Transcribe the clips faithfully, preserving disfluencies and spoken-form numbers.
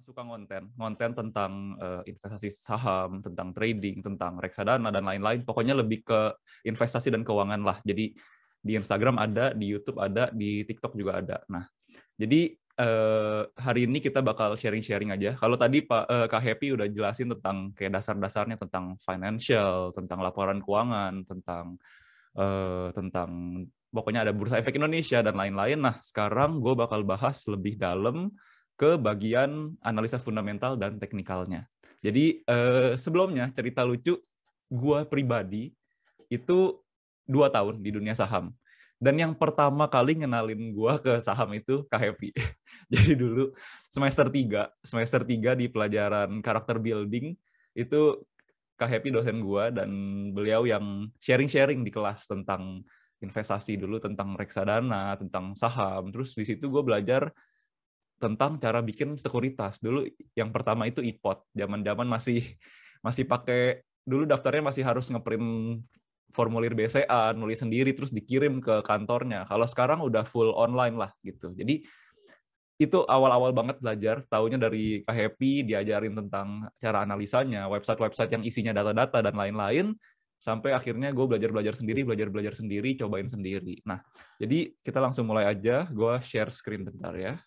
suka ngonten, ngonten tentang uh, investasi saham, tentang trading, tentang reksadana dan lain-lain. Pokoknya lebih ke investasi dan keuangan lah. Jadi di Instagram ada, di YouTube ada, di TikTok juga ada. Nah, jadi uh, hari ini kita bakal sharing-sharing aja. Kalau tadi Pak uh, Kak Happy udah jelasin tentang kayak dasar-dasarnya tentang financial, tentang laporan keuangan, tentang uh, tentang pokoknya ada Bursa Efek Indonesia dan lain-lain. Nah, sekarang gue bakal bahas lebih dalam ke bagian analisa fundamental dan teknikalnya. Jadi eh, sebelumnya cerita lucu, gue pribadi itu dua tahun di dunia saham. Dan yang pertama kali ngenalin gue ke saham itu Kak Happy. Jadi dulu semester tiga, semester tiga di pelajaran karakter building, itu Kak Happy dosen gue, dan beliau yang sharing-sharing di kelas tentang investasi dulu, tentang reksadana, tentang saham. Terus di situ gue belajar tentang cara bikin sekuritas. Dulu yang pertama itu I P O T, zaman-zaman masih masih pakai, dulu daftarnya masih harus ngeprint formulir B C A, nulis sendiri terus dikirim ke kantornya. Kalau sekarang udah full online lah gitu. Jadi itu awal-awal banget belajar, taunya dari Kak Happy diajarin tentang cara analisanya, website-website yang isinya data-data dan lain-lain, sampai akhirnya gue belajar-belajar sendiri, belajar-belajar sendiri, cobain sendiri. Nah, jadi kita langsung mulai aja. Gue share screen bentar ya.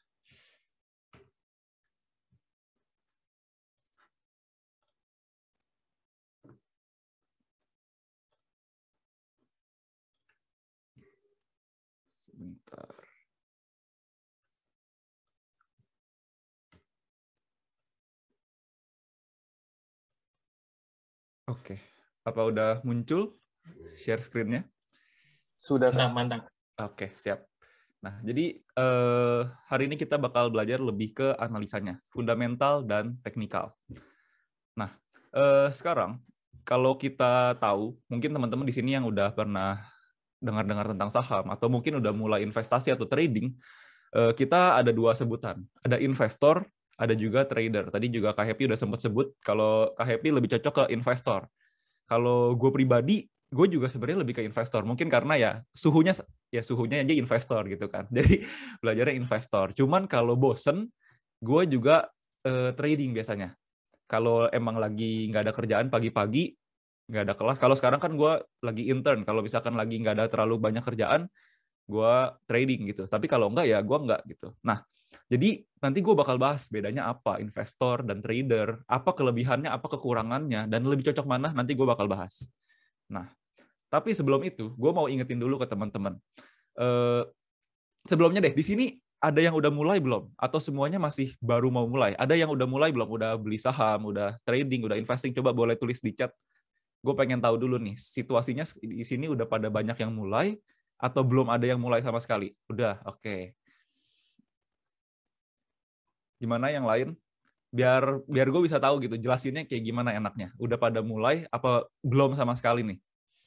Sebentar. Oke, apa udah muncul share screen-nya? Sudah, Kak. Mantap. Oke, siap. Nah, jadi eh, hari ini kita bakal belajar lebih ke analisanya, fundamental dan teknikal. Nah, eh, sekarang kalau kita tahu, mungkin teman-teman di sini yang udah pernah dengar-dengar tentang saham atau mungkin udah mulai investasi atau trading, eh, kita ada dua sebutan. Ada investor, ada juga trader. Tadi juga Kak Happy udah sempat sebut kalau Kak Happy lebih cocok ke investor. Kalau gue pribadi, gue juga sebenarnya lebih ke investor. Mungkin karena ya suhunya ya suhunya aja investor gitu kan. Jadi belajarnya investor. Cuman kalau bosen, gue juga eh, trading biasanya. Kalau emang lagi nggak ada kerjaan pagi-pagi, nggak ada kelas. Kalau sekarang kan gue lagi intern. Kalau misalkan lagi nggak ada terlalu banyak kerjaan, gue trading gitu. Tapi kalau enggak ya gue enggak gitu. Nah, jadi nanti gue bakal bahas bedanya apa investor dan trader, apa kelebihannya, apa kekurangannya, dan lebih cocok mana nanti gue bakal bahas. Nah, tapi sebelum itu gue mau ingetin dulu ke teman-teman. Eh, sebelumnya deh, di sini ada yang udah mulai belum? Atau semuanya masih baru mau mulai? Ada yang udah mulai belum? Udah beli saham, udah trading, udah investing? Coba boleh tulis di chat. Gue pengen tahu dulu nih, situasinya di sini udah pada banyak yang mulai, atau belum ada yang mulai sama sekali? Udah, oke. Okay. Gimana yang lain? Biar biar gue bisa tahu gitu, jelasinnya kayak gimana enaknya. Udah pada mulai, apa belum sama sekali nih?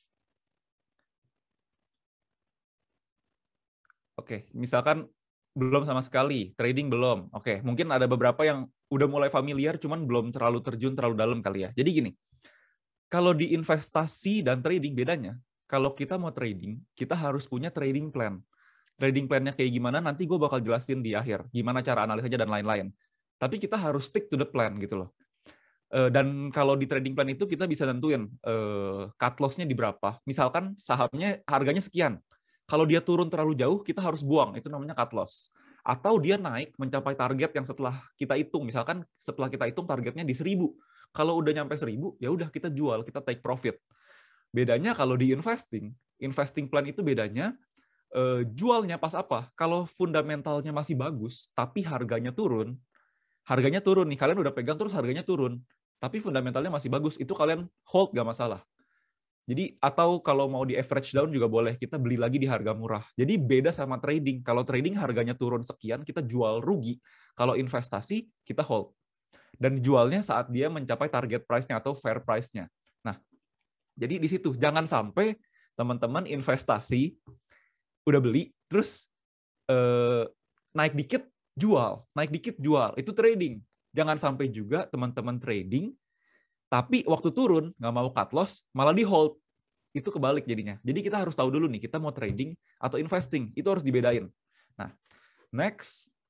Oke, misalkan belum sama sekali, trading belum. Oke, mungkin ada beberapa yang udah mulai familiar, cuman belum terlalu terjun terlalu dalam kali ya. Jadi gini, kalau di investasi dan trading bedanya, kalau kita mau trading, kita harus punya trading plan. Trading plan-nya kayak gimana, nanti gue bakal jelasin di akhir. Gimana cara analisanya dan lain-lain. Tapi kita harus stick to the plan gitu loh. Dan kalau di trading plan itu kita bisa tentuin cut loss-nya di berapa. Misalkan sahamnya harganya sekian. Kalau dia turun terlalu jauh, kita harus buang. Itu namanya cut loss. Atau dia naik mencapai target yang setelah kita hitung. Misalkan setelah kita hitung targetnya di seribu. Kalau udah nyampe seribu, ya udah kita jual, kita take profit. Bedanya kalau di investing, investing plan itu bedanya eh, jualnya pas apa? Kalau fundamentalnya masih bagus, tapi harganya turun, harganya turun nih, kalian udah pegang terus harganya turun, tapi fundamentalnya masih bagus, itu kalian hold gak masalah. Jadi atau kalau mau di average down juga boleh, kita beli lagi di harga murah. Jadi beda sama trading. Kalau trading harganya turun sekian, kita jual rugi. Kalau investasi, kita hold. Dan jualnya saat dia mencapai target price-nya atau fair price-nya. Nah, jadi di situ jangan sampai teman-teman investasi udah beli terus eh, naik dikit jual, naik dikit jual. Itu trading. Jangan sampai juga teman-teman trading tapi waktu turun nggak mau cut loss, malah di hold. Itu kebalik jadinya. Jadi kita harus tahu dulu nih, kita mau trading atau investing. Itu harus dibedain. Nah, next,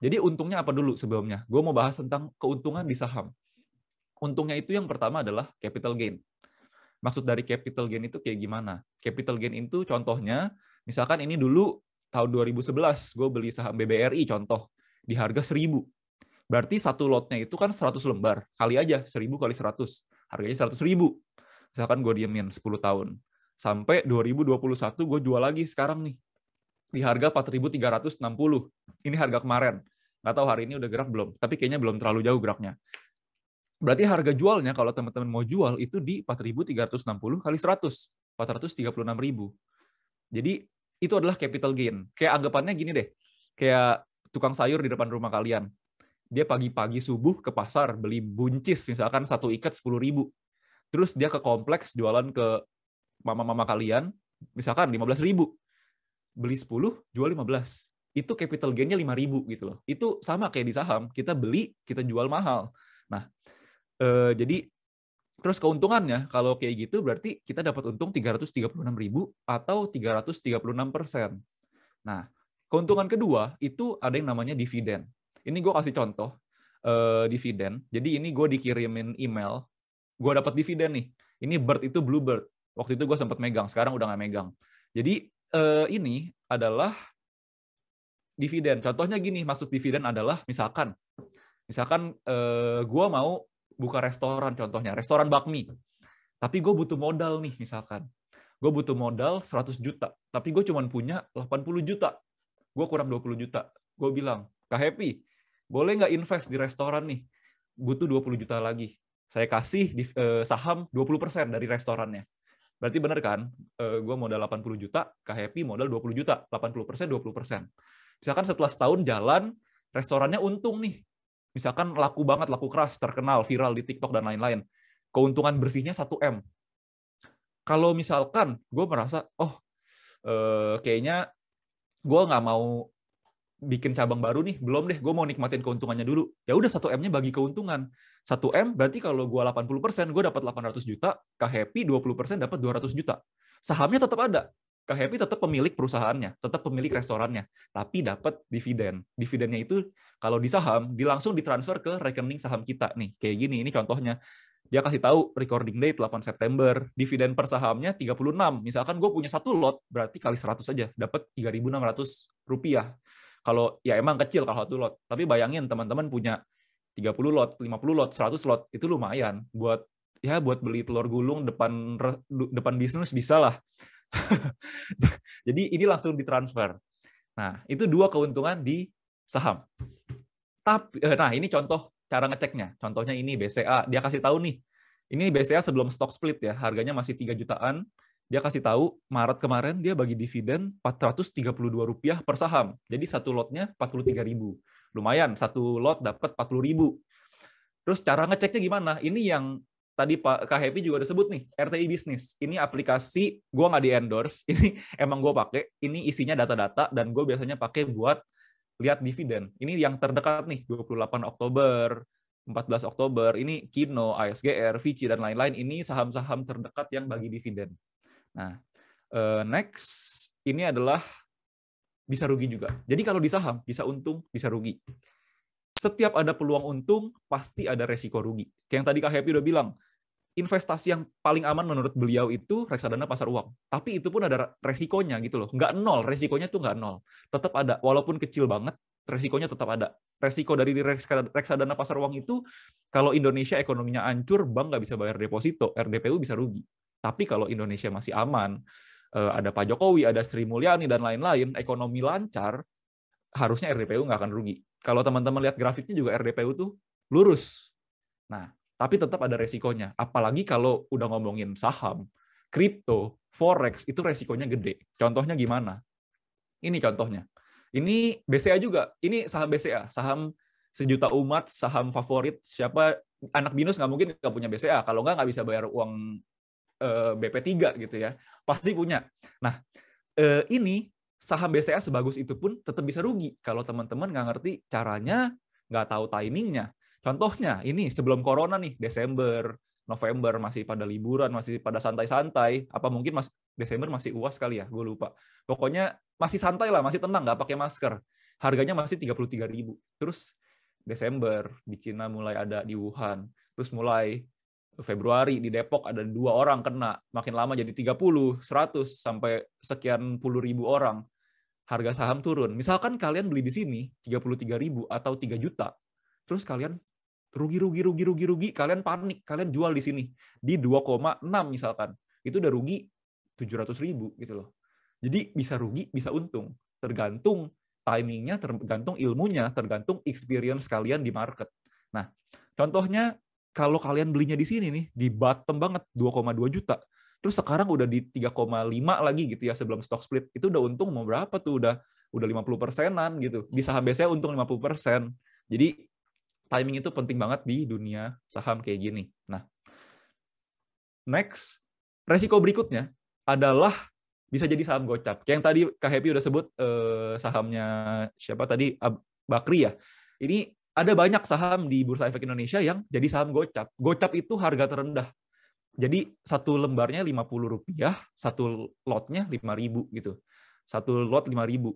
Jadi untungnya apa dulu sebelumnya? Gue mau bahas tentang keuntungan di saham. Untungnya itu yang pertama adalah capital gain. Maksud dari capital gain itu kayak gimana? Capital gain itu contohnya, misalkan ini dulu tahun dua ribu sebelas, gue beli saham B B R I contoh, di harga seribu. Berarti satu lotnya itu kan seratus lembar. Kali aja, seribu kali seratus. Harganya seratus ribu. Misalkan gue diemin sepuluh tahun. Sampai dua ribu dua puluh satu gue jual lagi sekarang nih. Di harga empat ribu tiga ratus enam puluh. Ini harga kemarin. Nggak tahu hari ini udah gerak belum. Tapi kayaknya belum terlalu jauh geraknya. Berarti harga jualnya kalau teman-teman mau jual itu di empat ribu tiga ratus enam puluh kali seratus. empat ratus tiga puluh enam ribu. Jadi itu adalah capital gain. Kayak anggapannya gini deh. Kayak tukang sayur di depan rumah kalian. Dia pagi-pagi subuh ke pasar beli buncis. Misalkan satu ikat sepuluh ribu. Terus dia ke kompleks jualan ke mama-mama kalian. Misalkan lima belas ribu. Beli sepuluh, jual lima belas. Itu capital gain-nya lima ribu gitu loh. Itu sama kayak di saham. Kita beli, kita jual mahal. Nah, eh, jadi terus keuntungannya kalau kayak gitu berarti kita dapat untung tiga ratus tiga puluh enam ribu atau tiga ratus tiga puluh enam persen. Nah, keuntungan kedua itu ada yang namanya dividen. Ini gue kasih contoh eh, dividen. Jadi ini gue dikirimin email, gue dapat dividen nih. Ini Bird itu Bluebird. Waktu itu gue sempat megang, sekarang udah nggak megang. Jadi eh, ini adalah dividen. Contohnya gini, maksud dividen adalah misalkan, misalkan eh, gue mau buka restoran, contohnya restoran bakmi, tapi gue butuh modal nih, misalkan gue butuh modal seratus juta, tapi gue cuma punya delapan puluh juta, gue kurang dua puluh juta, gue bilang, Kak Happy, boleh nggak invest di restoran nih, butuh dua puluh juta lagi, saya kasih di, eh, saham dua puluh persen dari restorannya. Berarti benar kan, eh, gue modal delapan puluh juta, Kak Happy modal dua puluh juta, delapan puluh persen, dua puluh persen. Misalkan setelah setahun jalan, restorannya untung nih. Misalkan laku banget, laku keras, terkenal, viral di TikTok dan lain-lain. Keuntungan bersihnya satu M. Kalau misalkan gue merasa, oh eh, kayaknya gue nggak mau bikin cabang baru nih, belum deh, gue mau nikmatin keuntungannya dulu. Ya udah satu M-nya bagi keuntungan. satu M berarti kalau gue delapan puluh persen, gue dapat delapan ratus juta, Kak Happy dua puluh persen dapat dua ratus juta. Sahamnya tetap ada. Kak Happy tetap pemilik perusahaannya, tetap pemilik restorannya, tapi dapat dividen. Dividennya itu kalau di saham, dia langsung ditransfer ke rekening saham kita nih. Kayak gini, ini contohnya. Dia kasih tahu recording date delapan September, dividen per sahamnya tiga puluh enam. Misalkan gue punya satu lot, berarti kali seratus aja, dapat tiga ribu enam ratus rupiah. Kalau ya emang kecil kalau satu lot, tapi bayangin teman-teman punya tiga puluh lot, lima puluh lot, seratus lot, itu lumayan buat ya buat beli telur gulung depan depan bisnis bisa lah. Jadi ini langsung ditransfer. Nah, itu dua keuntungan di saham. Tapi nah, ini contoh cara ngeceknya. Contohnya ini B C A, dia kasih tahu nih. Ini B C A sebelum stock split ya, harganya masih tiga jutaan. Dia kasih tahu Maret kemarin dia bagi dividen empat ratus tiga puluh dua rupiah per saham. Jadi satu lotnya empat puluh tiga ribu. Lumayan, satu lot dapat empat puluh ribu. Terus cara ngeceknya gimana? Ini yang tadi Pak Kak Happy juga udah sebut nih, R T I Business. Ini aplikasi, gue nggak di-endorse, ini emang gue pakai, ini isinya data-data, dan gue biasanya pakai buat lihat dividen. Ini yang terdekat nih, dua puluh delapan Oktober, empat belas Oktober, ini Kino, A S G R, Vici, dan lain-lain, ini saham-saham terdekat yang bagi dividen. Nah, next, ini adalah bisa rugi juga. Jadi kalau di saham, bisa untung, bisa rugi. Setiap ada peluang untung, pasti ada resiko rugi. Kayak yang tadi Kak Happy udah bilang, investasi yang paling aman menurut beliau itu reksadana pasar uang. Tapi itu pun ada resikonya gitu loh. Nggak nol, resikonya tuh nggak nol. Tetap ada, walaupun kecil banget, resikonya tetap ada. Resiko dari reksadana pasar uang itu, kalau Indonesia ekonominya hancur, bank nggak bisa bayar deposito, R D P U bisa rugi. Tapi kalau Indonesia masih aman, ada Pak Jokowi, ada Sri Mulyani, dan lain-lain, ekonomi lancar, harusnya R D P U nggak akan rugi. Kalau teman-teman lihat grafiknya juga R D P U tuh lurus. Nah, tapi tetap ada resikonya. Apalagi kalau udah ngomongin saham, kripto, forex, itu resikonya gede. Contohnya gimana? Ini contohnya. Ini B C A juga. Ini saham B C A, saham sejuta umat, saham favorit. Siapa anak binus nggak mungkin nggak punya B C A. Kalau nggak nggak bisa bayar uang eh, B P tiga gitu ya. Pasti punya. Nah, eh, ini saham B C A sebagus itu pun tetap bisa rugi kalau teman-teman nggak ngerti caranya, nggak tahu timingnya. Contohnya ini sebelum corona nih, Desember, November masih pada liburan, masih pada santai-santai. Apa mungkin mas Desember masih U A S kali ya? Gue lupa. Pokoknya masih santai lah, masih tenang, nggak pakai masker. harganya masih tiga puluh tiga ribu. Terus Desember di Cina mulai ada di Wuhan, terus mulai Februari di Depok ada dua orang kena, makin lama jadi tiga puluh, seratus, sampai sekian puluh ribu orang. Harga saham turun. Misalkan kalian beli di sini tiga puluh tiga ribu atau tiga juta, terus kalian rugi, rugi, rugi, rugi, rugi, kalian panik, kalian jual di sini di dua koma enam misalkan, itu udah rugi tujuh ratus ribu gitu loh. Jadi bisa rugi, bisa untung, tergantung timingnya, tergantung ilmunya, tergantung experience kalian di market. Nah, contohnya kalau kalian belinya di sini nih, di bottom banget dua koma dua juta, terus sekarang udah di tiga koma lima lagi gitu ya sebelum stock split, itu udah untung mau berapa tuh? Udah udah lima puluh persenan gitu. Di saham biasanya untung lima puluh persen. Jadi timing itu penting banget di dunia saham kayak gini. Nah, next, resiko berikutnya adalah bisa jadi saham gocap. Kayak yang tadi Kak Happy udah sebut eh, sahamnya siapa tadi, Bakri ya. Ini ada banyak saham di Bursa Efek Indonesia yang jadi saham gocap. Gocap itu harga terendah. Jadi satu lembarnya lima puluh rupiah, satu lotnya lima ribu gitu. Satu lot lima ribu.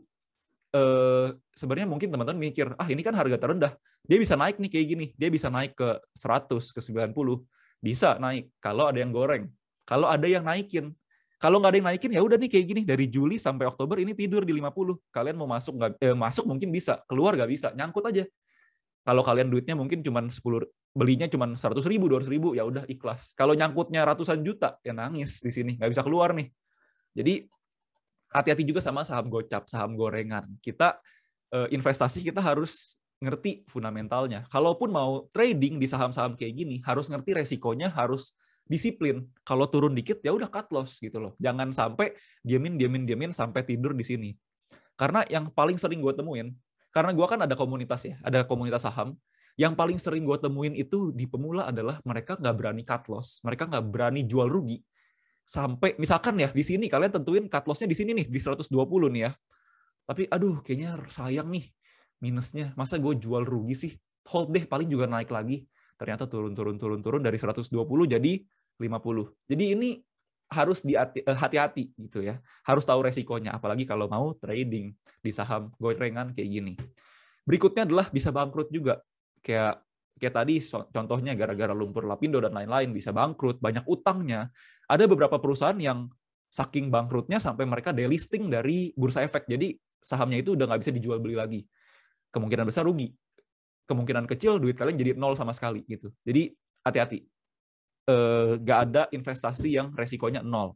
Eh, sebenarnya mungkin teman-teman mikir, ah ini kan harga terendah. Dia bisa naik nih kayak gini. Dia bisa naik ke seratus, ke sembilan puluh. Bisa naik kalau ada yang goreng. Kalau ada yang naikin. Kalau nggak ada yang naikin, ya udah nih kayak gini. Dari Juli sampai Oktober ini tidur di lima puluh. Kalian mau masuk nggak? Eh, masuk mungkin bisa, keluar nggak bisa. Nyangkut aja. Kalau kalian duitnya mungkin cuma sepuluh, belinya cuma seratus ribu, dua ratus ribu, ya udah ikhlas. Kalau nyangkutnya ratusan juta, ya nangis di sini. Nggak bisa keluar nih. Jadi hati-hati juga sama saham gocap, saham gorengan. Kita eh, investasi kita harus ngerti fundamentalnya. Kalaupun mau trading di saham-saham kayak gini, harus ngerti resikonya, harus disiplin. Kalau turun dikit ya udah cut loss gitu loh. Jangan sampai diamin diamin diamin sampai tidur di sini. Karena yang paling sering gue temuin, karena gue kan ada komunitas ya, ada komunitas saham. Yang paling sering gue temuin itu di pemula adalah mereka nggak berani cut loss, mereka nggak berani jual rugi. Sampai misalkan ya di sini kalian tentuin cut loss-nya di sini nih di seratus dua puluh nih ya. Tapi aduh kayaknya sayang nih minusnya. Masa gue jual rugi sih? Hold deh, paling juga naik lagi. Ternyata turun turun turun turun dari seratus dua puluh jadi lima puluh. Jadi ini harus hati-hati gitu ya. Harus tahu resikonya apalagi kalau mau trading di saham gorengan kayak gini. Berikutnya adalah bisa bangkrut juga. Kayak kayak tadi contohnya gara-gara lumpur lapindo dan lain-lain bisa bangkrut, banyak utangnya. Ada beberapa perusahaan yang saking bangkrutnya sampai mereka delisting dari Bursa Efek. Jadi sahamnya itu udah nggak bisa dijual beli lagi. Kemungkinan besar rugi. Kemungkinan kecil duit kalian jadi nol sama sekali gitu. Jadi hati-hati. Eh, nggak ada investasi yang resikonya nol.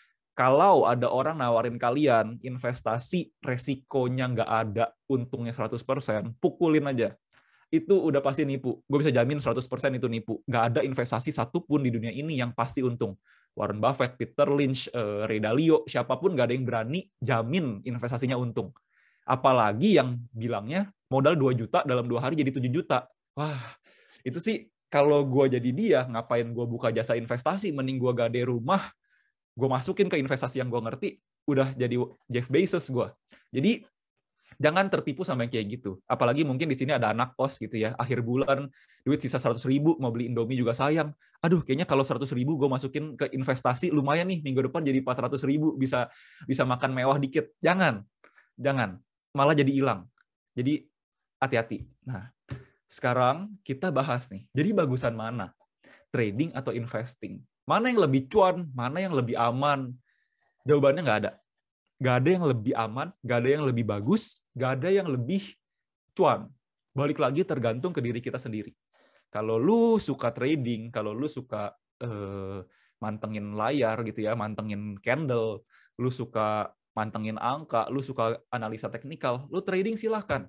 Kalau ada orang nawarin kalian investasi resikonya nggak ada, untungnya seratus persen, pukulin aja. Itu udah pasti nipu. Gue bisa jamin seratus persen itu nipu. Nggak ada investasi satupun di dunia ini yang pasti untung. Warren Buffett, Peter Lynch, Ray Dalio, siapapun nggak ada yang berani jamin investasinya untung. Apalagi yang bilangnya modal dua juta dalam dua hari jadi tujuh juta. Wah, itu sih kalau gue jadi dia, ngapain gue buka jasa investasi? Mending gue gade rumah, gue masukin ke investasi yang gue ngerti, udah jadi Jeff Bezos gue. Jadi jangan tertipu sama yang kayak gitu. Apalagi mungkin di sini ada anak kos gitu ya. Akhir bulan duit sisa seratus ribu, mau beli Indomie juga sayang. Aduh, kayaknya kalau seratus ribu gue masukin ke investasi lumayan nih, minggu depan jadi empat ratus ribu, bisa bisa makan mewah dikit. Jangan, jangan. Malah jadi hilang. Jadi hati-hati. Nah, sekarang kita bahas nih. Jadi bagusan mana? Trading atau investing? Mana yang lebih cuan? Mana yang lebih aman? Jawabannya nggak ada. Nggak ada yang lebih aman, nggak ada yang lebih bagus, nggak ada yang lebih cuan. Balik lagi tergantung ke diri kita sendiri. Kalau lu suka trading, kalau lu suka eh, mantengin layar gitu ya, mantengin candle, lu suka mantengin angka, lu suka analisa teknikal, lu trading silahkan.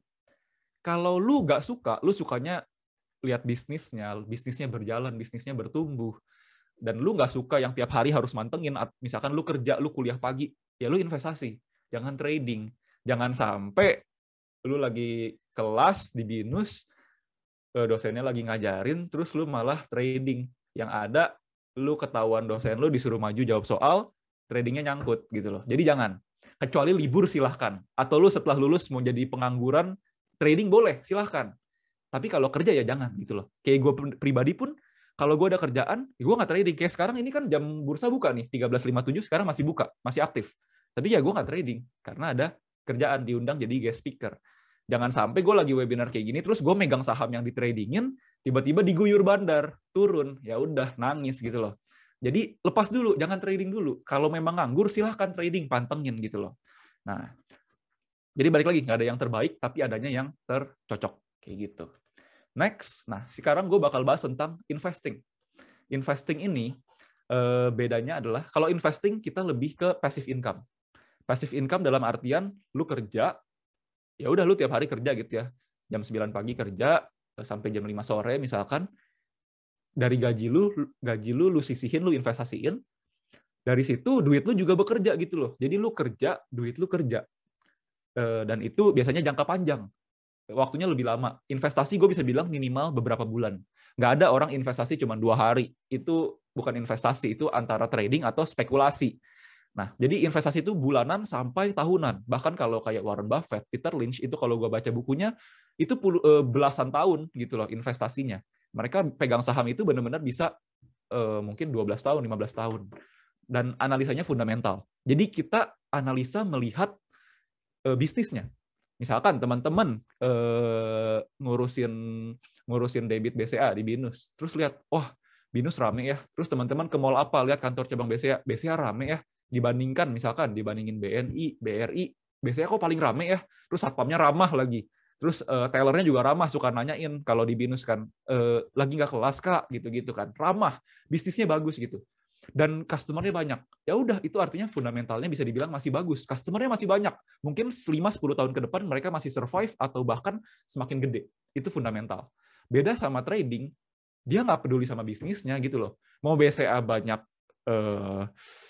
Kalau lu nggak suka, lu sukanya lihat bisnisnya, bisnisnya berjalan, bisnisnya bertumbuh, dan lu nggak suka yang tiap hari harus mantengin, misalkan lu kerja, lu kuliah pagi, ya lu investasi, jangan trading. Jangan sampai lu lagi kelas di binus, dosennya lagi ngajarin, terus lu malah trading. Yang ada, lu ketahuan dosen lu disuruh maju jawab soal, tradingnya nyangkut gitu loh. Jadi jangan. Kecuali libur silahkan. Atau lu setelah lulus mau jadi pengangguran, trading boleh, silahkan. Tapi kalau kerja ya jangan gitu loh. Kayak gue pribadi pun, kalau gue ada kerjaan, gue nggak trading. Kayak sekarang ini kan jam bursa buka nih, tiga belas lima puluh tujuh sekarang masih buka, masih aktif. Tapi ya gue nggak trading, karena ada kerjaan diundang jadi guest speaker. Jangan sampai gue lagi webinar kayak gini, terus gue megang saham yang di tradingin, tiba-tiba diguyur bandar, turun, ya udah nangis gitu loh. Jadi lepas dulu, jangan trading dulu. Kalau memang nganggur, silahkan trading, pantengin gitu loh. Nah, jadi balik lagi, nggak ada yang terbaik, tapi adanya yang tercocok kayak gitu. Next, nah sekarang gue bakal bahas tentang investing. Investing ini eh, bedanya adalah kalau investing kita lebih ke passive income. Passive income dalam artian lu kerja, ya udah lu tiap hari kerja gitu ya. Jam sembilan pagi kerja sampai jam lima sore misalkan. Dari gaji lu, gaji lu lu sisihin, lu investasiin. Dari situ duit lu juga bekerja gitu loh. Jadi lu kerja, duit lu kerja. Dan itu biasanya jangka panjang. Waktunya lebih lama. Investasi gue bisa bilang minimal beberapa bulan. Nggak ada orang investasi cuma dua hari. Itu bukan investasi, itu antara trading atau spekulasi. Nah, jadi investasi itu bulanan sampai tahunan. Bahkan kalau kayak Warren Buffett, Peter Lynch, itu kalau gue baca bukunya, itu puluh, eh, belasan tahun gitu loh investasinya. Mereka pegang saham itu benar-benar bisa eh, mungkin dua belas tahun, lima belas tahun. Dan analisanya fundamental. Jadi kita analisa melihat eh, bisnisnya. Misalkan teman-teman eh, ngurusin ngurusin debit B C A di Binus, terus lihat, wah Binus rame ya. Terus teman-teman ke mall apa, lihat kantor cabang B C A, B C A rame ya. Dibandingkan misalkan dibandingin B N I, B R I, B C A kok paling rame ya. Terus satpamnya ramah lagi. Terus uh, tellernya juga ramah, suka nanyain kalau di Binus kan, uh, lagi nggak kelas kak, gitu-gitu kan. Ramah, bisnisnya bagus gitu. Dan customer-nya banyak. Ya udah, itu artinya fundamentalnya bisa dibilang masih bagus. Customer-nya masih banyak. Mungkin lima sampai sepuluh tahun ke depan mereka masih survive atau bahkan semakin gede. Itu fundamental. Beda sama trading, dia nggak peduli sama bisnisnya gitu loh. Mau B C A banyak eh,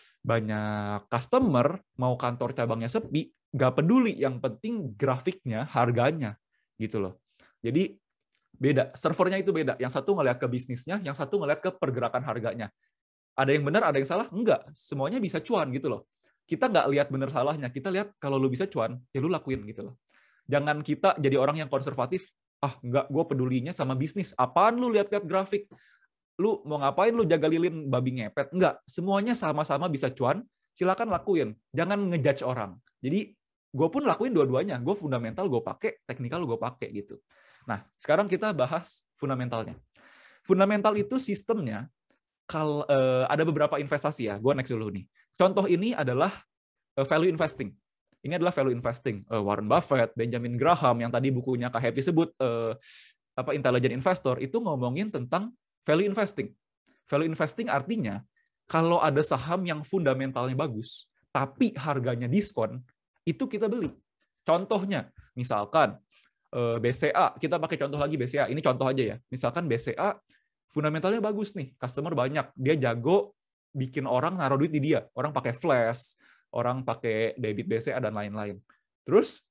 banyak customer, mau kantor cabangnya sepi, nggak peduli. Yang penting grafiknya, harganya gitu loh. Jadi beda. Servernya itu beda. Yang satu ngeliat ke bisnisnya, yang satu ngeliat ke pergerakan harganya. Ada yang benar, ada yang salah? Enggak. Semuanya bisa cuan gitu loh. Kita nggak lihat benar salahnya. Kita lihat kalau lu bisa cuan, ya lu lakuin gitu loh. Jangan kita jadi orang yang konservatif. Ah, enggak, gue pedulinya sama bisnis. Apaan lu lihat-lihat grafik? Lu mau ngapain lu jaga lilin babi ngepet? Enggak. Semuanya sama-sama bisa cuan. Silakan lakuin. Jangan ngejudge orang. Jadi gue pun lakuin dua-duanya. Gue fundamental gue pakai, teknikal gue pakai gitu. Nah, sekarang kita bahas fundamentalnya. Fundamental itu sistemnya. Kalau uh, ada beberapa investasi ya, gue next dulu nih. Contoh ini adalah uh, value investing. Ini adalah value investing. Uh, Warren Buffett, Benjamin Graham, yang tadi bukunya Kak Happy sebut, uh, apa Intelligent Investor, itu ngomongin tentang value investing. Value investing artinya, kalau ada saham yang fundamentalnya bagus, tapi harganya diskon, itu kita beli. Contohnya, misalkan uh, B C A, kita pakai contoh lagi B C A, ini contoh aja ya. Misalkan B C A, fundamentalnya bagus nih, customer banyak, dia jago bikin orang naruh duit di dia, orang pakai flash, orang pakai debit B C A dan lain-lain. Terus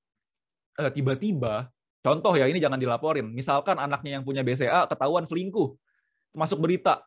tiba-tiba, contoh ya ini jangan dilaporin, misalkan anaknya yang punya B C A ketahuan selingkuh, masuk berita,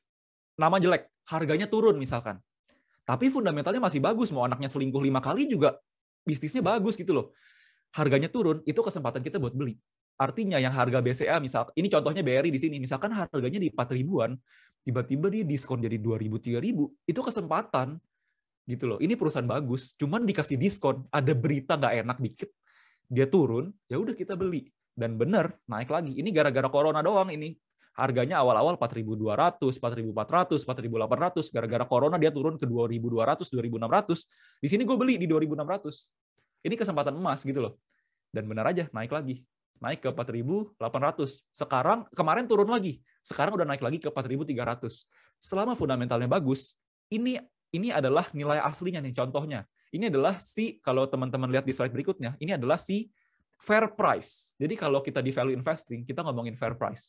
nama jelek, harganya turun misalkan. Tapi fundamentalnya masih bagus, mau anaknya selingkuh lima kali juga bisnisnya bagus gitu loh. Harganya turun, itu kesempatan kita buat beli. Artinya yang harga B C A, misal ini contohnya B R I di sini, misalkan harganya di empat ribuan, tiba-tiba dia diskon jadi dua ribu, tiga ribu, itu kesempatan gitu loh. Ini perusahaan bagus, cuman dikasih diskon, ada berita nggak enak dikit, dia turun, ya udah kita beli. Dan bener, naik lagi. Ini gara-gara corona doang ini. Harganya awal-awal empat ribu dua ratus, empat ribu empat ratus, empat ribu delapan ratus, gara-gara corona dia turun ke dua ribu dua ratus, dua ribu enam ratus. Di sini gue beli di dua ribu enam ratus. Ini kesempatan emas gitu loh. Dan benar aja, naik lagi. Naik ke empat ribu delapan ratus. Sekarang, kemarin turun lagi. Sekarang udah naik lagi ke empat ribu tiga ratus. Selama fundamentalnya bagus, ini ini adalah nilai aslinya nih, contohnya. Ini adalah si, kalau teman-teman lihat di slide berikutnya, ini adalah si fair price. Jadi kalau kita di value investing, kita ngomongin fair price.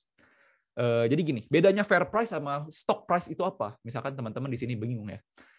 Uh, jadi gini, bedanya fair price sama stock price itu apa? Misalkan teman-teman di sini bingung ya.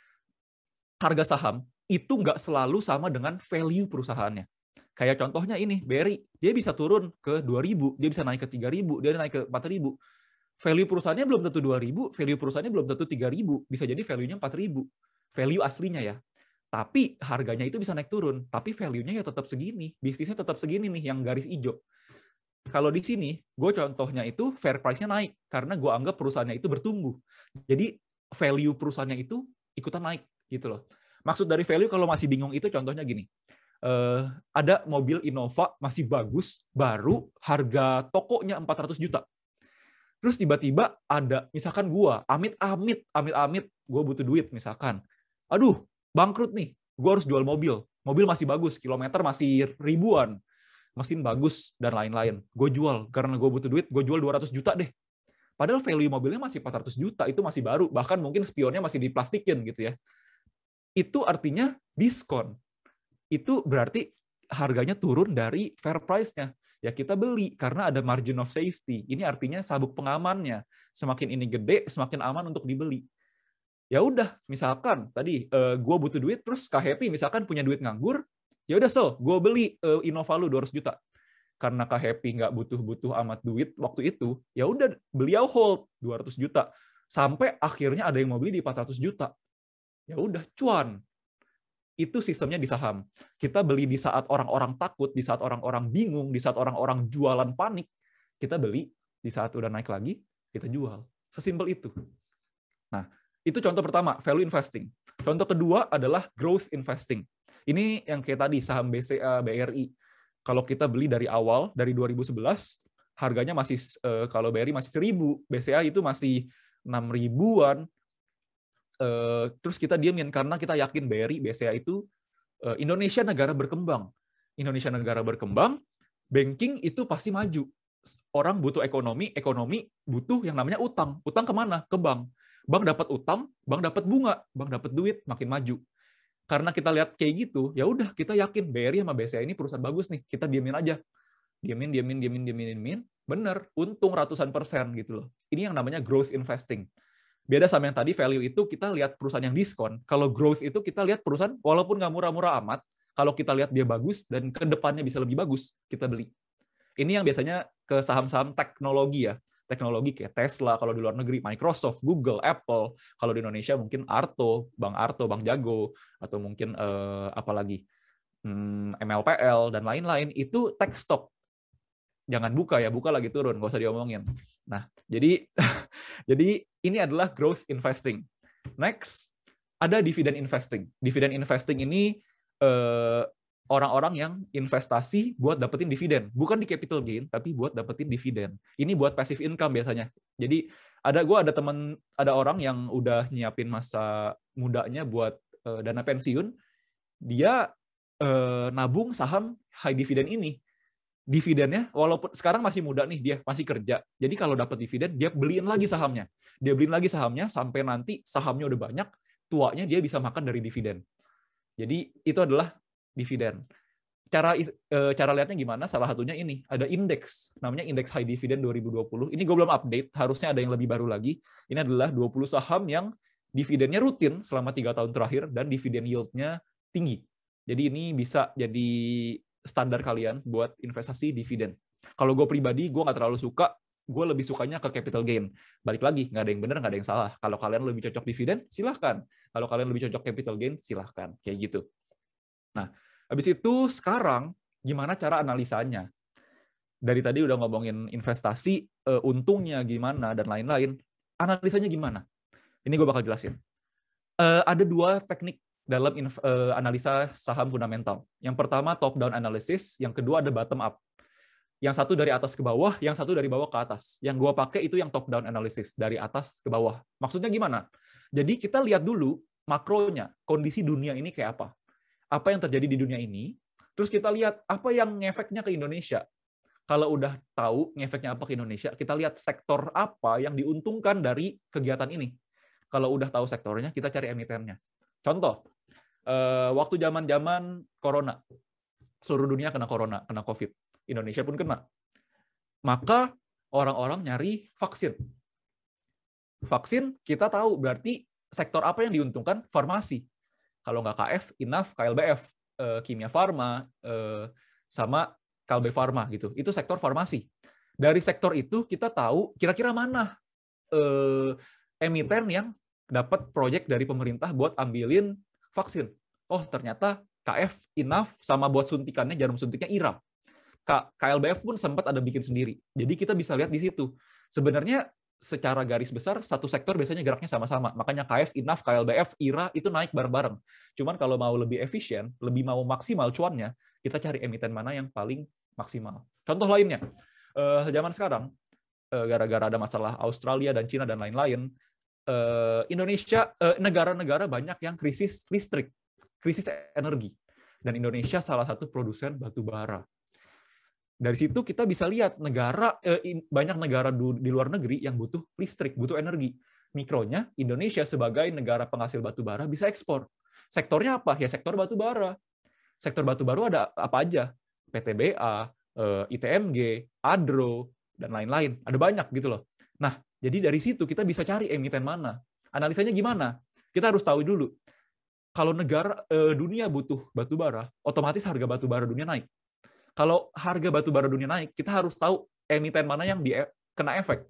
Harga saham itu nggak selalu sama dengan value perusahaannya. Kayak contohnya ini, B R I, dia bisa turun ke dua ribu, dia bisa naik ke tiga ribu, dia naik ke empat ribu. Value perusahaannya belum tentu dua ribu, value perusahaannya belum tentu tiga ribu, bisa jadi value-nya empat ribu. Value aslinya ya. Tapi harganya itu bisa naik turun, tapi value-nya ya tetap segini, bisnisnya tetap segini nih yang garis hijau. Kalau di sini, gue contohnya itu fair price-nya naik, karena gue anggap perusahaannya itu bertumbuh. Jadi value perusahaannya itu ikutan naik, gitu loh. Maksud dari value kalau masih bingung itu contohnya gini. Uh, ada mobil Innova masih bagus, baru, harga tokonya empat ratus juta. Terus tiba-tiba ada, misalkan gua, amit-amit, amit-amit, gua butuh duit misalkan. Aduh, bangkrut nih, gua harus jual mobil. Mobil masih bagus, kilometer masih ribuan, mesin bagus, dan lain-lain. Gue jual, karena gue butuh duit, gue jual dua ratus juta deh. Padahal value mobilnya masih empat ratus juta, itu masih baru, bahkan mungkin spionnya masih diplastikin gitu ya. Itu artinya diskon. Itu berarti harganya turun dari fair price-nya. Ya kita beli karena ada margin of safety. Ini artinya sabuk pengamannya. Semakin ini gede, semakin aman untuk dibeli. Ya udah, misalkan tadi uh, gue butuh duit, terus Kak Happy misalkan punya duit nganggur, ya udah Sel, gue beli uh, Innova lu dua ratus juta. Karena Kak Happy nggak butuh-butuh amat duit waktu itu, ya udah beliau hold dua ratus juta. Sampai akhirnya ada yang mau beli di empat ratus juta. Ya udah, cuan. Itu sistemnya di saham. Kita beli di saat orang-orang takut, di saat orang-orang bingung, di saat orang-orang jualan panik, kita beli, di saat udah naik lagi, kita jual. Sesimpel itu. Nah, itu contoh pertama, value investing. Contoh kedua adalah growth investing. Ini yang kayak tadi, saham B C A, B R I. Kalau kita beli dari awal, dari dua ribu sebelas, harganya masih, kalau B R I masih seribu, B C A itu masih enam ribuan, Uh, terus kita diamin karena kita yakin B R I, B C A itu uh, Indonesia negara berkembang. Indonesia negara berkembang, banking itu pasti maju. Orang butuh ekonomi, ekonomi butuh yang namanya utang. Utang kemana? Ke bank. Bank dapat utang, bank dapat bunga, bank dapat duit, makin maju. Karena kita lihat kayak gitu, ya udah kita yakin B R I sama B C A ini perusahaan bagus nih, kita diamin aja. Diamin, diamin, diamin, diamin, diamin. Bener, untung ratusan persen gitu loh. Ini yang namanya growth investing. Beda sama yang tadi, value itu kita lihat perusahaan yang diskon. Kalau growth itu kita lihat perusahaan walaupun nggak murah-murah amat, kalau kita lihat dia bagus dan ke depannya bisa lebih bagus, kita beli. Ini yang biasanya ke saham-saham teknologi ya. Teknologi kayak Tesla, kalau di luar negeri Microsoft, Google, Apple. Kalau di Indonesia mungkin Arto, Bank Arto, Bank Jago, atau mungkin eh, apa lagi, hmm, M L P L, dan lain-lain. Itu tech stock. Jangan buka ya, buka lagi turun, nggak usah diomongin. Nah, jadi jadi ini adalah growth investing. Next, ada dividend investing. Dividend investing ini eh, orang-orang yang investasi buat dapetin dividen, bukan di capital gain, tapi buat dapetin dividen. Ini buat passive income biasanya. Jadi ada gue ada teman, ada orang yang udah nyiapin masa mudanya buat eh, dana pensiun, dia eh, nabung saham high dividend ini. Dividennya, walaupun sekarang masih muda nih, dia masih kerja. Jadi kalau dapat dividen, dia beliin lagi sahamnya. Dia beliin lagi sahamnya sampai nanti sahamnya udah banyak, tuanya dia bisa makan dari dividen. Jadi itu adalah dividen. Cara cara lihatnya gimana? Salah satunya ini, ada indeks, namanya indeks high dividend dua ribu dua puluh. Ini gue belum update, harusnya ada yang lebih baru lagi. Ini adalah dua puluh saham yang dividennya rutin selama tiga tahun terakhir dan dividen yield-nya tinggi. Jadi ini bisa jadi standar kalian buat investasi dividen. Kalau gue pribadi, gue nggak terlalu suka, gue lebih sukanya ke capital gain. Balik lagi, nggak ada yang benar, nggak ada yang salah. Kalau kalian lebih cocok dividen, silahkan. Kalau kalian lebih cocok capital gain, silahkan. Kayak gitu. Nah, habis itu sekarang, gimana cara analisanya? Dari tadi udah ngomongin investasi, untungnya gimana, dan lain-lain. Analisanya gimana? Ini gue bakal jelasin. Ada dua teknik dalam uh, analisa saham fundamental. Yang pertama top down analysis, yang kedua ada bottom up. Yang satu dari atas ke bawah, yang satu dari bawah ke atas. Yang gua pakai itu yang top down analysis, dari atas ke bawah. Maksudnya gimana? Jadi kita lihat dulu makronya, kondisi dunia ini kayak apa. Apa yang terjadi di dunia ini, terus kita lihat apa yang ngefeknya ke Indonesia. Kalau udah tahu ngefeknya apa ke Indonesia, kita lihat sektor apa yang diuntungkan dari kegiatan ini. Kalau udah tahu sektornya, kita cari emitennya. Contoh, waktu zaman-zaman corona, seluruh dunia kena corona, kena COVID, Indonesia pun kena. Maka orang-orang nyari vaksin. Vaksin kita tahu berarti sektor apa yang diuntungkan? Farmasi. Kalau nggak K F, I N A F, K L B F, Kimia Farma, sama Kalbe Farma gitu. Itu sektor farmasi. Dari sektor itu kita tahu kira-kira mana emiten yang dapat proyek dari pemerintah buat ambilin vaksin. Oh, ternyata K F, I N A F, sama buat suntikannya, jarum suntiknya I R A. K L B F pun sempat ada bikin sendiri. Jadi kita bisa lihat di situ. Sebenarnya secara garis besar satu sektor biasanya geraknya sama-sama. Makanya K F, I N A F, K L B F, I R A itu naik bareng-bareng. Cuman kalau mau lebih efisien, lebih mau maksimal cuannya, kita cari emiten mana yang paling maksimal. Contoh lainnya, uh, zaman sekarang, uh, gara-gara ada masalah Australia dan Cina dan lain-lain, uh, Indonesia, uh, negara-negara banyak yang krisis listrik, krisis energi. Dan Indonesia salah satu produsen batu bara. Dari situ kita bisa lihat negara eh, banyak negara di luar negeri yang butuh listrik, butuh energi. Mikronya Indonesia sebagai negara penghasil batu bara bisa ekspor. Sektornya apa? Ya sektor batu bara. Sektor batu bara ada apa aja? P T B A, eh, I T M G, Adro, dan lain-lain. Ada banyak gitu loh. Nah, jadi dari situ kita bisa cari emiten mana. Analisanya gimana? Kita harus tahu dulu. Kalau negara eh, dunia butuh batu bara, otomatis harga batu bara dunia naik. Kalau harga batu bara dunia naik, kita harus tahu emiten mana yang di, kena efek.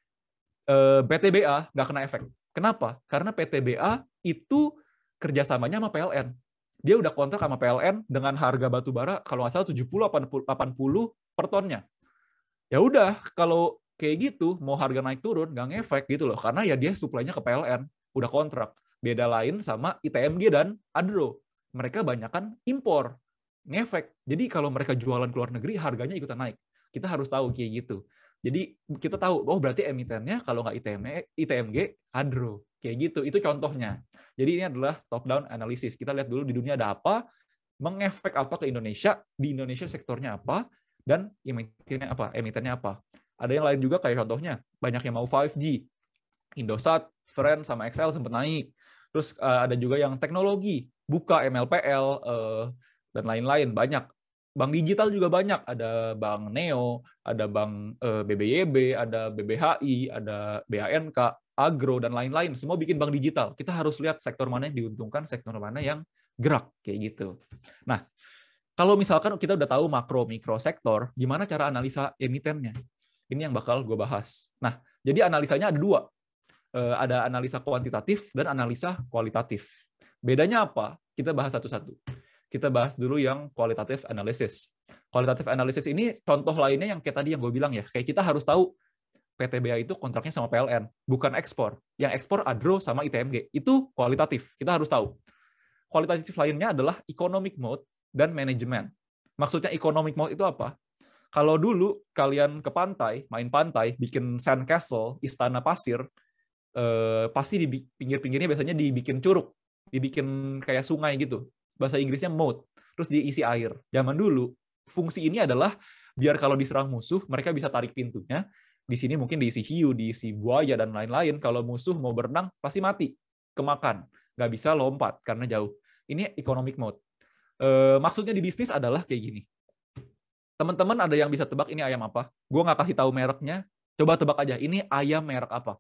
P T B A nggak kena efek. Kenapa? Karena P T B A itu kerjasamanya sama P L N. Dia udah kontrak sama P L N dengan harga batu bara kalau nggak salah tujuh puluh delapan puluh per tonnya. Ya udah, kalau kayak gitu, mau harga naik turun, nggak ngefek gitu loh. Karena ya dia suplainya ke P L N, udah kontrak. Beda lain sama I T M G dan Adro. Mereka banyakan impor. Ngefek. Jadi kalau mereka jualan ke luar negeri, harganya ikutan naik. Kita harus tahu kayak gitu. Jadi kita tahu, oh berarti emitennya kalau nggak I T M G, Adro. Kayak gitu. Itu contohnya. Jadi ini adalah top-down analysis. Kita lihat dulu di dunia ada apa, mengefek apa ke Indonesia, di Indonesia sektornya apa, dan emitennya apa. Emitennya apa. Ada yang lain juga kayak contohnya, banyak yang mau lima G. Indosat, Friend, sama X L sempat naik. Terus ada juga yang teknologi, Buka, M L P L, dan lain-lain, banyak. Bank digital juga banyak, ada Bank Neo, ada Bank B B Y B, ada B B H I, ada B H N K, Agro, dan lain-lain. Semua bikin bank digital. Kita harus lihat sektor mana yang diuntungkan, sektor mana yang gerak, kayak gitu. Nah, kalau misalkan kita udah tahu makro, mikro, sektor, gimana cara analisa emitennya? Ini yang bakal gue bahas. Nah, jadi analisanya ada dua. Ada analisa kuantitatif dan analisa kualitatif. Bedanya apa? Kita bahas satu-satu. Kita bahas dulu yang qualitative analysis. Qualitative analysis ini contoh lainnya yang kayak tadi yang gue bilang ya, kayak kita harus tahu P T B A itu kontraknya sama P L N, bukan ekspor. Yang ekspor Adro sama I T M G. Itu kualitatif, kita harus tahu. Kualitatif lainnya adalah economic mode dan manajemen. Maksudnya economic mode itu apa? Kalau dulu kalian ke pantai, main pantai, bikin sand castle, istana pasir, eh, pasti di pinggir-pinggirnya biasanya dibikin curug, dibikin kayak sungai gitu. Bahasa Inggrisnya moat, terus diisi air. Zaman dulu, fungsi ini adalah biar kalau diserang musuh, mereka bisa tarik pintunya. Di sini mungkin diisi hiu, diisi buaya, dan lain-lain. Kalau musuh mau berenang, pasti mati, kemakan. Nggak bisa lompat, karena jauh. Ini economic mode. E, maksudnya di bisnis adalah kayak gini. Teman-teman ada yang bisa tebak ini ayam apa? Gue nggak kasih tahu mereknya, coba tebak aja, ini ayam merek apa?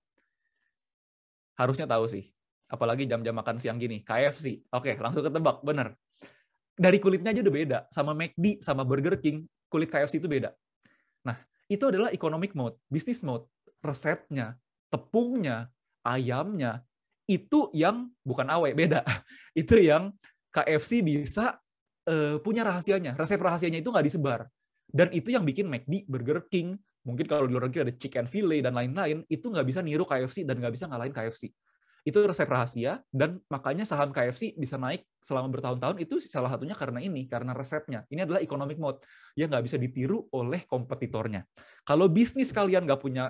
Harusnya tahu sih. Apalagi jam-jam makan siang gini, K F C. Oke, langsung ketebak, bener. Dari kulitnya aja udah beda. Sama McD, sama Burger King, kulit K F C itu beda. Nah, itu adalah economic mode, business mode. Resepnya, tepungnya, ayamnya, itu yang bukan awe, beda. Itu yang K F C bisa uh, punya rahasianya. Resep rahasianya itu nggak disebar. Dan itu yang bikin McD, Burger King, mungkin kalau di luar negeri ada chicken fillet, dan lain-lain, itu nggak bisa niru K F C dan nggak bisa ngalahin K F C. Itu resep rahasia, dan makanya saham K F C bisa naik selama bertahun-tahun, itu salah satunya karena ini, karena resepnya. Ini adalah economic mode, yang nggak bisa ditiru oleh kompetitornya. Kalau bisnis kalian nggak punya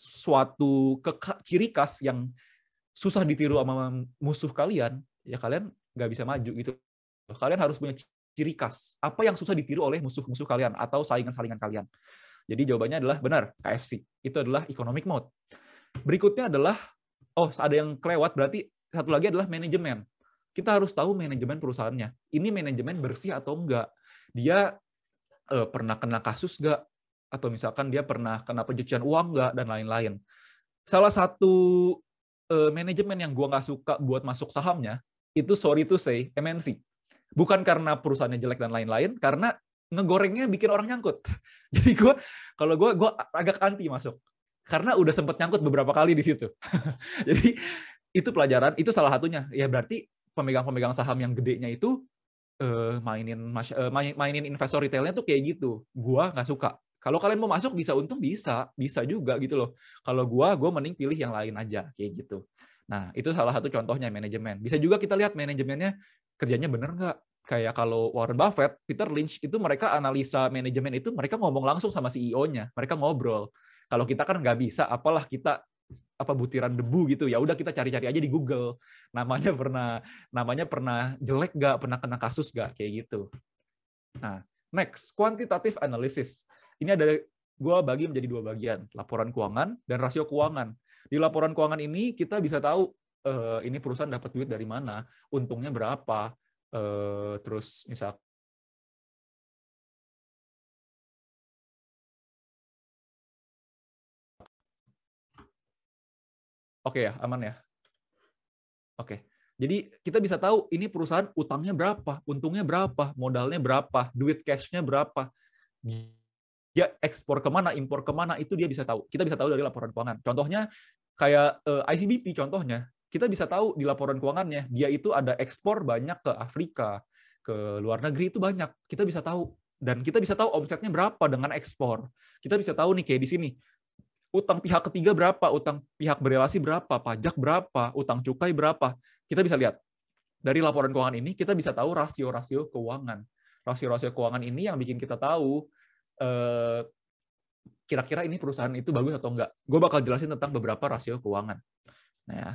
suatu ciri khas yang susah ditiru sama musuh kalian, ya kalian nggak bisa maju gitu. Kalian harus punya ciri khas. Apa yang susah ditiru oleh musuh-musuh kalian, atau saingan-saingan kalian. Jadi jawabannya adalah benar, K F C. Itu adalah economic mode. Berikutnya adalah oh, ada yang kelewat, berarti satu lagi adalah manajemen. Kita harus tahu manajemen perusahaannya. Ini manajemen bersih atau enggak? Dia eh, pernah kena kasus enggak? Atau misalkan dia pernah kena pencucian uang enggak? Dan lain-lain. Salah satu eh, manajemen yang gue nggak suka buat masuk sahamnya, itu sorry to say, M N C. Bukan karena perusahaannya jelek dan lain-lain, karena ngegorengnya bikin orang nyangkut. Jadi gue, kalau gue, gue agak anti masuk. Karena udah sempat nyangkut beberapa kali di situ. Jadi itu pelajaran, itu salah satunya. Ya berarti pemegang-pemegang saham yang gedenya itu uh, mainin uh, mainin investor retailnya tuh kayak gitu. Gua nggak suka. Kalau kalian mau masuk bisa untung, bisa, bisa juga gitu loh. Kalau gua, gua mending pilih yang lain aja kayak gitu. Nah, itu salah satu contohnya manajemen. Bisa juga kita lihat manajemennya kerjanya bener nggak? Kayak kalau Warren Buffett, Peter Lynch, itu mereka analisa manajemen itu mereka ngomong langsung sama C E O-nya, mereka ngobrol. Kalau kita kan nggak bisa, apalah kita apa butiran debu gitu, ya udah kita cari-cari aja di Google. Namanya pernah namanya pernah jelek nggak, pernah kena kasus nggak, kayak gitu. Nah, next, quantitative analysis. Ini ada gue bagi menjadi dua bagian, laporan keuangan dan rasio keuangan. Di laporan keuangan ini kita bisa tahu uh, ini perusahaan dapat duit dari mana, untungnya berapa, uh, terus misal oke okay ya, aman ya. Oke. Okay. Jadi kita bisa tahu ini perusahaan utangnya berapa, untungnya berapa, modalnya berapa, duit cash-nya berapa. Dia ekspor kemana, impor kemana, itu dia bisa tahu. Kita bisa tahu dari laporan keuangan. Contohnya kayak uh, I C B P contohnya. Kita bisa tahu di laporan keuangannya, dia itu ada ekspor banyak ke Afrika, ke luar negeri itu banyak. Kita bisa tahu. Dan kita bisa tahu omsetnya berapa dengan ekspor. Kita bisa tahu nih kayak di sini. Utang pihak ketiga berapa, utang pihak berelasi berapa, pajak berapa, utang cukai berapa. Kita bisa lihat. Dari laporan keuangan ini, kita bisa tahu rasio-rasio keuangan. Rasio-rasio keuangan ini yang bikin kita tahu eh, kira-kira ini perusahaan itu bagus atau enggak. Gue bakal jelasin tentang beberapa rasio keuangan. Nah, ya.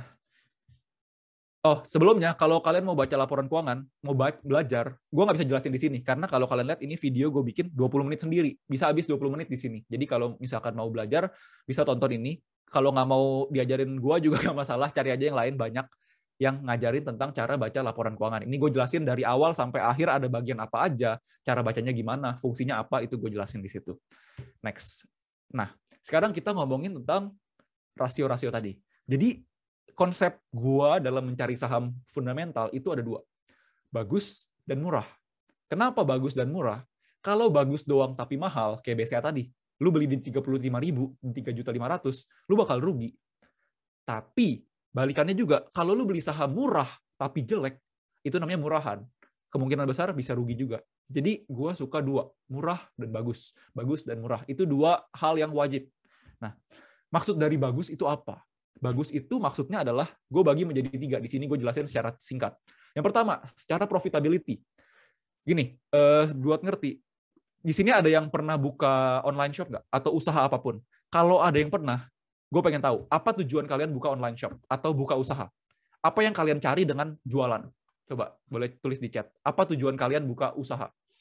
Oh, sebelumnya, kalau kalian mau baca laporan keuangan, mau belajar, gue nggak bisa jelasin di sini. Karena kalau kalian lihat, ini video gue bikin dua puluh menit sendiri. Bisa habis dua puluh menit di sini. Jadi kalau misalkan mau belajar, bisa tonton ini. Kalau nggak mau diajarin gue juga nggak masalah, cari aja yang lain, banyak yang ngajarin tentang cara baca laporan keuangan. Ini gue jelasin dari awal sampai akhir ada bagian apa aja, cara bacanya gimana, fungsinya apa, itu gue jelasin di situ. Next. Nah, sekarang kita ngomongin tentang rasio-rasio tadi. Jadi, konsep gua dalam mencari saham fundamental itu ada dua. Bagus dan murah. Kenapa bagus dan murah? Kalau bagus doang tapi mahal, kayak B C A tadi, lu beli di tiga puluh lima ribu, di tiga juta lima ratus ribu, lu bakal rugi. Tapi, balikannya juga, kalau lu beli saham murah tapi jelek, itu namanya murahan. Kemungkinan besar bisa rugi juga. Jadi, gua suka dua, murah dan bagus. Bagus dan murah. Itu dua hal yang wajib. Nah, maksud dari bagus itu apa? Bagus itu maksudnya adalah gue bagi menjadi tiga. Di sini gue jelasin secara singkat. Yang pertama, secara profitability. Gini, uh, buat ngerti, di sini ada yang pernah buka online shop nggak? Atau usaha apapun? Kalau ada yang pernah, gue pengen tahu, apa tujuan kalian buka online shop? Atau buka usaha? Apa yang kalian cari dengan jualan? Coba, boleh tulis di chat. Apa tujuan kalian buka usaha?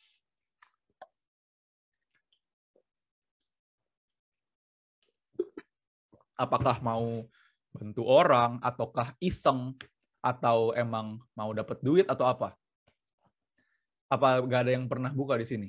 Apakah mau bantu orang, ataukah iseng, atau emang mau dapat duit, atau apa? Apa nggak ada yang pernah buka di sini?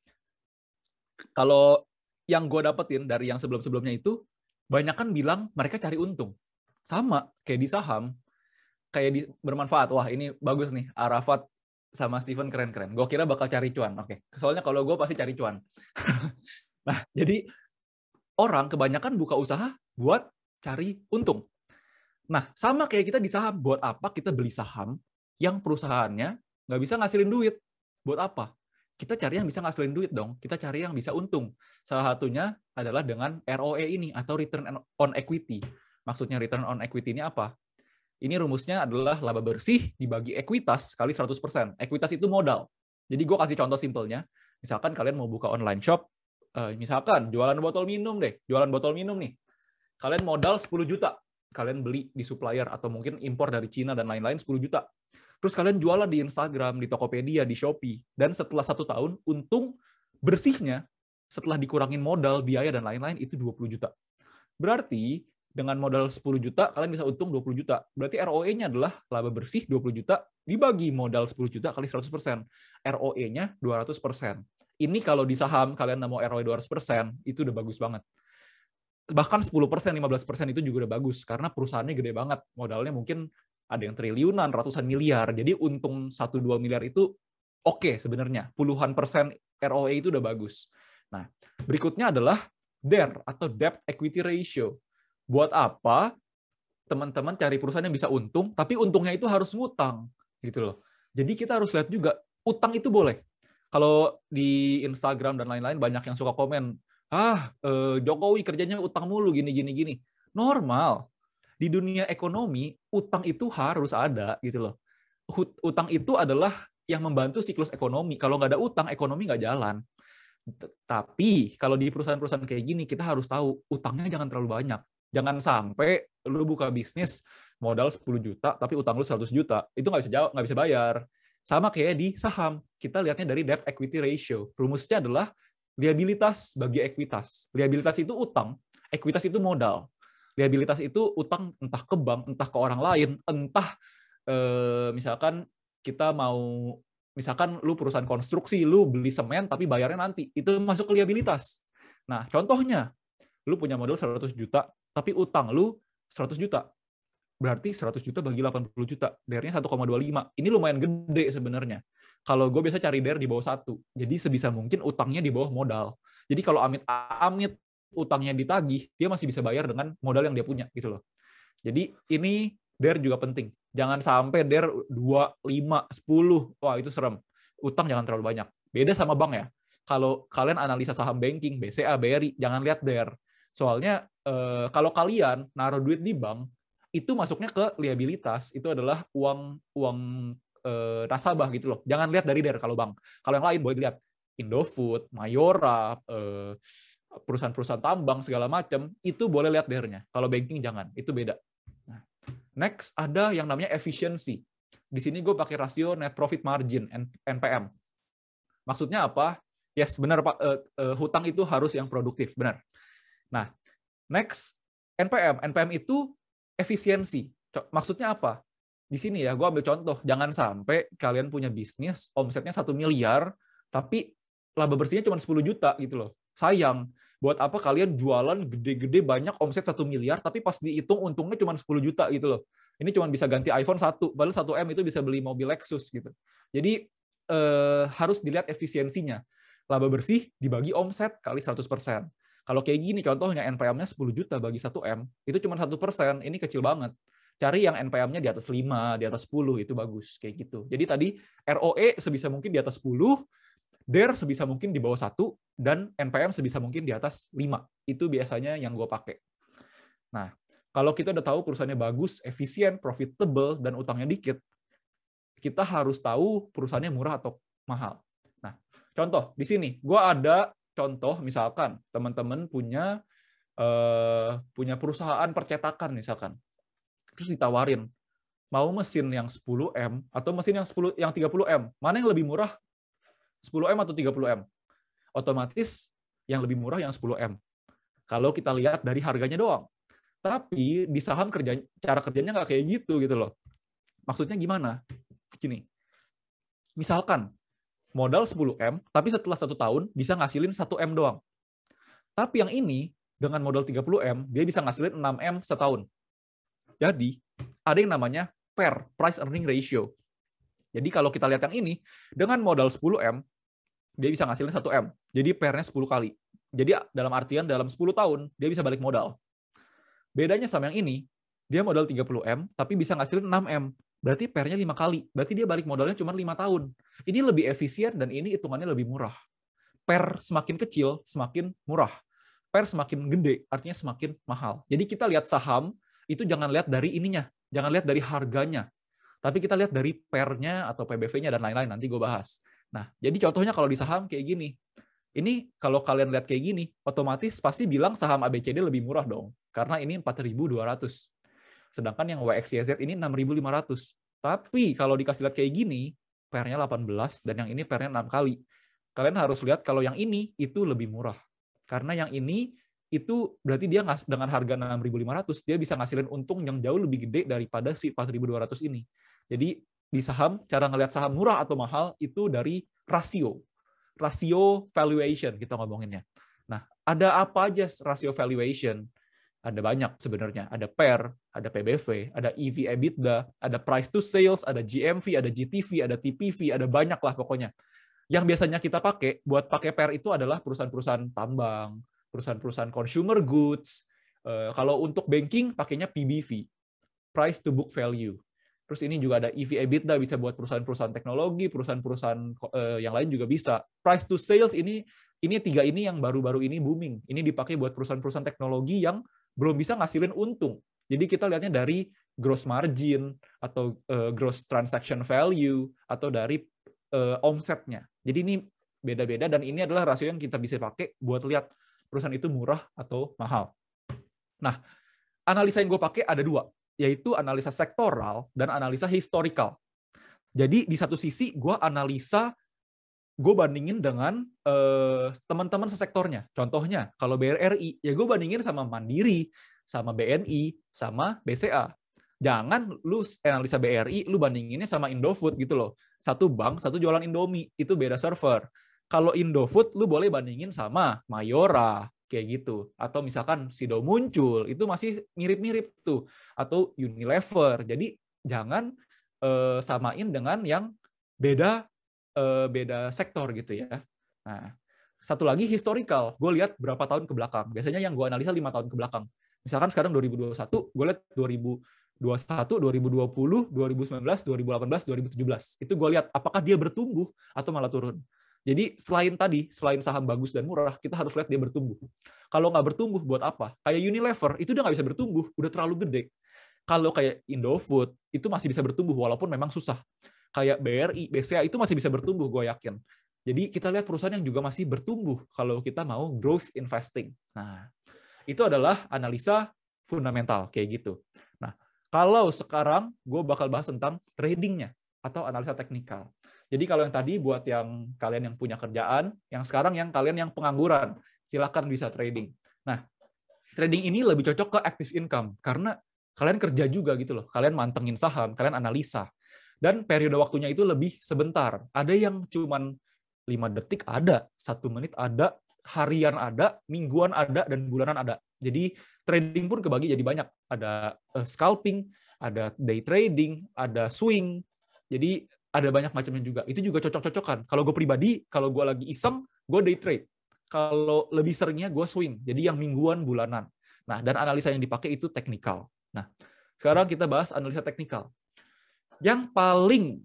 Kalau yang gue dapetin dari yang sebelum-sebelumnya itu, banyak kan bilang mereka cari untung. Sama, kayak di saham, kayak di, bermanfaat. Wah, ini bagus nih, Arafat sama Steven keren-keren. Gue kira bakal cari cuan. Oke, soalnya kalau gue pasti cari cuan. Nah, jadi orang kebanyakan buka usaha buat cari untung. Nah, sama kayak kita di saham. Buat apa kita beli saham yang perusahaannya nggak bisa ngasilin duit? Buat apa? Kita cari yang bisa ngasilin duit dong. Kita cari yang bisa untung. Salah satunya adalah dengan R O E ini, atau Return on Equity. Maksudnya Return on Equity ini apa? Ini rumusnya adalah laba bersih dibagi ekuitas kali seratus persen. Ekuitas itu modal. Jadi gue kasih contoh simpelnya. Misalkan kalian mau buka online shop, misalkan jualan botol minum deh. Jualan botol minum nih. Kalian modal sepuluh juta. Kalian beli di supplier atau mungkin impor dari Cina dan lain-lain sepuluh juta. Terus kalian jualan di Instagram, di Tokopedia, di Shopee. Dan setelah satu tahun, untung bersihnya setelah dikurangin modal, biaya, dan lain-lain itu dua puluh juta. Berarti dengan modal sepuluh juta, kalian bisa untung dua puluh juta. Berarti R O E-nya adalah laba bersih dua puluh juta dibagi modal sepuluh juta kali seratus persen. R O E-nya dua ratus persen. Ini kalau di saham, kalian mau R O E dua ratus persen, itu udah bagus banget. Bahkan sepuluh persen, lima belas persen itu juga udah bagus, karena perusahaannya gede banget. Modalnya mungkin ada yang triliunan, ratusan miliar. Jadi untung satu sampai dua miliar itu oke okay sebenarnya. Puluhan persen R O E itu udah bagus. Nah, berikutnya adalah D E R atau Debt Equity Ratio. Buat apa teman-teman cari perusahaan yang bisa untung, tapi untungnya itu harus ngutang, gitu loh. Jadi kita harus lihat juga, utang itu boleh. Kalau di Instagram dan lain-lain banyak yang suka komen, ah eh, Jokowi kerjanya utang mulu gini gini gini. Normal. Di dunia ekonomi utang itu harus ada gitu loh. Utang itu adalah yang membantu siklus ekonomi. Kalau nggak ada utang, ekonomi nggak jalan. Tapi kalau di perusahaan-perusahaan kayak gini, kita harus tahu utangnya jangan terlalu banyak. Jangan sampai lu buka bisnis modal sepuluh juta, tapi utang lu seratus juta. Itu nggak bisa jawab, nggak bisa bayar. Sama kayak di saham. Kita lihatnya dari debt equity ratio. Rumusnya adalah liabilitas bagi ekuitas. Liabilitas itu utang, ekuitas itu modal. Liabilitas itu utang entah ke bank, entah ke orang lain, entah eh, misalkan kita mau misalkan lu perusahaan konstruksi, lu beli semen tapi bayarnya nanti, itu masuk ke liabilitas. Nah, contohnya, lu punya modal seratus juta, tapi utang lu seratus juta. Berarti seratus juta bagi delapan puluh juta, D E R-nya satu koma dua lima. Ini lumayan gede sebenarnya. Kalau gue biasa cari D E R di bawah satu. Jadi sebisa mungkin utangnya di bawah modal. Jadi kalau amit-amit utangnya ditagih, dia masih bisa bayar dengan modal yang dia punya gitu loh. Jadi ini D E R juga penting. Jangan sampai D E R dua, lima, sepuluh. Wah, itu serem. Utang jangan terlalu banyak. Beda sama bank ya. Kalau kalian analisa saham banking, B C A, B R I, jangan lihat D E R. Soalnya eh, kalau kalian naruh duit di bank, itu masuknya ke liabilitas. Itu adalah uang uang eh, nasabah gitu loh. Jangan lihat dari D E R kalau bank. Kalau yang lain boleh dilihat. Indofood, Mayora, eh, perusahaan-perusahaan tambang, segala macam, itu boleh lihat D E R-nya. Kalau banking jangan. Itu beda. Next, ada yang namanya efficiency. Di sini gue pakai rasio net profit margin, N P M. Maksudnya apa? Yes, benar Pak. Uh, uh, hutang itu harus yang produktif, benar. Nah, next, N P M. N P M itu efisiensi. Maksudnya apa? Di sini ya, gue ambil contoh. Jangan sampai kalian punya bisnis, omsetnya satu miliar, tapi laba bersihnya cuma sepuluh juta gitu loh. Sayang. Buat apa kalian jualan gede-gede banyak omset satu miliar, tapi pas dihitung untungnya cuma sepuluh juta gitu loh. Ini cuma bisa ganti iPhone satu, padahal satu M itu bisa beli mobil Lexus gitu. Jadi eh, harus dilihat efisiensinya. Laba bersih dibagi omset kali seratus persen. Kalau kayak gini contohnya N P M-nya sepuluh juta bagi satu M, itu cuma satu persen, ini kecil banget. Cari yang N P M-nya di atas lima, di atas sepuluh, itu bagus. Kayak gitu. Jadi tadi R O E sebisa mungkin di atas sepuluh, D E R sebisa mungkin di bawah satu, dan N P M sebisa mungkin di atas lima. Itu biasanya yang gue pakai. Nah, kalau kita udah tahu perusahaannya bagus, efisien, profitable, dan utangnya dikit, kita harus tahu perusahaannya murah atau mahal. Nah, contoh, di sini, gue ada contoh, misalkan, teman-teman punya uh, punya perusahaan percetakan, misalkan. Terus ditawarin, mau mesin yang sepuluh M, atau mesin yang, sepuluh, yang tiga puluh M, mana yang lebih murah? sepuluh M atau tiga puluh M? Otomatis yang lebih murah yang sepuluh M. Kalau kita lihat dari harganya doang. Tapi di saham kerja, cara kerjanya nggak kayak gitu gitu loh. Maksudnya gimana? Gini, misalkan modal sepuluh M, tapi setelah satu tahun bisa ngasilin satu M doang. Tapi yang ini dengan modal tiga puluh M, dia bisa ngasilin enam M setahun. Jadi ada yang namanya P E R, Price Earning Ratio. Jadi kalau kita lihat yang ini, dengan modal sepuluh M, dia bisa ngasilin satu M. Jadi P E R-nya sepuluh kali. Jadi dalam artian dalam sepuluh tahun, dia bisa balik modal. Bedanya sama yang ini, dia modal tiga puluh M, tapi bisa ngasilin enam M. Berarti P E R-nya lima kali. Berarti dia balik modalnya cuma lima tahun. Ini lebih efisien dan ini hitungannya lebih murah. P E R semakin kecil, semakin murah. P E R semakin gede, artinya semakin mahal. Jadi kita lihat saham, itu jangan lihat dari ininya. Jangan lihat dari harganya. Tapi kita lihat dari P E R-nya atau P B V-nya dan lain-lain. Nanti gue bahas. Nah, jadi contohnya kalau di saham kayak gini. Ini kalau kalian lihat kayak gini, otomatis pasti bilang saham A B C D lebih murah dong. Karena ini empat ribu dua ratus. Sedangkan yang W X Y Z ini enam ribu lima ratus. Tapi kalau dikasih lihat kayak gini, P E R-nya delapan belas dan yang ini P E R-nya enam kali. Kalian harus lihat kalau yang ini itu lebih murah. Karena yang ini itu berarti dia dengan harga enam ribu lima ratus, dia bisa ngasilin untung yang jauh lebih gede daripada si empat ribu dua ratus ini. Jadi di saham, cara ngelihat saham murah atau mahal itu dari rasio. Rasio valuation kita ngomonginnya. Nah, ada apa aja rasio valuation? Ada banyak sebenarnya. Ada P E R, ada P B V, ada E V EBITDA, ada price to sales, ada G M V, ada G T V, ada T P V, ada banyak lah pokoknya. Yang biasanya kita pakai buat pakai P E R itu adalah perusahaan-perusahaan tambang, perusahaan-perusahaan consumer goods. Uh, kalau untuk banking pakainya P B V, price to book value. Terus ini juga ada E V EBITDA, bisa buat perusahaan-perusahaan teknologi, perusahaan-perusahaan uh, yang lain juga bisa. Price to sales ini ini tiga ini yang baru-baru ini booming. Ini dipakai buat perusahaan-perusahaan teknologi yang belum bisa ngasilin untung. Jadi kita lihatnya dari gross margin atau uh, gross transaction value atau dari uh, omsetnya. Jadi ini beda-beda dan ini adalah rasio yang kita bisa pakai buat lihat perusahaan itu murah atau mahal. Nah, analisa yang gue pakai ada dua, yaitu analisa sektoral dan analisa historical. Jadi di satu sisi gue analisa, gue bandingin dengan uh, teman-teman sesektornya. Contohnya, kalau B R I, ya gue bandingin sama Mandiri, sama B N I, sama B C A. Jangan lu analisa B R I, lu bandinginnya sama Indofood gitu loh. Satu bank, satu jualan Indomie, itu beda server. Kalau Indofood, lu boleh bandingin sama Mayora, kayak gitu. Atau misalkan Sido Muncul, itu masih mirip-mirip tuh. Atau Unilever. Jadi jangan uh, samain dengan yang beda uh, beda sektor gitu ya. Nah, satu lagi historical. Gue lihat berapa tahun ke belakang. Biasanya yang gue analisa lima tahun ke belakang. Misalkan sekarang dua ribu dua puluh satu, gue lihat dua ribu dua puluh satu, dua ribu dua puluh, dua ribu sembilan belas, dua ribu delapan belas, dua ribu tujuh belas. Itu gue lihat apakah dia bertumbuh atau malah turun. Jadi selain tadi, selain saham bagus dan murah, kita harus lihat dia bertumbuh. Kalau nggak bertumbuh, buat apa? Kayak Unilever, itu udah nggak bisa bertumbuh, udah terlalu gede. Kalau kayak Indofood, itu masih bisa bertumbuh, walaupun memang susah. Kayak B R I, B C A, itu masih bisa bertumbuh, gue yakin. Jadi kita lihat perusahaan yang juga masih bertumbuh kalau kita mau growth investing. Nah, itu adalah analisa fundamental, kayak gitu. Nah, kalau sekarang gue bakal bahas tentang tradingnya atau analisa teknikal. Jadi kalau yang tadi buat yang kalian yang punya kerjaan, yang sekarang yang kalian yang pengangguran, silakan bisa trading. Nah, trading ini lebih cocok ke active income karena kalian kerja juga gitu loh. Kalian mantengin saham, kalian analisa. Dan periode waktunya itu lebih sebentar. Ada yang cuman lima detik ada, satu menit ada, harian ada, mingguan ada, dan bulanan ada. Jadi trading pun kebagi jadi banyak. Ada uh, scalping, ada day trading, ada swing. Jadi ada banyak macamnya juga. Itu juga cocok-cocokan. Kalau gue pribadi, kalau gue lagi iseng, gue day trade. Kalau lebih seringnya gue swing. Jadi yang mingguan, bulanan. Nah, dan analisa yang dipakai itu teknikal. Nah, sekarang kita bahas analisa teknikal. Yang paling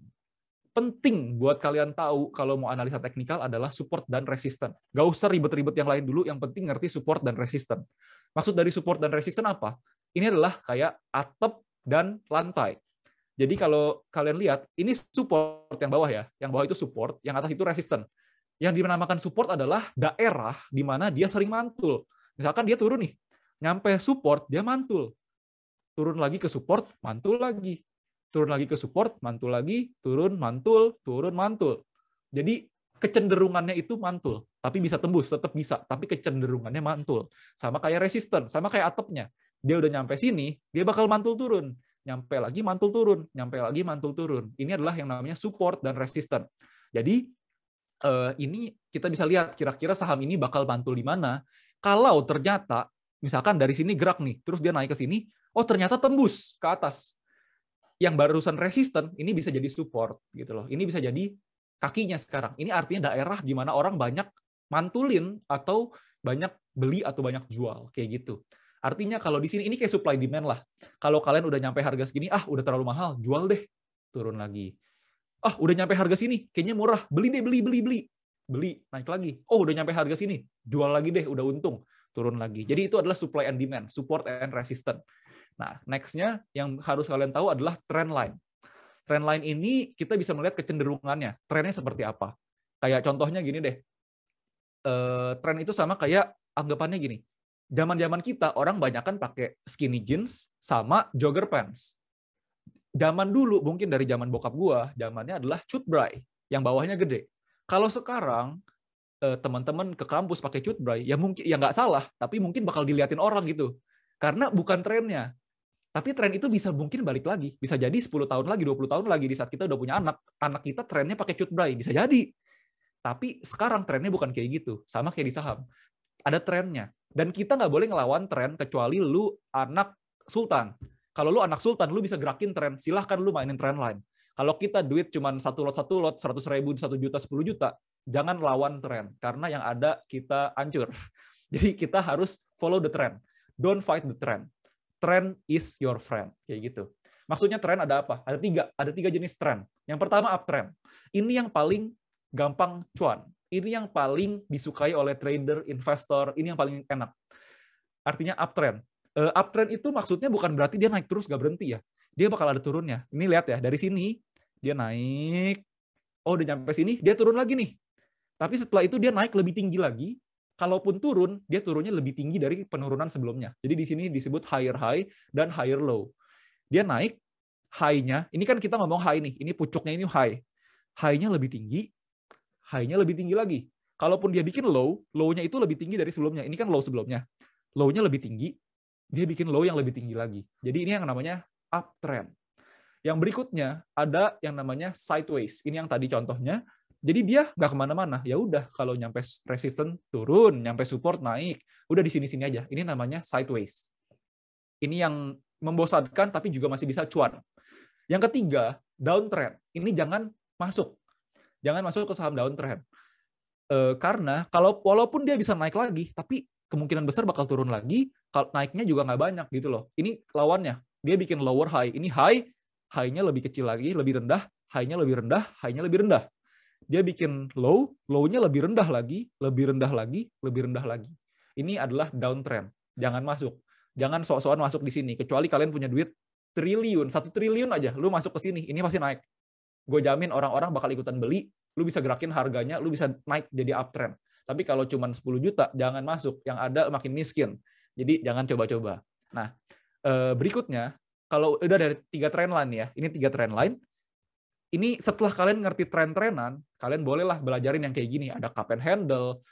penting buat kalian tahu kalau mau analisa teknikal adalah support dan resisten. Gak usah ribet-ribet yang lain dulu, yang penting ngerti support dan resisten. Maksud dari support dan resisten apa? Ini adalah kayak atap dan lantai. Jadi kalau kalian lihat, ini support yang bawah ya, yang bawah itu support, yang atas itu resisten. Yang dinamakan support adalah daerah di mana dia sering mantul. Misalkan dia turun nih, nyampe support, dia mantul. Turun lagi ke support, mantul lagi. Turun lagi ke support, mantul lagi, turun, mantul, turun, mantul. Jadi kecenderungannya itu mantul, tapi bisa tembus, tetap bisa, tapi kecenderungannya mantul. Sama kayak resisten, sama kayak atapnya. Dia udah nyampe sini, dia bakal mantul turun. Nyampe lagi, mantul turun. Nyampe lagi, mantul turun. Ini adalah yang namanya support dan resisten. Jadi ini kita bisa lihat kira-kira saham ini bakal mantul di mana. Kalau ternyata, misalkan dari sini gerak nih, terus dia naik ke sini, oh ternyata tembus ke atas. Yang barusan resisten ini bisa jadi support gitu loh. Ini bisa jadi kakinya sekarang. Ini artinya daerah di mana orang banyak mantulin atau banyak beli atau banyak jual kayak gitu. Artinya kalau di sini ini kayak supply demand lah. Kalau kalian udah nyampe harga segini, ah udah terlalu mahal, jual deh. Turun lagi. Ah udah nyampe harga sini, kayaknya murah, beli deh, beli beli beli. Beli, naik lagi. Oh udah nyampe harga sini, jual lagi deh, udah untung. Turun lagi. Jadi itu adalah supply and demand, support and resistance. Nah, next-nya yang harus kalian tahu adalah trend line. Trend line ini kita bisa melihat kecenderungannya. Trennya seperti apa? Kayak contohnya gini deh. Uh, tren itu sama kayak anggapannya gini. Zaman-zaman kita orang banyakan pakai skinny jeans sama jogger pants. Zaman dulu mungkin dari zaman bokap gua, zamannya adalah cut bray yang bawahnya gede. Kalau sekarang uh, teman-teman ke kampus pakai cut bray, ya mungkin ya nggak salah, tapi mungkin bakal diliatin orang gitu. Karena bukan trennya. Tapi tren itu bisa mungkin balik lagi. Bisa jadi sepuluh tahun lagi, dua puluh tahun lagi di saat kita udah punya anak. Anak kita trennya pakai cut bray. Bisa jadi. Tapi sekarang trennya bukan kayak gitu. Sama kayak di saham. Ada trennya. Dan kita nggak boleh ngelawan tren kecuali lu anak sultan. Kalau lu anak sultan, lu bisa gerakin tren. Silahkan lu mainin tren lain. Kalau kita duit cuma satu lot, satu lot, seratus ribu, satu juta, sepuluh juta, jangan lawan tren. Karena yang ada kita hancur. Jadi kita harus follow the trend. Don't fight the trend. Trend is your friend, kayak gitu. Maksudnya tren ada apa? Ada tiga, ada tiga jenis tren. Yang pertama uptrend. Ini yang paling gampang cuan. Ini yang paling disukai oleh trader, investor. Ini yang paling enak. Artinya uptrend. Uh, uptrend itu maksudnya bukan berarti dia naik terus gak berhenti ya. Dia bakal ada turunnya. Ini lihat ya, dari sini dia naik. Oh, udah nyampe sini, dia turun lagi nih. Tapi setelah itu dia naik lebih tinggi lagi. Kalaupun turun, dia turunnya lebih tinggi dari penurunan sebelumnya. Jadi di sini disebut higher high dan higher low. Dia naik, high-nya, ini kan kita ngomong high nih, ini pucuknya ini high. High-nya lebih tinggi, high-nya lebih tinggi lagi. Kalaupun dia bikin low, low-nya itu lebih tinggi dari sebelumnya. Ini kan low sebelumnya. Low-nya lebih tinggi, dia bikin low yang lebih tinggi lagi. Jadi ini yang namanya uptrend. Yang berikutnya ada yang namanya sideways. Ini yang tadi contohnya. Jadi dia nggak kemana-mana. Ya udah, kalau nyampe resistance turun, nyampe support naik. Udah di sini-sini aja. Ini namanya sideways. Ini yang membosankan tapi juga masih bisa cuan. Yang ketiga, downtrend. Ini jangan masuk. Jangan masuk ke saham downtrend. E, karena kalau walaupun dia bisa naik lagi, tapi kemungkinan besar bakal turun lagi, kalau naiknya juga nggak banyak gitu loh. Ini lawannya. Dia bikin lower high. Ini high, high-nya lebih kecil lagi, lebih rendah, high-nya lebih rendah, high-nya lebih rendah. Dia bikin low, low-nya lebih rendah lagi, lebih rendah lagi, lebih rendah lagi. Ini adalah downtrend. Jangan masuk. Jangan sok-sokan masuk di sini. Kecuali kalian punya duit triliun, satu triliun aja, lu masuk ke sini, ini pasti naik. Gue jamin orang-orang bakal ikutan beli, lu bisa gerakin harganya, lu bisa naik jadi uptrend. Tapi kalau cuma sepuluh juta, jangan masuk. Yang ada makin miskin. Jadi jangan coba-coba. Nah, berikutnya, kalau udah dari tiga trend line ya, ini tiga trend line. Ini setelah kalian ngerti tren-trenan, kalian bolehlah belajarin yang kayak gini. Ada cup and handle,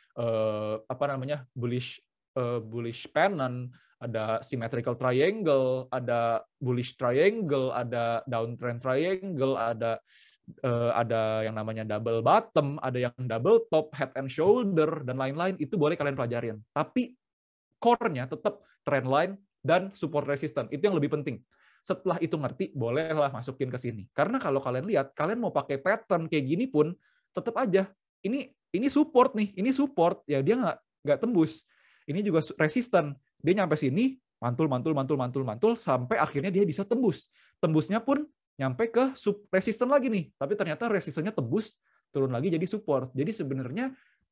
apa namanya, bullish bullish pennant, ada symmetrical triangle, ada bullish triangle, ada downtrend triangle, ada uh, ada yang namanya double bottom, ada yang double top, head and shoulder, dan lain-lain. Itu boleh kalian pelajarin. Tapi core-nya tetap trend line dan support resistance. Itu yang lebih penting. Setelah itu ngerti, bolehlah masukin ke sini. Karena kalau kalian lihat, kalian mau pakai pattern kayak gini pun, tetap aja. Ini ini support nih, ini support. Ya dia nggak nggak tembus. Ini juga resisten. Dia nyampe sini, mantul, mantul, mantul, mantul, mantul, sampai akhirnya dia bisa tembus. Tembusnya pun nyampe ke sub resisten lagi nih. Tapi ternyata resistennya tembus, turun lagi jadi support. Jadi sebenarnya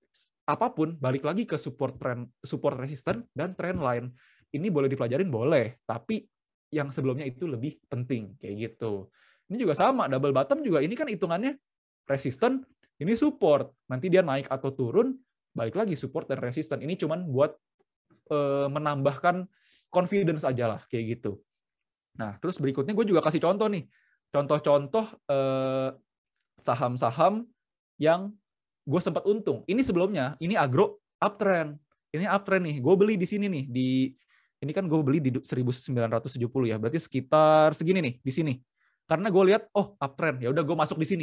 apapun, balik lagi ke support trend, support resisten dan trend line. Ini boleh dipelajarin, boleh. Tapi yang sebelumnya itu lebih penting. Kayak gitu. Ini juga sama, double bottom juga. Ini kan hitungannya resisten, ini support. Nanti dia naik atau turun, balik lagi support dan resisten. Ini cuman buat menambahkan confidence aja lah, kayak gitu. Nah, terus berikutnya gue juga kasih contoh nih. Contoh-contoh eh, saham-saham yang gue sempat untung. Ini sebelumnya, ini agro uptrend. Ini uptrend nih. Gue beli di sini nih. Di Ini kan gue beli di seribu sembilan ratus tujuh puluh ya. Berarti sekitar segini nih, di sini. Karena gue lihat, oh uptrend. Ya udah gue masuk di sini.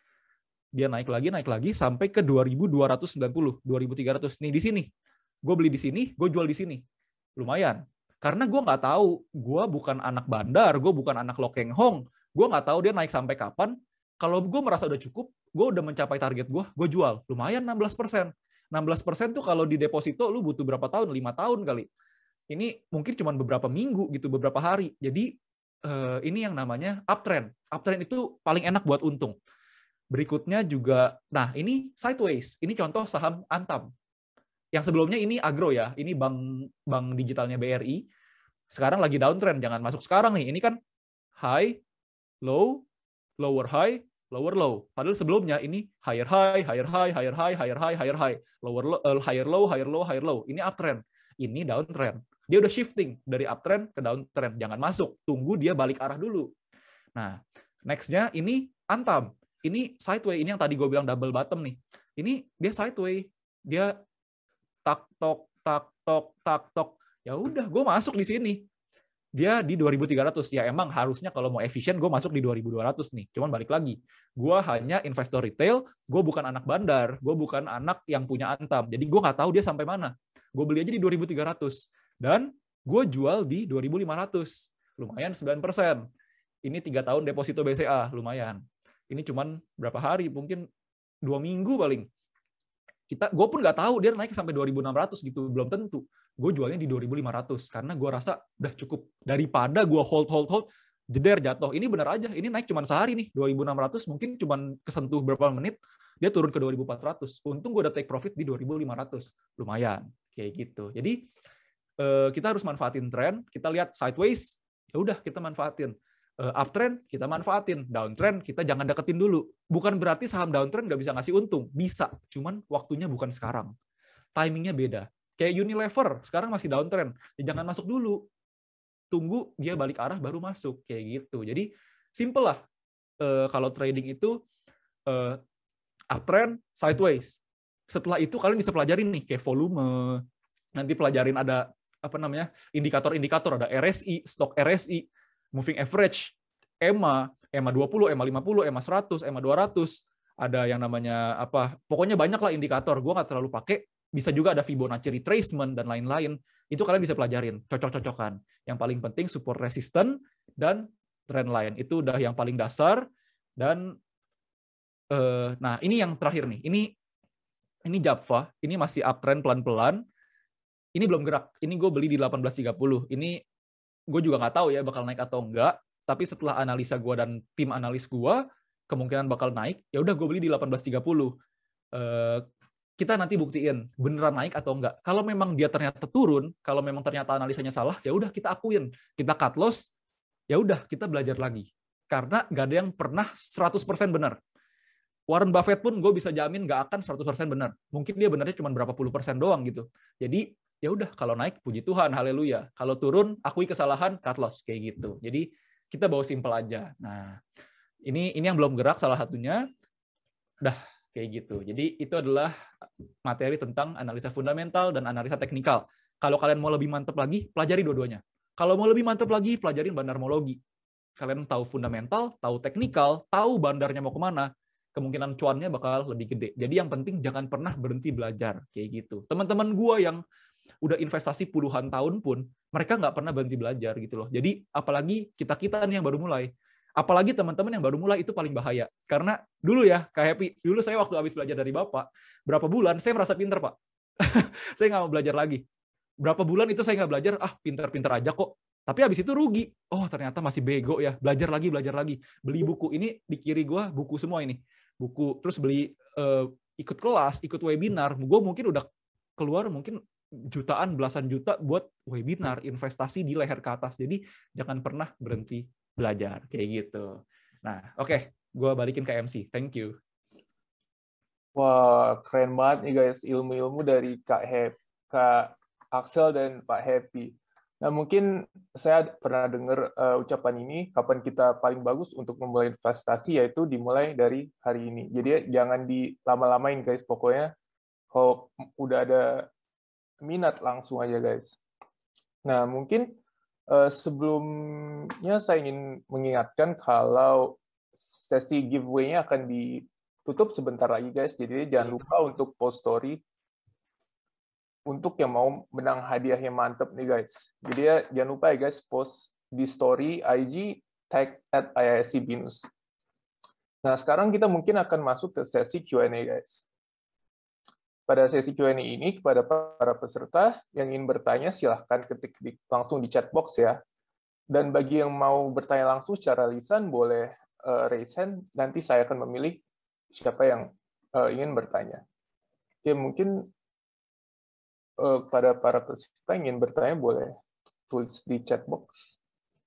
Dia naik lagi, naik lagi, sampai ke dua ribu dua ratus sembilan puluh, dua ribu tiga ratus. Nih, di sini. Gue beli di sini, gue jual di sini. Lumayan. Karena gue nggak tahu, gue bukan anak bandar, gue bukan anak lokeng hong. Gue nggak tahu dia naik sampai kapan. Kalau gue merasa udah cukup, gue udah mencapai target gue, gue jual. Lumayan enam belas persen. enam belas persen tuh kalau di deposito, lu butuh berapa tahun? lima tahun kali. Ini mungkin cuma beberapa minggu, gitu, beberapa hari. Jadi eh, ini yang namanya uptrend. Uptrend itu paling enak buat untung. Berikutnya juga, nah ini sideways. Ini contoh saham Antam. Yang sebelumnya ini agro ya, ini bank bank digitalnya B R I. Sekarang lagi downtrend, jangan masuk sekarang nih. Ini kan high, low, lower high, lower low. Padahal sebelumnya ini higher high, higher high, higher high, higher high, higher high, lower low, uh, higher low, higher low, higher low. Ini uptrend, ini downtrend. Dia udah shifting dari uptrend ke downtrend. Jangan masuk, tunggu dia balik arah dulu. Nah, next-nya ini Antam. Ini sideway, ini yang tadi gue bilang double bottom nih. Ini dia sideway, dia tak tok tak tok tak tok. Ya udah, gue masuk di sini. Dia di dua ribu tiga ratus. Ya emang harusnya kalau mau efisien gue masuk di dua ribu dua ratus nih. Cuman balik lagi, gue hanya investor retail, gue bukan anak bandar, gue bukan anak yang punya Antam. Jadi gue nggak tahu dia sampai mana. Gue beli aja di dua ribu tiga ratus dan gue jual di dua ribu lima ratus. Lumayan sembilan persen. Ini tiga tahun deposito B C A, lumayan. Ini cuman berapa hari? Mungkin dua minggu paling. Kita, gue pun nggak tahu dia naik sampai dua ribu enam ratus gitu, belum tentu. Gue jualnya di dua ribu lima ratus karena gue rasa udah cukup, daripada gue hold hold hold jeder jatuh. Ini benar aja, ini naik cuma sehari nih, dua ribu enam ratus mungkin cuma kesentuh berapa menit, dia turun ke dua ribu empat ratus. Untung gue udah take profit di dua ribu lima ratus. Lumayan, kayak gitu. Jadi kita harus manfaatin tren, kita lihat sideways, ya udah kita manfaatin. Uptrend, kita manfaatin. Downtrend, kita jangan deketin dulu. Bukan berarti saham downtrend nggak bisa ngasih untung. Bisa, cuman waktunya bukan sekarang. Timingnya beda. Kayak Unilever, sekarang masih downtrend. Ya jangan masuk dulu. Tunggu dia balik arah baru masuk. Kayak gitu. Jadi, simple lah. Uh, kalau trading itu uh, uptrend, sideways. Setelah itu kalian bisa pelajarin nih, kayak volume. Nanti pelajarin ada apa namanya indikator-indikator, ada R S I, stok R S I, moving average, E M A, E M A dua puluh, E M A lima puluh, E M A seratus, E M A dua ratus, ada yang namanya apa, pokoknya banyak lah indikator. Gue nggak terlalu pakai, bisa juga ada Fibonacci retracement dan lain-lain. Itu kalian bisa pelajarin, cocok-cocokan. Yang paling penting support resistance dan trend line. Itu udah yang paling dasar. Dan eh, nah ini yang terakhir nih. Ini ini Java, ini masih uptrend pelan-pelan. Ini belum gerak. Ini gue beli di delapan belas tiga puluh. Ini gue juga nggak tahu ya bakal naik atau enggak. Tapi setelah analisa gue dan tim analis gue, kemungkinan bakal naik. Ya udah gue beli di delapan belas tiga puluh. Uh, kita nanti buktiin beneran naik atau enggak. Kalau memang dia ternyata turun, kalau memang ternyata analisanya salah, ya udah kita akuin. Kita cut loss, ya udah kita belajar lagi. Karena nggak ada yang pernah seratus persen benar. Warren Buffett pun gue bisa jamin nggak akan seratus persen benar. Mungkin dia benarnya cuma berapa puluh persen doang gitu. Jadi ya udah kalau naik puji Tuhan, haleluya. Kalau turun akui kesalahan, cut loss kayak gitu. Jadi kita bawa simple aja. Nah, ini ini yang belum gerak salah satunya. Dah kayak gitu. Jadi itu adalah materi tentang analisa fundamental dan analisa teknikal. Kalau kalian mau lebih mantap lagi, pelajari dua-duanya. Kalau mau lebih mantap lagi, pelajarin bandarmologi. Kalian tahu fundamental, tahu teknikal, tahu bandarnya mau kemana, kemungkinan cuannya bakal lebih gede. Jadi yang penting jangan pernah berhenti belajar kayak gitu. Teman-teman gue yang udah investasi puluhan tahun pun mereka nggak pernah berhenti belajar gitu loh. Jadi apalagi kita-kita nih yang baru mulai. Apalagi teman-teman yang baru mulai itu paling bahaya. Karena dulu ya, Kak Happy, dulu saya waktu habis belajar dari Bapak, berapa bulan saya merasa pinter, Pak. Saya nggak mau belajar lagi. Berapa bulan itu saya nggak belajar, ah pinter-pinter aja kok. Tapi habis itu rugi. Oh ternyata masih bego ya. Belajar lagi, belajar lagi. Beli buku. Ini di kiri gue buku semua ini. Buku. Terus beli uh, ikut kelas, ikut webinar. Gue mungkin udah keluar mungkin jutaan, belasan juta buat webinar, investasi di leher ke atas. Jadi jangan pernah berhenti belajar. Kayak gitu. Nah oke. Okay. Gue balikin ke M C. Thank you. Wah, keren banget nih guys. Ilmu-ilmu dari Kak Happy, Kak Axel dan Pak Happy. Nah, mungkin saya pernah dengar uh, ucapan ini, kapan kita paling bagus untuk memulai investasi, yaitu dimulai dari hari ini. Jadi jangan dilama-lamain, guys. Pokoknya kalau udah ada minat, langsung aja, guys. Nah, mungkin uh, sebelumnya saya ingin mengingatkan kalau sesi giveaway-nya akan ditutup sebentar lagi, guys. Jadi jangan lupa untuk post story untuk yang mau menang hadiah yang mantep nih guys. Jadi ya jangan lupa ya guys, post di story I G tag at I I S C Binus. Nah sekarang kita mungkin akan masuk ke sesi Q and A guys. Pada sesi Q and A ini kepada para peserta yang ingin bertanya silahkan ketik di, langsung di chat box ya. Dan bagi yang mau bertanya langsung secara lisan boleh uh, raise hand. Nanti saya akan memilih siapa yang uh, ingin bertanya. Oke mungkin kepada para peserta yang ingin bertanya boleh tulis di chat box.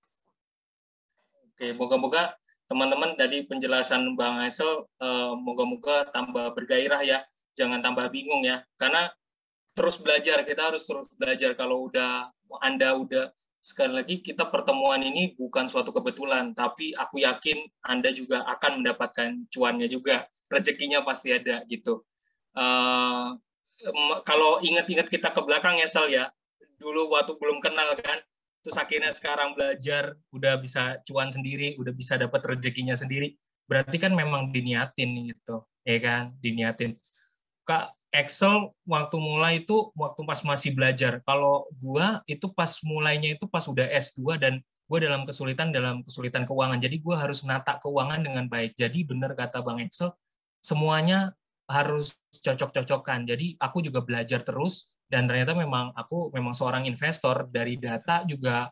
Oke, moga-moga teman-teman dari penjelasan Bang Axel, moga-moga tambah bergairah ya, jangan tambah bingung ya, karena terus belajar, kita harus terus belajar. Kalau udah Anda udah, sekali lagi kita pertemuan ini bukan suatu kebetulan, tapi aku yakin Anda juga akan mendapatkan cuannya juga, rezekinya pasti ada gitu. Uh, Kalau ingat-ingat kita ke belakang ya Sal ya, dulu waktu belum kenal kan, terus akhirnya sekarang belajar, udah bisa cuan sendiri, udah bisa dapat rezekinya sendiri, berarti kan memang diniatin gitu, ya kan, diniatin. Kak Axel waktu mulai itu, waktu pas masih belajar, kalau gua itu pas mulainya itu pas udah S dua dan gua dalam kesulitan, dalam kesulitan keuangan, jadi gua harus nata keuangan dengan baik. Jadi benar kata Bang Axel, semuanya harus cocok-cocokan. Jadi aku juga belajar terus dan ternyata memang aku memang seorang investor, dari data juga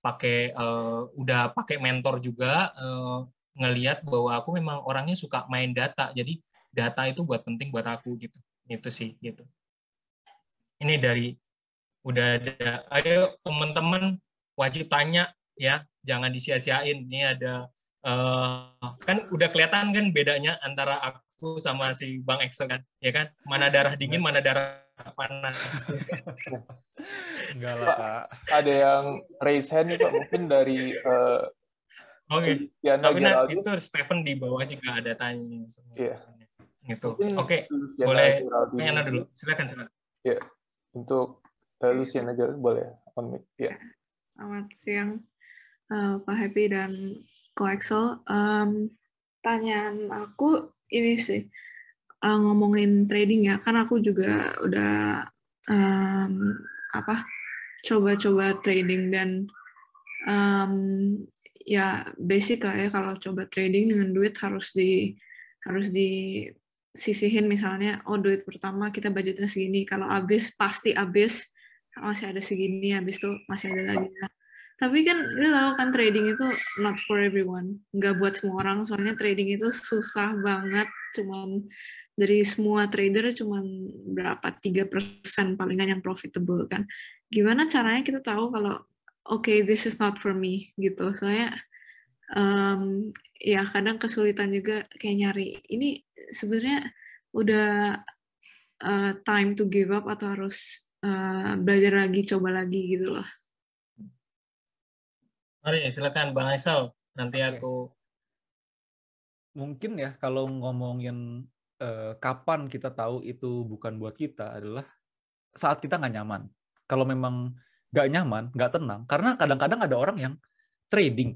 pakai uh, udah pakai mentor juga, uh, ngelihat bahwa aku memang orangnya suka main data, jadi data itu buat penting buat aku gitu. Itu sih gitu. Ini dari udah ada, ayo teman-teman wajib tanya ya, jangan disia-siain. Ini ada uh, kan udah kelihatan kan bedanya antara aku sama si Bang Excel kan, ya kan? Mana darah dingin, mana darah panas. Enggak lah, Kak. Ada yang raise hand nih, Pak, mungkin dari uh, Oke. Okay. Tapi nah, itu Stephen di bawah juga ada tanya. Iya. Gitu. Oke. Okay. Boleh tanya dulu. Silakan, silakan. Iya. Untuk uh, Luciana aja boleh on mic. Iya. Selamat siang, uh, Pak Happy dan Ko Excel. Um, pertanyaan aku ini sih, uh, ngomongin trading ya, kan aku juga udah um, apa coba-coba trading dan um, ya basic lah ya, kalau coba trading dengan duit harus di harus disisihin, misalnya oh duit pertama kita budgetnya segini, kalau habis pasti habis, masih ada segini, habis itu masih ada lagi. Nah, tapi kan kita tahu kan trading itu not for everyone, nggak buat semua orang, soalnya trading itu susah banget, cuman dari semua trader cuman berapa tiga persen palingan yang profitable kan. Gimana caranya kita tahu kalau oke okay, this is not for me gitu. Soalnya um, ya kadang kesulitan juga kayak nyari ini sebenarnya udah uh, time to give up atau harus uh, belajar lagi, coba lagi gitu loh. Mari silakan Bang Aisal, nanti okay. aku mungkin ya kalau ngomongin uh, kapan kita tahu itu bukan buat kita adalah saat kita nggak nyaman. Kalau memang nggak nyaman, nggak tenang, karena kadang-kadang ada orang yang trading,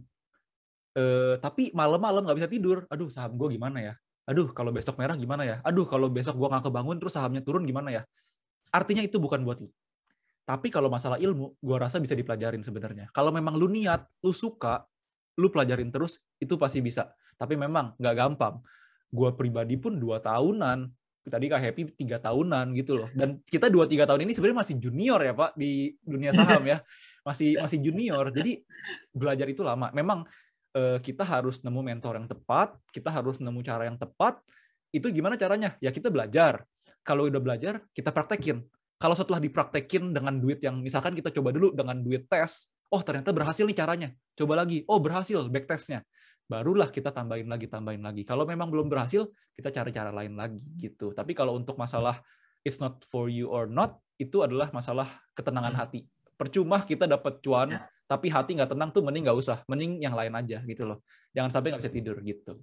uh, tapi malam-malam nggak bisa tidur. Aduh, saham gue gimana ya? Aduh, kalau besok merah gimana ya? Aduh, kalau besok gue nggak kebangun terus sahamnya turun gimana ya? Artinya itu bukan buat lu. Tapi kalau masalah ilmu, gue rasa bisa dipelajarin sebenarnya. Kalau memang lu niat, lu suka, lu pelajarin terus, itu pasti bisa. Tapi memang nggak gampang. Gue pribadi pun dua tahunan, tadi Kak Happy tiga tahunan gitu loh. Dan kita dua tiga tahun ini sebenarnya masih junior ya Pak di dunia saham ya, masih masih junior. Jadi belajar itu lama. Memang eh, kita harus nemu mentor yang tepat, kita harus nemu cara yang tepat. Itu gimana caranya? Ya kita belajar. Kalau udah belajar, kita praktekin. Kalau setelah dipraktekin dengan duit yang misalkan kita coba dulu dengan duit tes, oh ternyata berhasil nih caranya, coba lagi, oh berhasil back testnya, barulah kita tambahin lagi, tambahin lagi. Kalau memang belum berhasil, kita cari cara lain lagi gitu. Tapi kalau untuk masalah it's not for you or not, itu adalah masalah ketenangan hati. Percuma kita dapat cuan, ya. Tapi hati nggak tenang tuh mending nggak usah, mending yang lain aja gitu loh. Jangan sampai nggak bisa tidur gitu.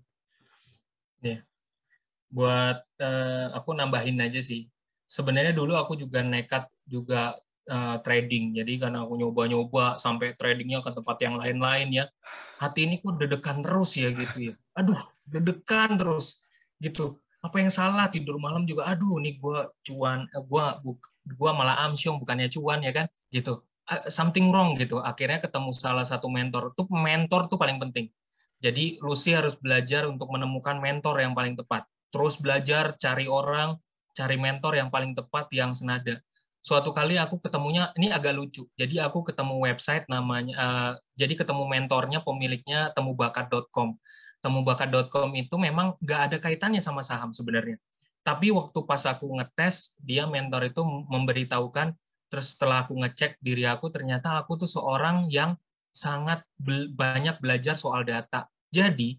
Ya. Buat uh, aku nambahin aja sih. Sebenarnya dulu aku juga nekat juga uh, trading. Jadi karena aku nyoba-nyoba sampai tradingnya ke tempat yang lain-lain ya. Hati ini kok deg-degan terus ya gitu ya. Aduh, deg-degan terus gitu. Apa yang salah, tidur malam juga aduh nih gua cuan, gua gua malah amsyong bukannya cuan ya kan gitu. Uh, something wrong gitu. Akhirnya ketemu salah satu mentor. Tuh mentor tuh paling penting. Jadi Lucy harus belajar untuk menemukan mentor yang paling tepat. Terus belajar cari orang, cari mentor yang paling tepat, yang senada. Suatu kali aku ketemunya, ini agak lucu. Jadi aku ketemu website namanya, uh, jadi ketemu mentornya, pemiliknya temubakat dot com. temubakat dot com itu memang nggak ada kaitannya sama saham sebenarnya. Tapi waktu pas aku ngetes, dia mentor itu memberitahukan, terus setelah aku ngecek diri aku, ternyata aku tuh seorang yang sangat be- banyak belajar soal data. Jadi,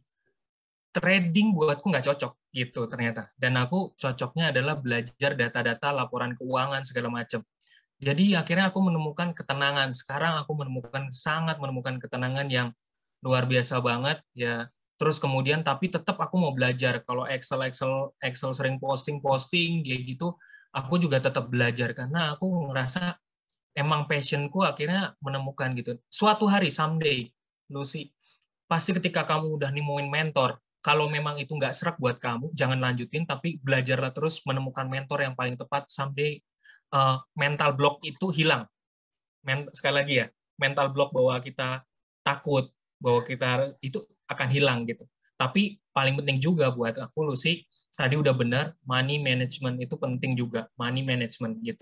trading buatku nggak cocok gitu ternyata. Dan aku cocoknya adalah belajar data-data, laporan keuangan segala macam. Jadi akhirnya aku menemukan ketenangan. Sekarang aku menemukan sangat menemukan ketenangan yang luar biasa banget ya. Terus kemudian tapi tetap aku mau belajar. Kalau Excel Excel Excel sering posting-posting kayak gitu, aku juga tetap belajar karena aku ngerasa emang passionku akhirnya menemukan gitu. Suatu hari someday, Lucy, pasti ketika kamu udah nemuin mentor, kalau memang itu nggak serak buat kamu, jangan lanjutin, tapi belajarlah terus menemukan mentor yang paling tepat, someday uh, mental block itu hilang. Men, sekali lagi ya, mental block bahwa kita takut, bahwa kita itu akan hilang gitu. Tapi paling penting juga buat aku, Lucy, tadi udah benar, money management itu penting juga, money management gitu.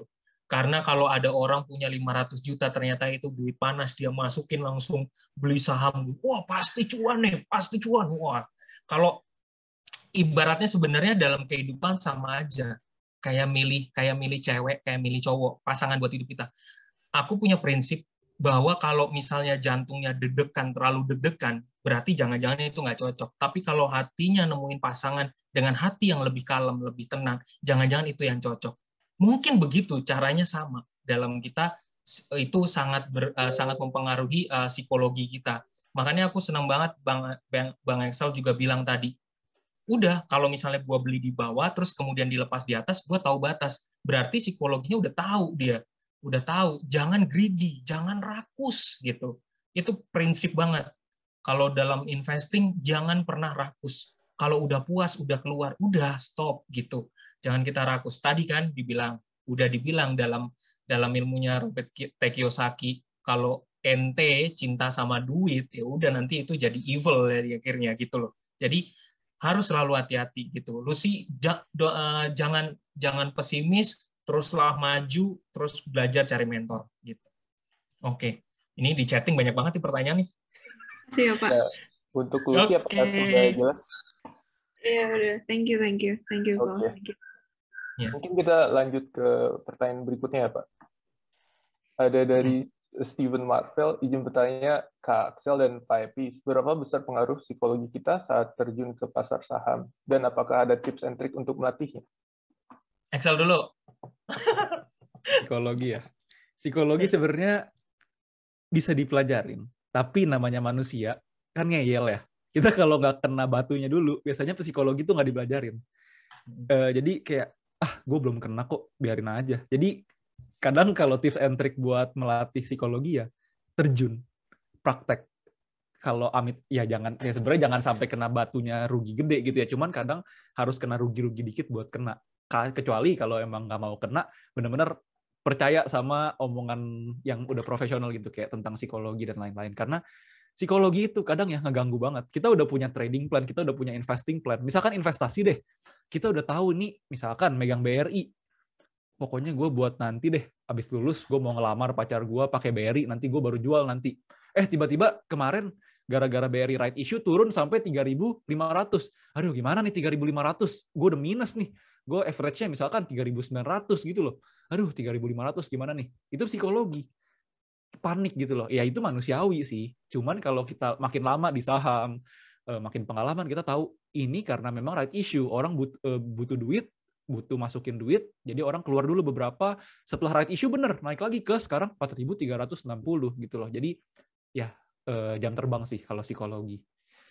Karena kalau ada orang punya lima ratus juta, ternyata itu duit panas, dia masukin langsung beli saham. Wah, pasti cuan nih, pasti cuan. Wah, kalau ibaratnya sebenarnya dalam kehidupan sama aja. Kayak milih kayak milih cewek, kayak milih cowok, pasangan buat hidup kita. Aku punya prinsip bahwa kalau misalnya jantungnya deg-degan, terlalu deg-degan, berarti jangan-jangan itu nggak cocok. Tapi kalau hatinya nemuin pasangan dengan hati yang lebih kalem, lebih tenang, jangan-jangan itu yang cocok. Mungkin begitu, caranya sama. Dalam kita itu sangat ber, uh, sangat mempengaruhi uh, psikologi kita. Makanya aku senang banget Bang, Bang, Bang Excel juga bilang tadi, udah kalau misalnya gue beli di bawah, terus kemudian dilepas di atas, gue tahu batas. Berarti psikologinya udah tahu dia. Udah tahu, jangan greedy, jangan rakus gitu. Itu prinsip banget. Kalau dalam investing, jangan pernah rakus. Kalau udah puas, udah keluar, udah stop gitu. Jangan kita rakus. Tadi kan dibilang, udah dibilang dalam dalam ilmunya Robert T. Kiyosaki, kalau ente cinta sama duit, ya udah nanti itu jadi evil dari akhirnya gitu loh. Jadi harus selalu hati-hati gitu. Lu sih jangan jangan pesimis, teruslah maju, terus belajar cari mentor gitu. Oke, ini di chatting banyak banget nih pertanyaan nih. Siap, Pak. Ya, untuk Lucy, Oke. apakah sudah jelas? Iya, udah. Thank you, thank you. Thank you, Pak. Oke. Thank you. Ya. Mungkin kita lanjut ke pertanyaan berikutnya ya, Pak. Ada dari Steven Marvel, izin bertanya, Kak Axel dan Pak Epi, seberapa besar pengaruh psikologi kita saat terjun ke pasar saham? Dan apakah ada tips and trick untuk melatihnya? Excel dulu. Psikologi ya. Psikologi sebenarnya bisa dipelajarin, tapi namanya manusia kan ngeyel ya. Kita kalau nggak kena batunya dulu, biasanya psikologi tuh nggak dipelajarin. Uh, jadi kayak, ah gue belum kena kok, biarin aja. Jadi kadang kalau tips and trick buat melatih psikologi ya, terjun, praktek. Kalau amit, ya jangan, ya sebenarnya jangan sampai kena batunya rugi gede gitu ya. Cuman kadang harus kena rugi-rugi dikit buat kena. Kecuali kalau emang nggak mau kena, benar-benar percaya sama omongan yang udah profesional gitu, kayak tentang psikologi dan lain-lain. Karena psikologi itu kadang ya ngeganggu banget. Kita udah punya trading plan, kita udah punya investing plan. Misalkan investasi deh, kita udah tahu nih, misalkan megang B R I, pokoknya gue buat nanti deh, abis lulus gue mau ngelamar pacar gue pakai B R I, nanti gue baru jual nanti. Eh tiba-tiba kemarin gara-gara B R I right issue turun sampai tiga ribu lima ratus. Aduh gimana nih tiga ribu lima ratus? Gue udah minus nih. Gue average-nya misalkan tiga ribu sembilan ratus gitu loh. Aduh tiga ribu lima ratus gimana nih? Itu psikologi. Panik gitu loh. Ya itu manusiawi sih. Cuman kalau kita makin lama di saham, makin pengalaman, kita tahu ini karena memang right issue. Orang butuh duit, butuh masukin duit, jadi orang keluar dulu beberapa, setelah right issue bener, naik lagi ke sekarang empat ribu tiga ratus enam puluh gitu loh. Jadi ya jam terbang sih kalau psikologi.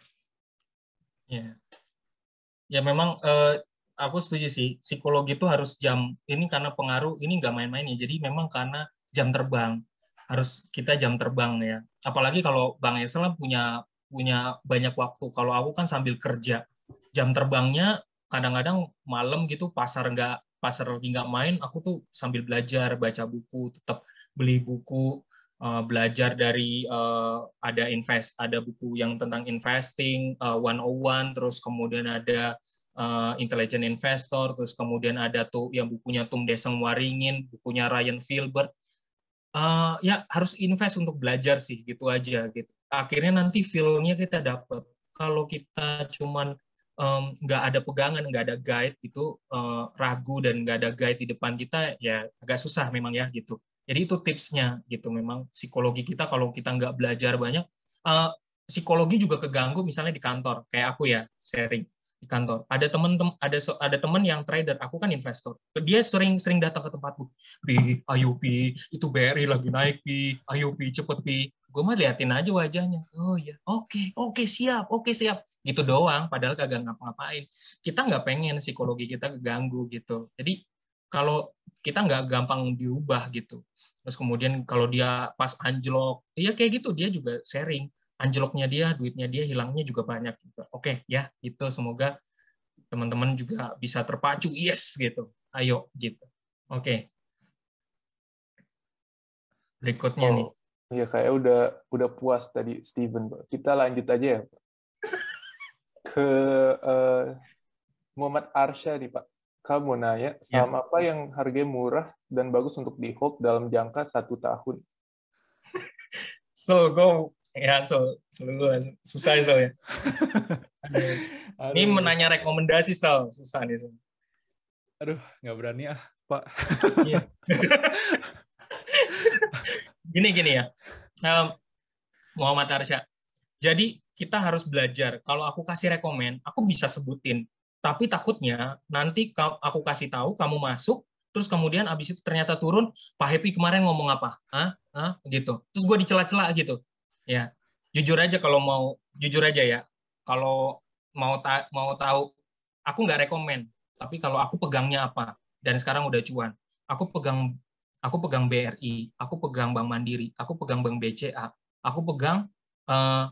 Ya, ya memang eh, aku setuju sih, psikologi itu harus jam, ini karena pengaruh, ini nggak main-main ya, jadi memang karena jam terbang, harus kita jam terbang ya. Apalagi kalau Bang Esel punya punya banyak waktu, kalau aku kan sambil kerja, jam terbangnya kadang-kadang malam gitu, pasar nggak pasar lagi nggak main, aku tuh sambil belajar, baca buku, tetap beli buku, uh, belajar dari uh, ada invest, ada buku yang tentang investing uh, seratus satu, terus kemudian ada uh, Intelligent Investor, terus kemudian ada tuh yang bukunya Tum Deseng Waringin, bukunya Ryan Filbert. Uh, ya harus invest untuk belajar sih, gitu aja gitu. Akhirnya nanti feel-nya kita dapat. Kalau kita cuman nggak um, ada pegangan, nggak ada guide gitu, uh, ragu dan nggak ada guide di depan kita, ya agak susah memang ya gitu. Jadi itu tipsnya gitu. Memang psikologi kita kalau kita nggak belajar banyak, uh, psikologi juga keganggu misalnya di kantor. Kayak aku ya sharing di kantor. Ada teman ada ada teman yang trader, aku kan investor. Dia sering sering datang ke tempatku. Pi, ayo Pi, itu B R I lagi naik Pi, ayo Pi, cepet Pi. Gue mah liatin aja wajahnya. Oh ya, oke, okay, oke okay, siap, oke okay, siap. Gitu doang, padahal kagak ngapa-ngapain. Kita nggak pengen psikologi kita keganggu gitu. Jadi kalau kita nggak gampang diubah gitu. Terus kemudian kalau dia pas anjlok, ya kayak gitu, dia juga sharing. Anjloknya dia, duitnya dia, hilangnya juga banyak. Gitu. Oke ya, gitu. Semoga teman-teman juga bisa terpacu. Yes, gitu. Ayo, gitu. Oke. Berikutnya oh, nih. Iya, kayak udah udah puas tadi Steven. Kita lanjut aja ya, Pak. Ke uh, Muhammad Arsya nih Pak, kamu nanya saham ya. apa yang harganya murah dan bagus untuk di hold dalam jangka satu tahun? So, go. Ya, so, selalu susah so ya. Ini menanya rekomendasi, Sal. Susah nih, Sal. Aduh, nggak berani ah, Pak. Iya. Gini-gini ya. Um, Muhammad Arsya. Jadi kita harus belajar. Kalau aku kasih rekomen, aku bisa sebutin. Tapi takutnya nanti aku kasih tahu, kamu masuk, terus kemudian abis itu ternyata turun, Pak Happy kemarin ngomong apa? Hah? Hah? Gitu. Terus gue dicela-cela gitu. Ya, jujur aja kalau mau, jujur aja ya. Kalau mau ta mau tahu, aku nggak rekomen. Tapi kalau aku pegangnya apa? Dan sekarang udah cuan. Aku pegang, aku pegang B R I, aku pegang Bank Mandiri, aku pegang Bank B C A, aku pegang uh,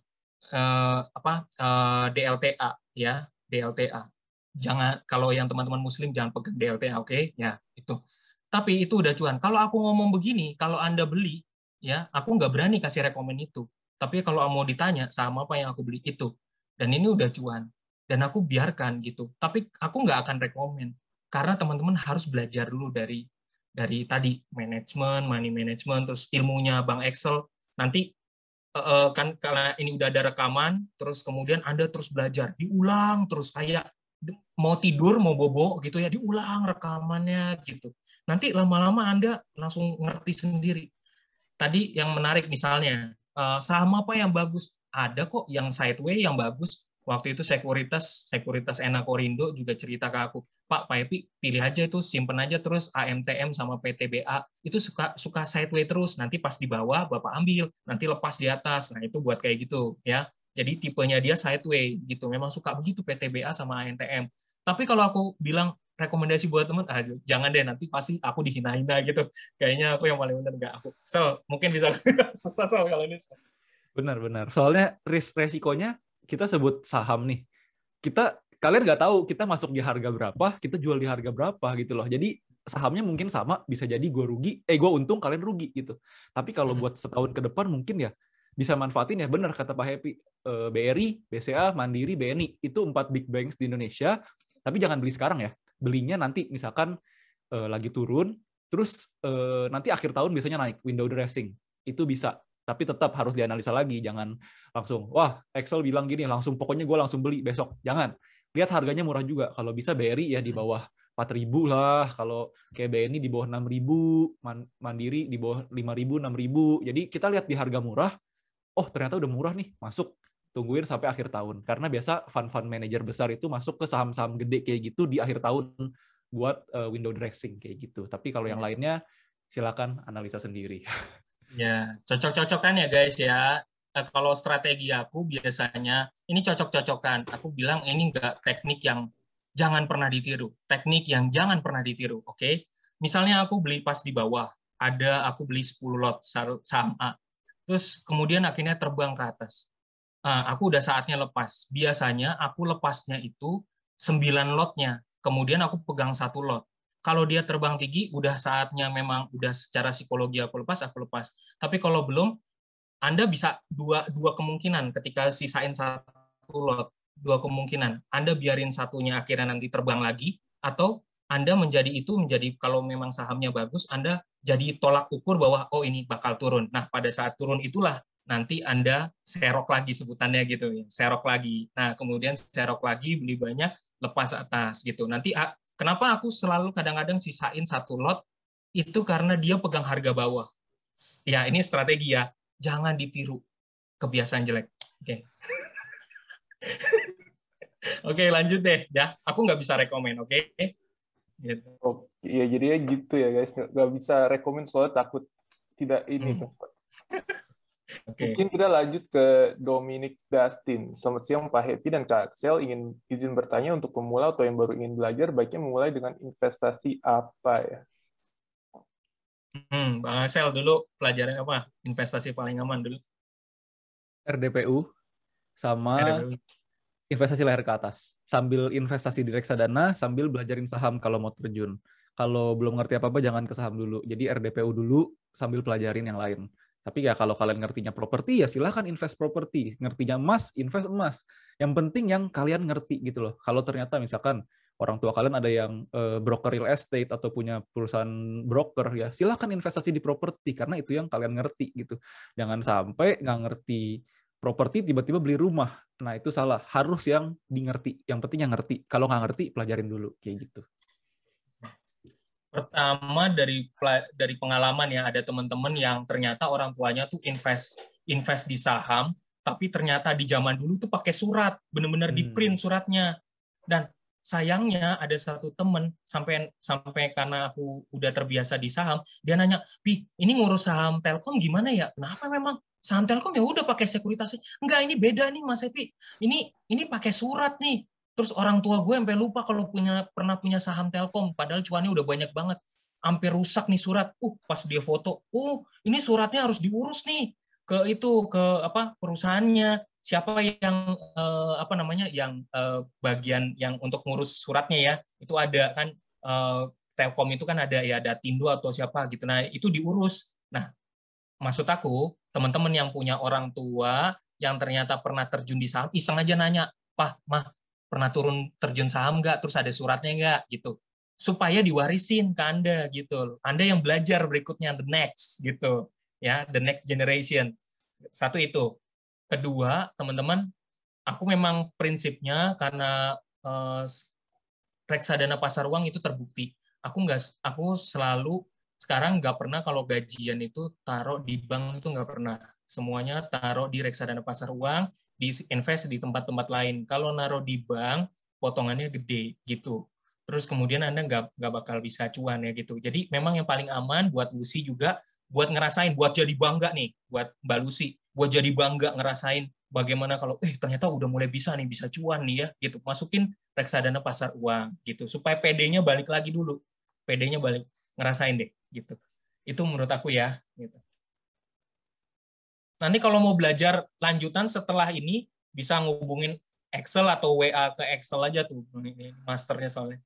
uh, apa uh, D L T A ya, D L T A. Jangan, kalau yang teman-teman Muslim jangan pegang D L T A, oke? Okay? Ya itu. Tapi itu udah cuan. Kalau aku ngomong begini, kalau Anda beli, ya aku nggak berani kasih rekomen itu. Tapi kalau mau ditanya sama apa yang aku beli itu, dan ini udah cuan, dan aku biarkan gitu. Tapi aku nggak akan rekomen karena teman-teman harus belajar dulu dari dari tadi manajemen, money management, terus ilmunya Bang Excel. Nanti uh, kan kalau ini udah ada rekaman, terus kemudian Anda terus belajar, diulang terus kayak mau tidur, mau bobo gitu ya, diulang rekamannya gitu. Nanti lama-lama Anda langsung ngerti sendiri. Tadi yang menarik misalnya, uh, saham apa yang bagus? Ada kok yang sideway yang bagus. Waktu itu sekuritas, sekuritas Ena Korindo juga cerita ke aku, Pak, Pak Happy, pilih aja itu, simpen aja terus A M T M sama P T B A. Itu suka suka sideway terus, nanti pas di bawah Bapak ambil, nanti lepas di atas. Nah, itu buat kayak gitu ya. Jadi tipenya dia sideway gitu. Memang suka begitu P T B A sama A M T M. Tapi kalau aku bilang rekomendasi buat teman, ah, jangan deh, nanti pasti aku dihina-hina gitu. Kayaknya aku yang paling benar enggak aku. So, mungkin bisa susah so, kalau ini. Benar-benar. Soalnya risk resikonya kita sebut saham nih. Kita kalian nggak tahu kita masuk di harga berapa, kita jual di harga berapa gitu loh. Jadi sahamnya mungkin sama, bisa jadi gue rugi, eh gue untung, kalian rugi gitu. Tapi kalau buat setahun ke depan mungkin ya bisa manfaatin ya, benar kata Pak Happy. B R I, B C A, Mandiri, B N I itu empat big banks di Indonesia. Tapi jangan beli sekarang ya. Belinya nanti misalkan uh, lagi turun, terus uh, nanti akhir tahun biasanya naik window dressing. Itu bisa. Tapi tetap harus dianalisa lagi, jangan langsung, wah Excel bilang gini, langsung pokoknya gue langsung beli besok. Jangan. Lihat harganya murah juga. Kalau bisa B R I ya di bawah empat ribu lah, kalau kayak B N I di bawah enam ribu, Mandiri di bawah lima ribu, enam ribu. Jadi kita lihat di harga murah, oh ternyata udah murah nih, masuk. Tungguin sampai akhir tahun. Karena biasa fund-fund manager besar itu masuk ke saham-saham gede kayak gitu di akhir tahun buat uh, window dressing kayak gitu. Tapi kalau yang lainnya silakan analisa sendiri. Ya, cocok-cocokan ya guys ya. Kalau strategi aku biasanya, ini cocok-cocokan. Aku bilang ini enggak teknik yang jangan pernah ditiru. Teknik yang jangan pernah ditiru, oke? Okay? Misalnya aku beli pas di bawah, ada aku beli sepuluh lot saham A. Terus kemudian akhirnya terbang ke atas. Nah, aku udah saatnya lepas. Biasanya aku lepasnya itu sembilan lotnya. Kemudian aku pegang satu lot. Kalau dia terbang tinggi, udah saatnya memang udah secara psikologi aku lepas, aku lepas. Tapi kalau belum, Anda bisa dua dua kemungkinan ketika sisain satu lot, dua kemungkinan. Anda biarin satunya akhirnya nanti terbang lagi, atau Anda menjadi itu menjadi kalau memang sahamnya bagus, Anda jadi tolak ukur bahwa oh ini bakal turun. Nah pada saat turun itulah nanti Anda serok lagi sebutannya gitu ya, serok lagi. Nah kemudian serok lagi beli banyak, lepas atas gitu. Nanti kenapa aku selalu kadang-kadang sisain satu lot, itu karena dia pegang harga bawah. Ya, ini strategi ya. Jangan ditiru kebiasaan jelek. Oke. Okay. Oke, okay, lanjut deh. Ya, aku nggak bisa rekomen, oke? Okay? Gitu. Oh, iya, jadinya gitu ya, guys. Nggak bisa rekomen soalnya takut tidak ini. Hmm. Okay. Mungkin kita lanjut ke Dominic Dustin. Selamat siang Pak Happy dan Kak Axel. Ingin izin bertanya untuk pemula atau yang baru ingin belajar, baiknya memulai dengan investasi apa ya? Hmm, Bang Axel dulu pelajaran apa? Investasi paling aman dulu. R D P U sama R D P U. Investasi leher ke atas. Sambil investasi di reksadana, sambil belajarin saham kalau mau terjun. Kalau belum ngerti apa-apa, jangan ke saham dulu. Jadi R D P U dulu, sambil pelajarin yang lain. Tapi ya kalau kalian ngertinya properti, ya silahkan invest properti. Ngertinya emas, invest emas. Yang penting yang kalian ngerti gitu loh. Kalau ternyata misalkan, orang tua kalian ada yang uh, broker real estate atau punya perusahaan broker, ya silakan investasi di properti karena itu yang kalian ngerti gitu. Jangan sampai nggak ngerti properti tiba-tiba beli rumah. Nah itu salah. Harus yang di ngerti. Yang penting yang ngerti. Kalau nggak ngerti pelajarin dulu kayak gitu. Pertama dari dari pengalaman ya, ada teman-teman yang ternyata orang tuanya tuh invest invest di saham, tapi ternyata di zaman dulu tuh pakai surat, benar-benar di print suratnya. Dan sayangnya ada satu teman sampai sampai karena aku udah terbiasa di saham, dia nanya, "Pi, ini ngurus saham Telkom gimana ya? Kenapa memang saham Telkom ya udah pakai sekuritasnya?" "Enggak, ini beda nih Mas Epi. Ini ini pakai surat nih." Terus orang tua gue sampai lupa kalau punya pernah punya saham Telkom, padahal cuannya udah banyak banget. Hampir rusak nih surat. Uh, pas dia foto, "Oh, ini suratnya harus diurus nih ke itu ke apa perusahaannya. Siapa yang eh, apa namanya yang eh, bagian yang untuk ngurus suratnya ya, itu ada kan eh, Telkom itu kan ada ya ada Tindo atau siapa gitu. Nah itu diurus. Nah maksud aku teman-teman yang punya orang tua yang ternyata pernah terjun di saham, iseng aja nanya, "Pah, Mah, pernah turun terjun saham nggak? Terus ada suratnya nggak?" gitu. Supaya diwarisin ke Anda gitu. Anda yang belajar berikutnya the next gitu ya, the next generation. Satu itu. Kedua, teman-teman, aku memang prinsipnya karena eh, reksadana pasar uang itu terbukti. Aku nggak, aku selalu sekarang nggak pernah kalau gajian itu taruh di bank itu nggak pernah. Semuanya taruh di reksadana pasar uang, di invest di tempat-tempat lain. Kalau naruh di bank, potongannya gede gitu. Terus kemudian Anda nggak nggak bakal bisa cuan ya gitu. Jadi memang yang paling aman buat Lucy juga, buat ngerasain, buat jadi bangga nih, buat Mbak Lucy, buat jadi bangga ngerasain bagaimana kalau eh ternyata udah mulai bisa nih, bisa cuan nih ya gitu. Masukin reksadana pasar uang gitu supaya P D-nya balik lagi dulu. P D-nya balik, ngerasain deh gitu. Itu menurut aku ya gitu. Nanti kalau mau belajar lanjutan setelah ini bisa ngubungin Excel atau W A ke Excel aja tuh. Ini masternya soalnya.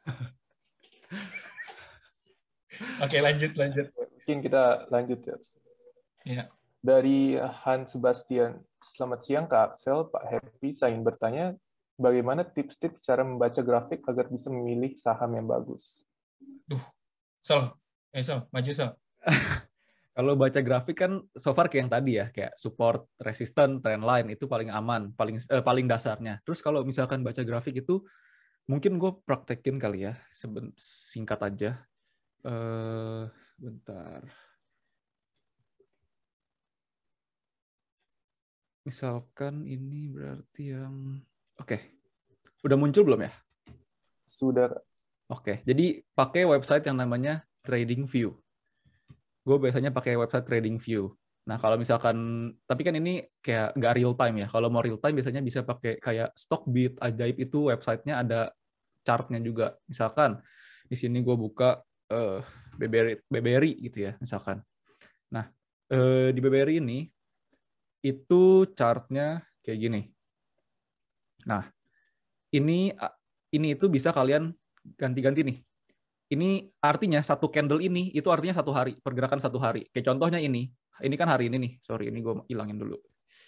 Oke, lanjut lanjut. Mungkin kita lanjut ya. Ya. Dari Hans Sebastian, selamat siang Kak Axel, Pak Happy. Saya ingin bertanya, bagaimana tips-tips cara membaca grafik agar bisa memilih saham yang bagus? Duh, Sol, eh Sol, maju Sol. Kalau baca grafik kan so far kayak yang tadi ya, kayak support, resistance, trend line itu paling aman, paling eh, paling dasarnya. Terus kalau misalkan baca grafik itu mungkin gue praktekin kali ya, seben, singkat aja. Uh, bentar. Misalkan ini berarti yang oke. Okay. Udah muncul belum ya? Sudah. Oke, okay. Jadi pakai website yang namanya TradingView. Gue biasanya pakai website TradingView. Nah, kalau misalkan, tapi kan ini kayak nggak real time ya. Kalau mau real time biasanya bisa pakai kayak Stockbit, Ajaib itu websitenya ada chartnya juga. Misalkan di sini gue buka uh, B B R I, B B R I gitu ya, misalkan. Nah, uh, di B B R I ini itu chartnya kayak gini. Nah, ini ini itu bisa kalian ganti-ganti nih. Ini artinya satu candle ini itu artinya satu hari, pergerakan satu hari. Kayak contohnya ini, ini kan hari ini nih. Sorry, ini gue hilangin dulu.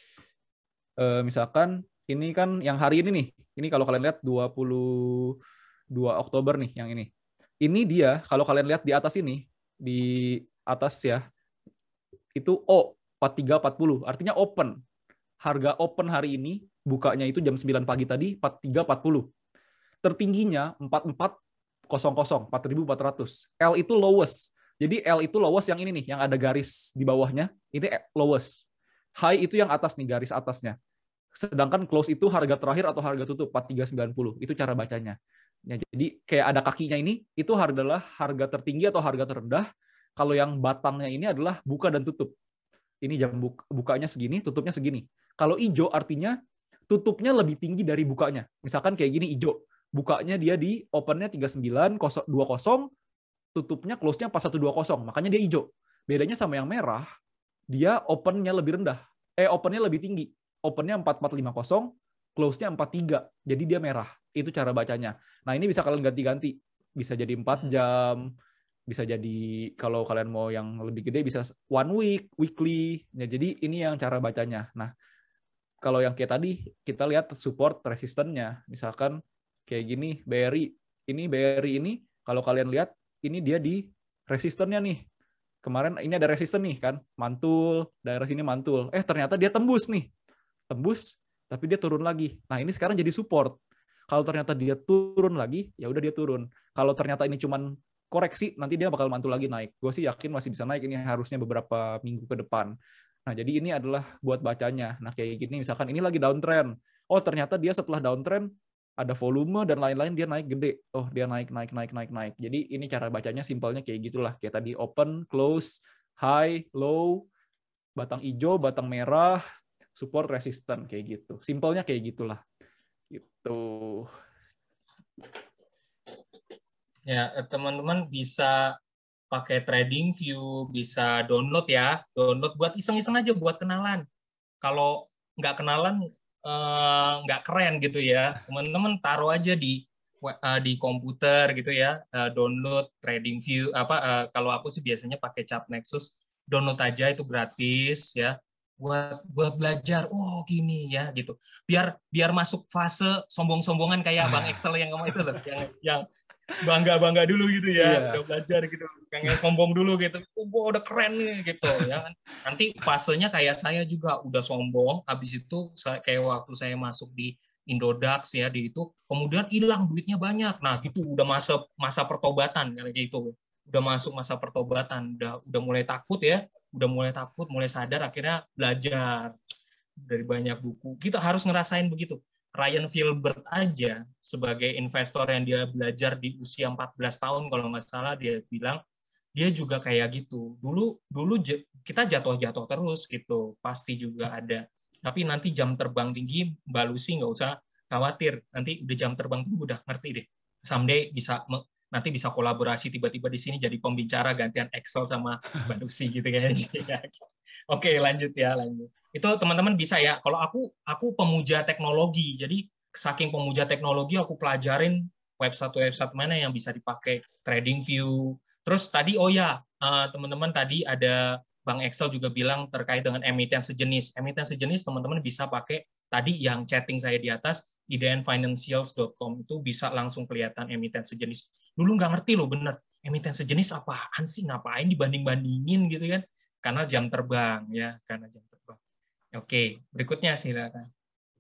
E, misalkan ini kan yang hari ini nih. Ini kalau kalian lihat dua puluh dua Oktober nih yang ini. Ini dia kalau kalian lihat di atas ini, di atas ya, itu O empat tiga empat puluh, artinya open. Harga open hari ini bukanya itu jam sembilan pagi tadi empat tiga empat puluh. Tertingginya empat empat nol nol, empat ribu empat ratus. L itu lowest. Jadi L itu lowest yang ini nih, yang ada garis di bawahnya, ini lowest. High itu yang atas nih, garis atasnya. Sedangkan close itu harga terakhir atau harga tutup empat tiga sembilan nol. Itu cara bacanya. Ya, jadi kayak ada kakinya ini, itu adalah harga tertinggi atau harga terendah. Kalau yang batangnya ini adalah buka dan tutup. Ini jam bukanya segini, tutupnya segini. Kalau hijau artinya tutupnya lebih tinggi dari bukanya. Misalkan kayak gini hijau. Bukanya dia di opennya tiga sembilan dua nol, tutupnya close-nya empat satu dua nol. Makanya dia hijau. Bedanya sama yang merah, dia opennya lebih rendah. Eh, opennya lebih tinggi. Opennya empat empat lima nol, close-nya empat tiga. Jadi dia merah. Itu cara bacanya. Nah, ini bisa kalian ganti-ganti. Bisa jadi empat jam, bisa jadi kalau kalian mau yang lebih gede bisa one week, weekly. Ya, jadi ini yang cara bacanya. Nah, kalau yang kayak tadi kita lihat support resistance-nya. Misalkan Kayak gini, B R I. Ini B R I ini, kalau kalian lihat, ini dia di resistennya nih. Kemarin ini ada resisten nih kan, mantul, daerah sini mantul. Eh ternyata dia tembus nih. Tembus, tapi dia turun lagi. Nah ini sekarang jadi support. Kalau ternyata dia turun lagi, ya udah dia turun. Kalau ternyata ini cuman koreksi, nanti dia bakal mantul lagi naik. Gue sih yakin masih bisa naik, ini harusnya beberapa minggu ke depan. Nah jadi ini adalah buat bacanya. Nah kayak gini, misalkan ini lagi downtrend. Oh ternyata dia setelah downtrend, ada volume dan lain-lain, dia naik gede. Oh, dia naik, naik, naik, naik, naik. Jadi ini cara bacanya simpelnya kayak gitulah. Kayak tadi open, close, high, low, batang hijau, batang merah, support, resistant, kayak gitu. Simpelnya kayak gitulah. Gitu. Ya, teman-teman bisa pakai TradingView, bisa download ya. Download buat iseng-iseng aja, buat kenalan. Kalau nggak kenalan, nggak uh, keren gitu ya, teman-teman taruh aja di uh, di komputer gitu ya, uh, download TradingView apa uh, kalau aku sih biasanya pakai Chartnexus, download aja itu gratis ya, buat buat belajar. Oh gini ya gitu, biar biar masuk fase sombong-sombongan kayak Bang Excel yang ngomong itu loh, yang yang bangga-bangga dulu gitu ya, yeah. Udah belajar gitu, pengen sombong dulu gitu, oh, gue udah keren nih gitu ya. Nanti fasenya kayak saya juga udah sombong, habis itu kayak waktu saya masuk di Indodax ya, di itu kemudian hilang duitnya banyak. Nah gitu udah masa masa pertobatan kayak gitu, udah masuk masa pertobatan, udah udah mulai takut ya, udah mulai takut, mulai sadar, akhirnya belajar dari banyak buku. Kita harus ngerasain begitu. Ryan Filbert aja sebagai investor yang dia belajar di usia empat belas tahun kalau nggak salah, dia bilang dia juga kayak gitu. Dulu dulu kita jatuh-jatuh terus gitu, pasti juga ada. Tapi nanti jam terbang tinggi, Mbak Lucy nggak usah khawatir. Nanti udah jam terbang tinggi udah ngerti deh. Someday bisa nanti bisa kolaborasi tiba-tiba di sini jadi pembicara gantian Excel sama Mbak Lucy gitu kayaknya. Oke, lanjut ya, lanjut. Itu teman-teman bisa ya. Kalau aku aku pemuja teknologi. Jadi saking pemuja teknologi aku pelajarin website-website mana yang bisa dipakai, TradingView. Terus tadi oh ya, teman-teman tadi ada Bang Excel juga bilang terkait dengan emiten sejenis. Emiten sejenis teman-teman bisa pakai tadi yang chatting saya di atas i d n financials dot com, itu bisa langsung kelihatan emiten sejenis. Dulu nggak ngerti loh bener, emiten sejenis apaan sih, ngapain dibanding-bandingin gitu kan? Karena jam terbang ya, karena jam terbang. Oke, berikutnya silakan.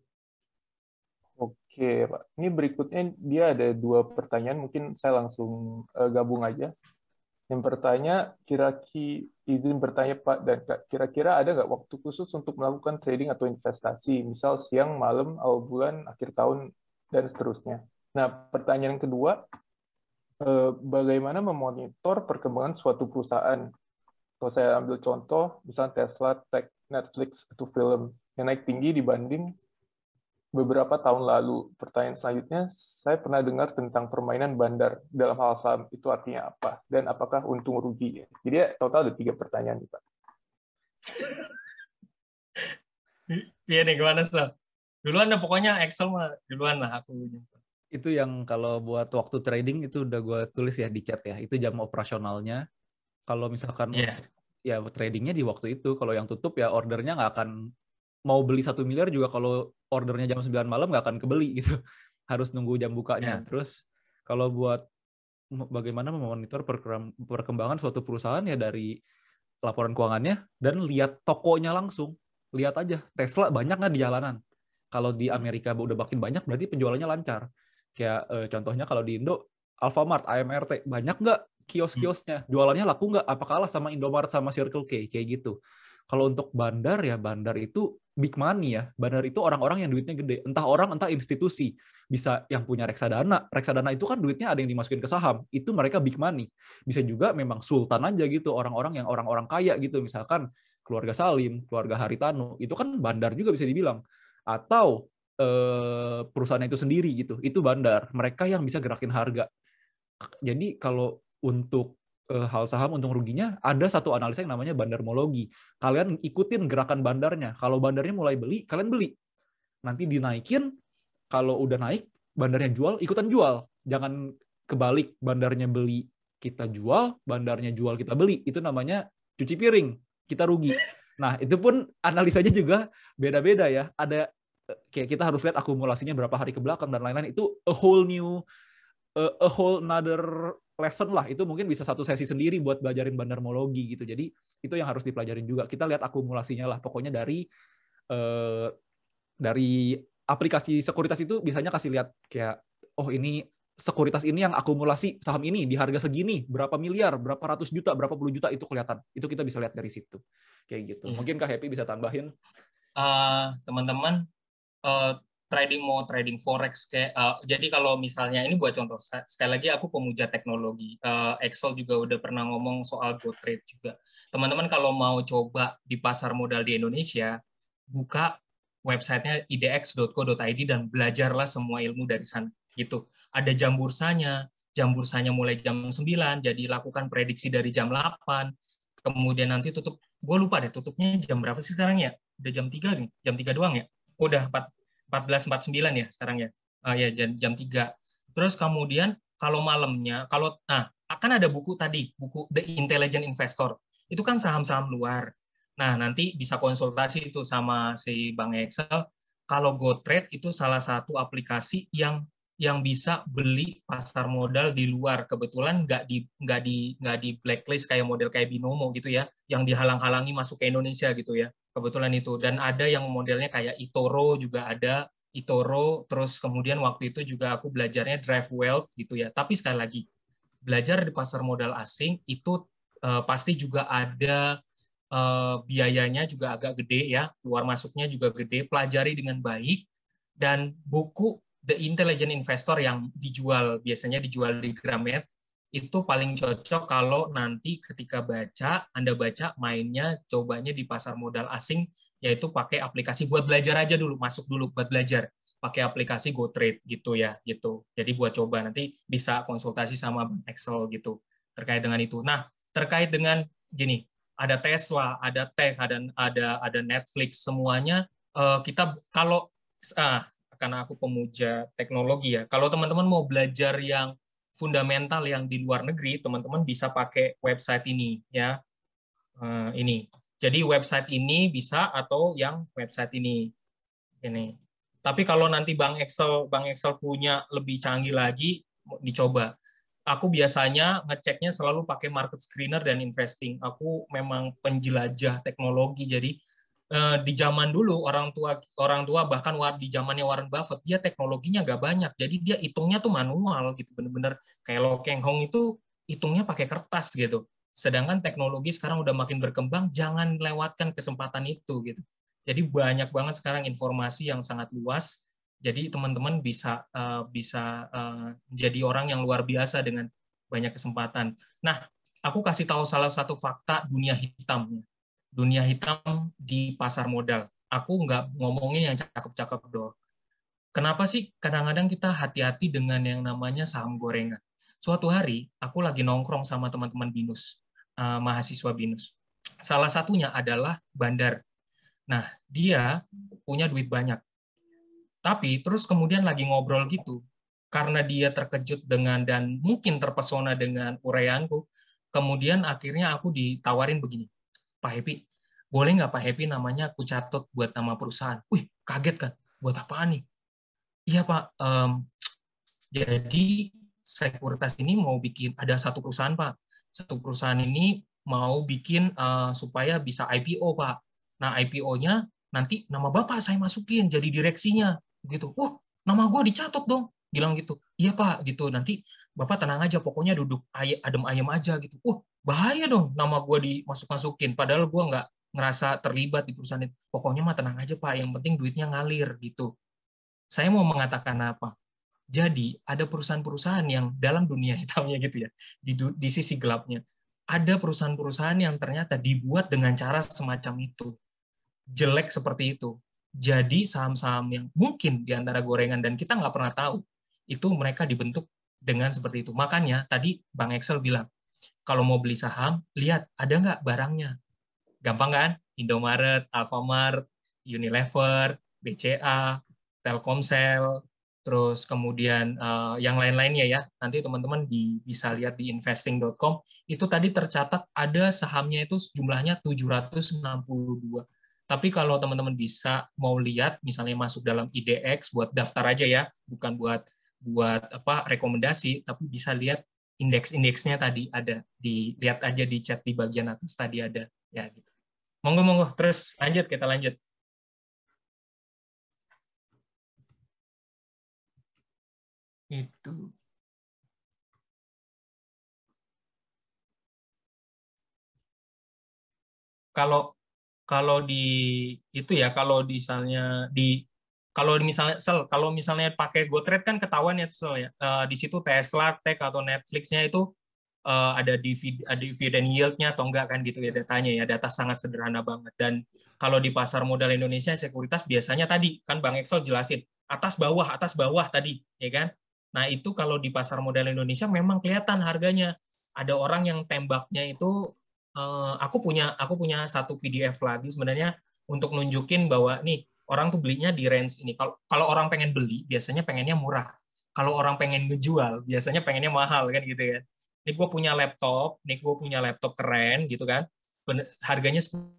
Oke, Pak. Ini berikutnya dia ada dua pertanyaan, mungkin saya langsung uh, gabung aja. Yang pertanyaan, kira-kira izin bertanya Pak dan Kak, kira-kira ada nggak waktu khusus untuk melakukan trading atau investasi, misal siang, malam, awal bulan, akhir tahun, dan seterusnya. Nah, pertanyaan kedua, uh, bagaimana memonitor perkembangan suatu perusahaan? Kalau saya ambil contoh, misalnya Tesla, Tech, Netflix, itu film yang naik tinggi dibanding beberapa tahun lalu. Pertanyaan selanjutnya, saya pernah dengar tentang permainan bandar dalam hal saham. Itu artinya apa? Dan apakah untung rugi? Jadi total ada tiga pertanyaan nih, Pak. Iya nih, gimana, Sal? Duluan lah, pokoknya Excel mah duluan lah aku. Itu yang kalau buat waktu trading itu udah gue tulis ya di chat ya. Itu jam operasionalnya. Kalau misalkan yeah. untuk, ya tradingnya di waktu itu, kalau yang tutup ya ordernya nggak akan, mau beli satu miliar juga kalau ordernya jam sembilan malam nggak akan kebeli gitu. Harus nunggu jam bukanya. Yeah. Terus kalau buat bagaimana memonitor perkembangan suatu perusahaan ya dari laporan keuangannya dan lihat tokonya langsung. Lihat aja Tesla banyak nggak di jalanan. Kalau di Amerika udah makin banyak berarti penjualannya lancar. Kayak eh, contohnya kalau di Indo Alfamart, A M R T banyak nggak kios-kiosnya, jualannya laku nggak? Apa kalah sama Indomaret sama Circle K kayak gitu. Kalau untuk bandar ya bandar itu big money ya. Bandar itu orang-orang yang duitnya gede. Entah orang, entah institusi. Bisa yang punya reksadana. Reksadana itu kan duitnya ada yang dimasukin ke saham. Itu mereka big money. Bisa juga memang sultan aja gitu. Orang-orang yang orang-orang kaya gitu. Misalkan keluarga Salim, keluarga Haritanu. Itu kan bandar juga bisa dibilang. Atau eh, perusahaan itu sendiri gitu. Itu bandar. Mereka yang bisa gerakin harga. Jadi kalau untuk hal saham untung ruginya, ada satu analisa yang namanya bandarmologi. Kalian ikutin gerakan bandarnya. Kalau bandarnya mulai beli, kalian beli. Nanti dinaikin, kalau udah naik, bandarnya jual, ikutan jual. Jangan kebalik, bandarnya beli, kita jual, bandarnya jual, kita beli. Itu namanya cuci piring, kita rugi. Nah, itu pun analisanya juga beda-beda ya. Ada kayak kita harus lihat akumulasinya berapa hari ke belakang dan lain-lain. Itu a whole new uh, a whole another lesson lah. Itu mungkin bisa satu sesi sendiri buat belajarin bandarmologi gitu. Jadi itu yang harus dipelajarin juga. Kita lihat akumulasinya lah. Pokoknya dari uh, dari aplikasi sekuritas itu biasanya kasih lihat kayak, oh ini sekuritas ini yang akumulasi saham ini di harga segini, berapa miliar, berapa ratus juta, berapa puluh juta, itu kelihatan. Itu kita bisa lihat dari situ. Kayak gitu. Hmm. Mungkin Kak Happy bisa tambahin. Uh, teman-teman, uh, trading mau trading forex kayak uh, jadi kalau misalnya ini buat contoh, sekali lagi aku pemuja teknologi, uh, Excel juga udah pernah ngomong soal GoTrade juga. Teman-teman kalau mau coba di pasar modal di Indonesia, buka websitenya i d x dot co dot i d dan belajarlah semua ilmu dari sana gitu. Ada jam bursanya, jam bursanya mulai jam sembilan, jadi lakukan prediksi dari jam delapan, kemudian nanti tutup, gue lupa deh tutupnya jam berapa sih sekarang ya? Udah jam tiga nih, jam tiga doang ya? Udah empat belas empat puluh sembilan ya sekarang ya? Uh, ya jam, jam tiga. Terus kemudian kalau malamnya, kalau nah akan ada buku tadi, buku The Intelligent Investor, itu kan saham-saham luar. Nah, nanti bisa konsultasi itu sama si Bang Excel. Kalau GoTrade itu salah satu aplikasi yang yang bisa beli pasar modal di luar. Kebetulan nggak di nggak di nggak di blacklist kayak model kayak Binomo gitu ya, yang dihalang-halangi masuk ke Indonesia gitu ya. Kebetulan itu. Dan ada yang modelnya kayak eToro juga ada, eToro. Terus kemudian waktu itu juga aku belajarnya Drive Wealth gitu ya. Tapi sekali lagi, belajar di pasar modal asing itu uh, pasti juga ada Uh, biayanya juga agak gede ya, keluar masuknya juga gede, pelajari dengan baik, dan buku The Intelligent Investor yang dijual, biasanya dijual di Gramet, itu paling cocok kalau nanti ketika baca, Anda baca mainnya, cobanya di pasar modal asing, yaitu pakai aplikasi buat belajar aja dulu, masuk dulu buat belajar, pakai aplikasi GoTrade gitu ya, gitu. Jadi buat coba, nanti bisa konsultasi sama Excel gitu, terkait dengan itu. Nah, terkait dengan gini, ada Tesla, ada Tech, ada ada ada Netflix, semuanya uh, kita kalau ah karena aku pemuja teknologi ya, kalau teman-teman mau belajar yang fundamental yang di luar negeri, teman-teman bisa pakai website ini ya, uh, ini. Jadi website ini bisa atau yang website ini, ini. Tapi kalau nanti Bang Excel, Bang Excel punya lebih canggih lagi, dicoba. Aku biasanya ngeceknya selalu pakai market screener dan investing. Aku memang penjelajah teknologi. Jadi eh, di zaman dulu orang tua orang tua bahkan di zamannya Warren Buffett, dia teknologinya nggak banyak. Jadi dia hitungnya tuh manual gitu, bener-bener kayak Lo Keng Hong itu hitungnya pakai kertas gitu. Sedangkan teknologi sekarang udah makin berkembang, jangan lewatkan kesempatan itu gitu. Jadi banyak banget sekarang informasi yang sangat luas. Jadi teman-teman bisa uh, bisa uh, jadi orang yang luar biasa dengan banyak kesempatan. Nah, aku kasih tahu salah satu fakta dunia hitam. Dunia hitam di pasar modal. Aku nggak ngomongin yang cakep-cakep doang. Kenapa sih kadang-kadang kita hati-hati dengan yang namanya saham gorengan? Suatu hari, aku lagi nongkrong sama teman-teman BINUS, uh, mahasiswa BINUS. Salah satunya adalah Bandar. Nah, dia punya duit banyak. Tapi terus kemudian lagi ngobrol gitu, karena dia terkejut dengan dan mungkin terpesona dengan uraianku, kemudian akhirnya aku ditawarin begini, Pak Happy, boleh nggak Pak Happy namanya aku catat buat nama perusahaan? Wih, kaget kan, buat apaan nih? Iya Pak, um, jadi sekuritas ini mau bikin, ada satu perusahaan Pak, satu perusahaan ini mau bikin uh, supaya bisa I P O Pak. Nah I P O-nya nanti nama Bapak saya masukin jadi direksinya. Gitu, wah nama gue dicatat dong, bilang gitu, iya Pak, gitu, nanti Bapak tenang aja, pokoknya duduk adem ayem aja gitu. Wah bahaya dong nama gue dimasuk-masukin, padahal gue nggak ngerasa terlibat di perusahaan itu. Pokoknya mah tenang aja Pak, yang penting duitnya ngalir gitu. Saya mau mengatakan apa? Jadi ada perusahaan-perusahaan yang dalam dunia hitamnya gitu ya, di, di sisi gelapnya, ada perusahaan-perusahaan yang ternyata dibuat dengan cara semacam itu, jelek seperti itu. Jadi saham-saham yang mungkin di antara gorengan dan kita nggak pernah tahu, itu mereka dibentuk dengan seperti itu. Makanya tadi Bang Excel bilang, kalau mau beli saham, lihat ada nggak barangnya. Gampang kan? Indomaret, Alfamart, Unilever, B C A, Telkomsel, terus kemudian uh, yang lain-lainnya ya. Nanti teman-teman di, bisa lihat di investing dot com. Itu tadi tercatat ada sahamnya itu jumlahnya tujuh ratus enam puluh dua. Tapi kalau teman-teman bisa mau lihat, misalnya masuk dalam I D X buat daftar aja ya, bukan buat buat apa rekomendasi, tapi bisa lihat indeks-indeksnya tadi ada, dilihat aja di chat di bagian atas tadi ada, ya gitu. Monggo monggo, terus lanjut kita lanjut. Itu. Kalau kalau di itu ya, kalau misalnya di kalau misalnya sel kalau misalnya pakai GoTrade kan ketahuan ya sel ya. Uh, di situ Tesla, Tech atau Netflix-nya itu uh, ada dividen, ada dividen yield-nya atau enggak kan gitu ya datanya ya. Data sangat sederhana banget. Dan kalau di pasar modal Indonesia sekuritas biasanya tadi kan Bang Excel jelasin atas bawah atas bawah tadi ya kan. Nah, itu kalau di pasar modal Indonesia memang kelihatan harganya. Ada orang yang tembaknya itu Uh, aku punya aku punya satu P D F lagi sebenarnya untuk nunjukin bahwa nih orang tuh belinya di range ini. Kalau kalau orang pengen beli biasanya pengennya murah. Kalau orang pengen ngejual biasanya pengennya mahal kan gitu ya. Ini gue punya laptop, ini gue punya laptop keren gitu kan. Bener, harganya sepuluh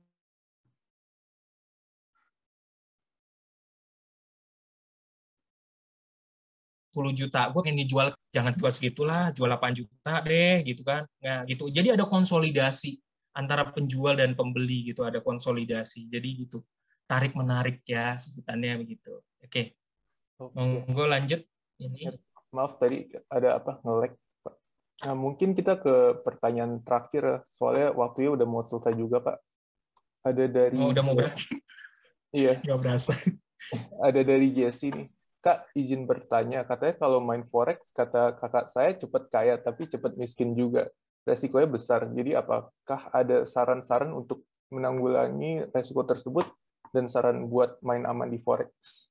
juta, gue pengen dijual, jangan jual segitulah, jual delapan juta deh gitu kan. Nah gitu. Jadi ada konsolidasi antara penjual dan pembeli gitu, ada konsolidasi. Jadi gitu. Tarik menarik ya sebutannya begitu. Oke. Monggo lanjut ini. Maaf tadi ada apa nge-lag. Nah, mungkin kita ke pertanyaan terakhir soalnya waktunya udah mau selesai juga, Pak. Ada dari Oh, udah mau berakhir. Iya. Nggak berasa. Ada dari Jesse nih. Kak, izin bertanya. Katanya kalau main Forex, kata kakak saya cepat kaya, tapi cepat miskin juga. Resikonya besar. Jadi apakah ada saran-saran untuk menanggulangi resiko tersebut dan saran buat main aman di Forex?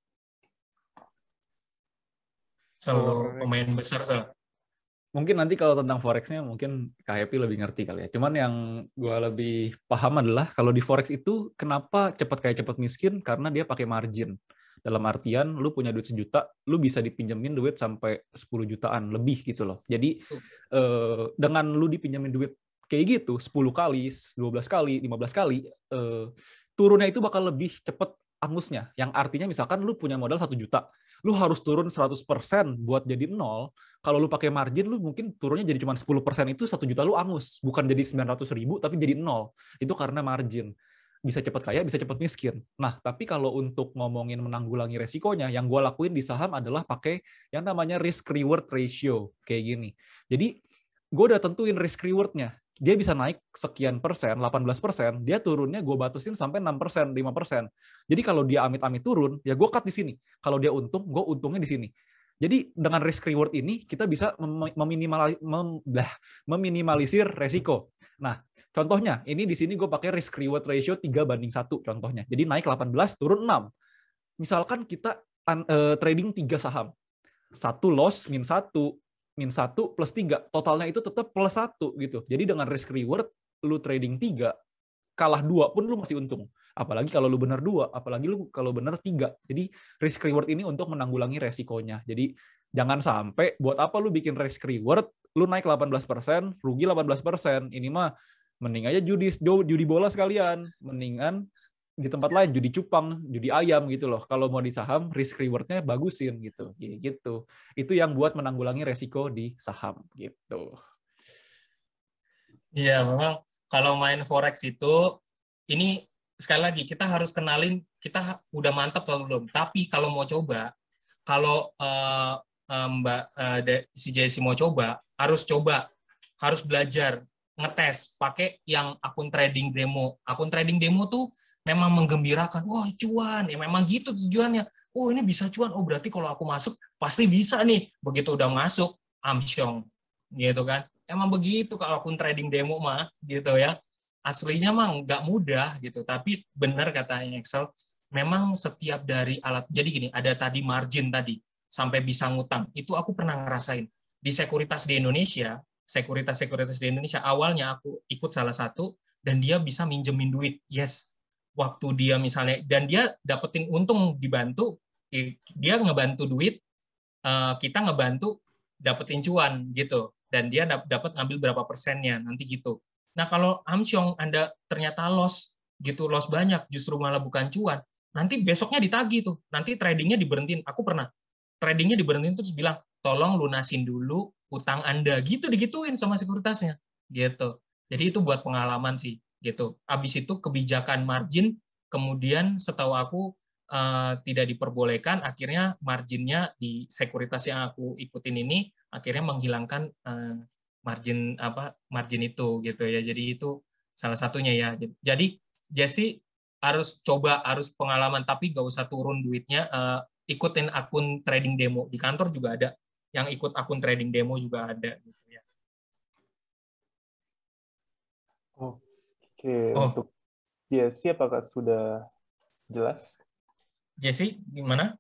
Selalu pemain besar, Sal. Mungkin nanti kalau tentang Forex-nya mungkin Kak Happy lebih ngerti kali ya. Cuman yang gue lebih paham adalah kalau di Forex itu kenapa cepat kaya cepat miskin, karena dia pakai margin. Dalam artian lu punya duit sejuta, lu bisa dipinjemin duit sampai sepuluh jutaan lebih gitu loh. Jadi eh, dengan lu dipinjemin duit kayak gitu sepuluh kali, dua belas kali, lima belas kali, eh, turunnya itu bakal lebih cepet angusnya. Yang artinya misalkan lu punya modal satu juta, lu harus turun seratus persen buat jadi nol. Kalau lu pakai margin, lu mungkin turunnya jadi cuma sepuluh persen, itu satu juta lu angus. Bukan jadi sembilan ratus ribu, tapi jadi nol. Itu karena margin. Bisa cepat kaya, bisa cepat miskin. Nah, tapi kalau untuk ngomongin menanggulangi resikonya, yang gue lakuin di saham adalah pakai yang namanya risk-reward ratio. Kayak gini. Jadi, gue udah tentuin risk-reward-nya. Dia bisa naik sekian persen, delapan belas persen, dia turunnya gue batasin sampai enam persen, lima persen. Jadi kalau dia amit-amit turun, ya gue cut di sini. Kalau dia untung, gue untungnya di sini. Jadi dengan risk reward ini kita bisa meminimal, mem, meminimalisir resiko. Nah, contohnya ini di sini gue pakai risk reward ratio tiga banding satu contohnya. Jadi naik delapan belas, turun enam. Misalkan kita uh, trading tiga saham. Satu loss, min satu, min satu plus tiga. Totalnya itu tetap plus satu gitu. Jadi dengan risk reward, lu trading tiga, kalah dua pun lu masih untung. Apalagi kalau lu benar dua, apalagi lu kalau benar tiga. Jadi risk reward ini untuk menanggulangi resikonya. Jadi jangan sampai buat apa lu bikin risk reward, lu naik delapan belas persen, rugi delapan belas persen. Ini mah mending aja judi judi bola sekalian, mendingan di tempat lain judi cupang, judi ayam gitu loh. Kalau mau di saham risk rewardnya bagusin gitu. Gitu. Itu yang buat menanggulangi resiko di saham gitu. Iya, memang kalau main Forex itu ini sekali lagi kita harus kenalin kita udah mantap atau belum. Tapi kalau mau coba, kalau uh, Mbak uh, si Jessie mau coba, harus coba, harus belajar, ngetes, pakai yang akun trading demo. Akun trading demo tuh memang menggembirakan. Wah, cuan. Ya memang gitu tujuannya. Oh, ini bisa cuan. Oh, berarti kalau aku masuk pasti bisa nih. Begitu udah masuk, amsyong. Gitu kan. Emang begitu kalau akun trading demo mah gitu ya. Aslinya mah nggak mudah gitu, tapi benar katanya Excel, memang setiap dari alat, jadi gini, ada tadi margin tadi, sampai bisa ngutang, itu aku pernah ngerasain. Di sekuritas di Indonesia, sekuritas-sekuritas di Indonesia, awalnya aku ikut salah satu, dan dia bisa minjemin duit, yes, waktu dia misalnya, dan dia dapetin untung dibantu, dia ngebantu duit, kita ngebantu dapetin cuan gitu, dan dia dapat ngambil berapa persennya, nanti gitu. Nah, kalau amsyong Anda ternyata loss, gitu loss banyak, justru malah bukan cuan, nanti besoknya ditagih tuh, nanti tradingnya diberhentiin. Aku pernah tradingnya diberhentiin terus bilang, tolong lunasin dulu utang Anda, gitu digituin sama sekuritasnya, gitu. Jadi itu buat pengalaman sih, gitu. Habis itu kebijakan margin, kemudian setahu aku uh, tidak diperbolehkan, akhirnya marginnya di sekuritas yang aku ikutin ini akhirnya menghilangkan uh, margin apa margin itu, gitu ya. Jadi itu salah satunya ya. Jadi Jesse harus coba, harus pengalaman, tapi nggak usah turun duitnya. Uh, ikutin akun trading demo di kantor juga ada yang ikut akun trading demo juga ada gitu ya. Oke, Oh, untuk Jesse apakah sudah jelas? Jesse gimana?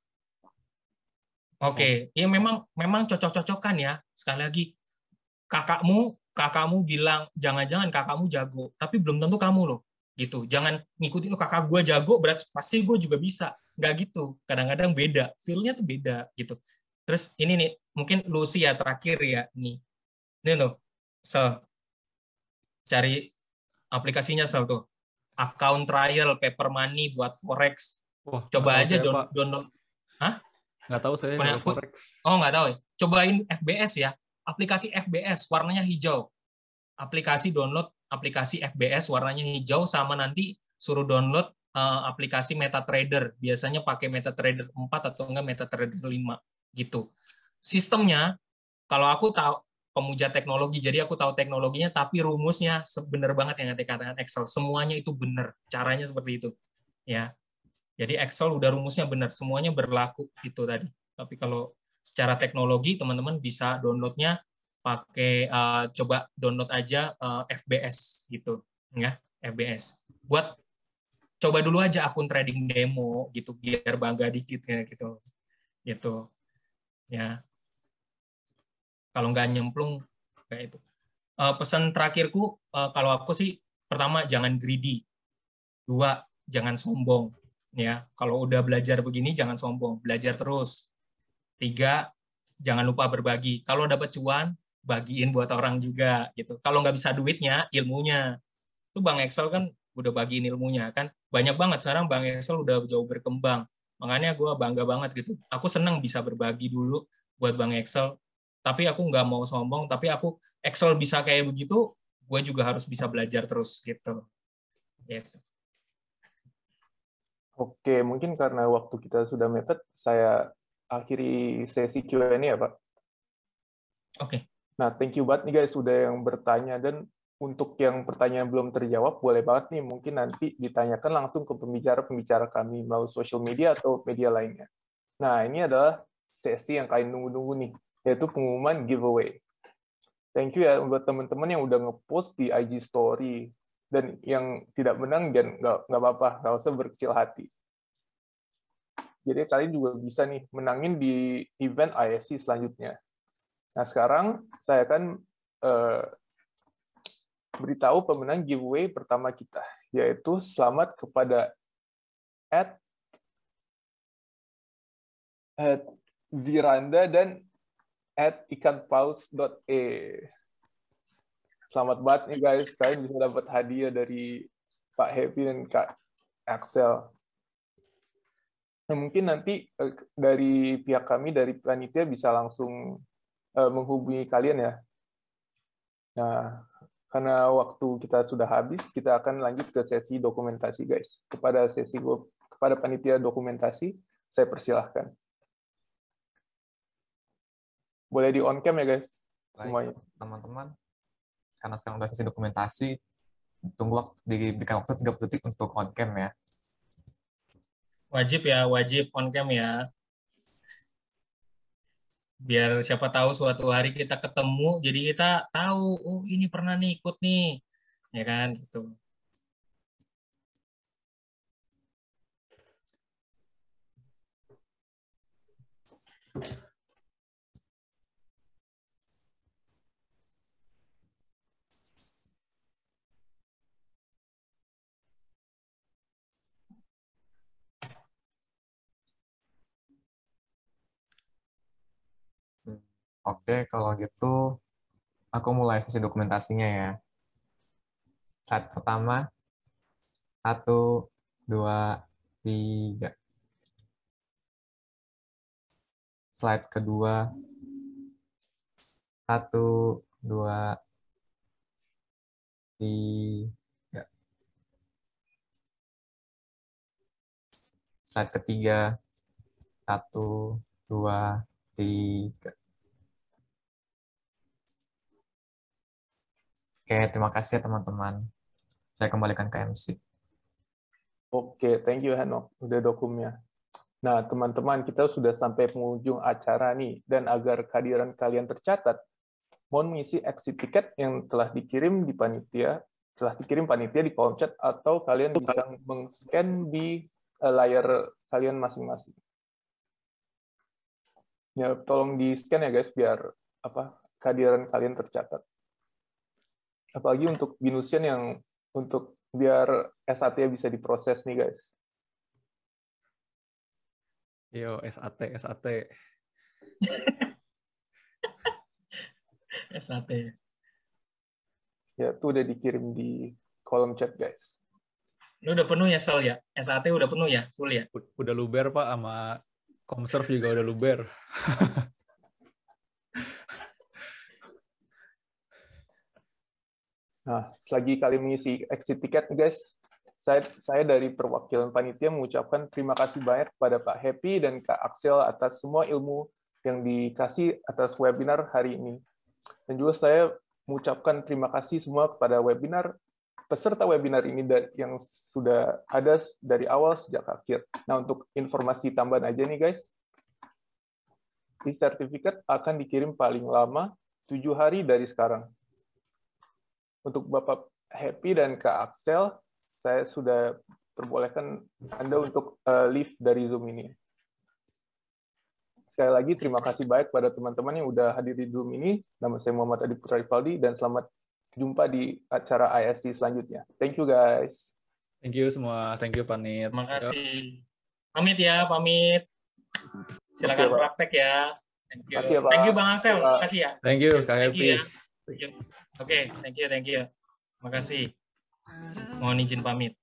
Oke, ya memang memang cocok-cocokan ya. Sekali lagi, kakakmu kakakmu bilang jangan-jangan kakakmu jago, tapi belum tentu kamu loh, gitu. Jangan ngikutin oh, kakak gue jago, berarti pasti gue juga bisa. Nggak gitu. Kadang-kadang beda, feel-nya tuh beda gitu. Terus ini nih, mungkin Lucy ya terakhir ya nih. Ini loh, Sel, cari aplikasinya Sel tuh. Account trial paper money buat forex. Wah, nggak Coba tahu aja saya, Pak. download. Hah? Nggak tahu saya Punya, kalau forex. oh, nggak tahu ya. Cobain F B S ya. Aplikasi F B S warnanya hijau. Aplikasi download aplikasi F B S warnanya hijau, sama nanti suruh download uh, aplikasi MetaTrader. Biasanya pakai MetaTrader empat atau enggak MetaTrader lima gitu. Sistemnya kalau aku tahu pemuja teknologi, jadi aku tahu teknologinya, tapi rumusnya benar banget yang dikatakan Excel. Semuanya itu benar, caranya seperti itu. Ya. Jadi Excel udah rumusnya benar, semuanya berlaku itu tadi. Tapi kalau secara teknologi, teman-teman bisa downloadnya pakai uh, coba download aja uh, F B S gitu, ya F B S. Buat coba dulu aja akun trading demo gitu, biar bangga dikit ya gitu, gitu. Ya, kalau nggak nyemplung kayak itu. Uh, pesan terakhirku, uh, kalau aku sih, pertama jangan greedy, dua jangan sombong. Ya, kalau udah belajar begini jangan sombong, belajar terus. Tiga, jangan lupa berbagi. Kalau dapat cuan, bagiin buat orang juga gitu. Kalau nggak bisa duitnya, ilmunya. Itu Bang Excel kan udah bagiin ilmunya kan. Banyak banget sekarang Bang Excel udah jauh berkembang. Makanya gue bangga banget gitu. Aku senang bisa berbagi dulu buat Bang Excel. Tapi aku nggak mau sombong, tapi aku Excel bisa kayak begitu, gue juga harus bisa belajar terus gitu. Gitu. Oke, mungkin karena waktu kita sudah mepet, saya akhiri sesi Q and A ya, Pak. Oke. Nah, thank you banget nih guys sudah yang bertanya, dan untuk yang pertanyaan belum terjawab, boleh banget nih mungkin nanti ditanyakan langsung ke pembicara-pembicara kami melalui social media atau media lainnya. Nah, ini adalah sesi yang kalian nunggu-nunggu nih, yaitu pengumuman giveaway. Thank you ya buat teman-teman yang udah ngepost di I G Story. Dan yang tidak menang, dan nggak nggak apa-apa, nggak usah berkecil hati. Jadi kalian juga bisa nih menangin di event I S C selanjutnya. Nah, sekarang saya akan uh, beritahu pemenang giveaway pertama kita, yaitu selamat kepada at, at Viranda dan at ikanpaus.e. Selamat banget nih guys, kalian bisa dapat hadiah dari Pak Happy dan Kak Axel. Nah, mungkin nanti uh, dari pihak kami, dari panitia, bisa langsung uh, menghubungi kalian ya. Nah, karena waktu kita sudah habis, kita akan lanjut ke sesi dokumentasi, guys. Kepada sesi kepada panitia dokumentasi, saya persilahkan. Boleh di on cam ya, guys, semuanya. Teman-teman, karena sekarang udah sesi dokumentasi, tunggu waktu, diberikan waktu tiga puluh detik untuk on cam ya. Wajib ya, wajib on cam ya. Biar siapa tahu suatu hari kita ketemu, jadi kita tahu, oh ini pernah nih ikut nih, ya kan gitu. Oke, kalau gitu aku mulai sesi dokumentasinya ya. Saat pertama, Satu, dua, tiga. Slide kedua. Satu, dua, tiga. Slide ketiga. Satu, dua, tiga. Oke, terima kasih ya teman-teman. Saya kembalikan ke M C. Oke, thank you Henok, udah dokumnya. Nah, teman-teman, kita sudah sampai penghujung acara nih, dan agar kehadiran kalian tercatat, mohon mengisi exit ticket yang telah dikirim di panitia, telah dikirim panitia di kolom chat, atau kalian bisa meng-scan di uh, layar kalian masing-masing. Ya, tolong di-scan ya guys, biar apa kehadiran kalian tercatat. Apalagi untuk Binusian yang untuk biar S A T bisa diproses nih guys. Yo, S A T, S A T. S A T. Ya, itu udah dikirim di kolom chat, guys. Lu udah penuh ya, Sel ya? S A T udah penuh ya? Full ya? Udah luber, Pak, sama Comserve juga udah luber. Nah, selagi kalian mengisi exit ticket, guys, saya, saya dari perwakilan panitia mengucapkan terima kasih banyak kepada Pak Happy dan Kak Axel atas semua ilmu yang dikasih atas webinar hari ini. Dan juga saya mengucapkan terima kasih semua kepada webinar, peserta webinar ini yang sudah ada dari awal sejak akhir. Nah, untuk informasi tambahan aja nih, guys. E-Certificate akan dikirim paling lama tujuh hari dari sekarang. Untuk Bapak Happy dan Kak Axel, saya sudah perbolehkan Anda untuk uh, leave dari Zoom ini. Sekali lagi, terima kasih banyak pada teman-teman yang udah hadir di Zoom ini. Nama saya Muhammad Adi Putra Rivaldi, dan selamat jumpa di acara I S C selanjutnya. Thank you, guys. Thank you semua. Thank you, Panit. Terima kasih. Pamit ya, pamit. Silakan Oke, Pak. praktek ya. Thank you. Makasih ya, Pak. Thank you, Bang Axel. Pak. Makasih ya. Thank you, Kak Thank you Happy. ya. Oke, thank you, thank you. Makasih. Mohon izin pamit.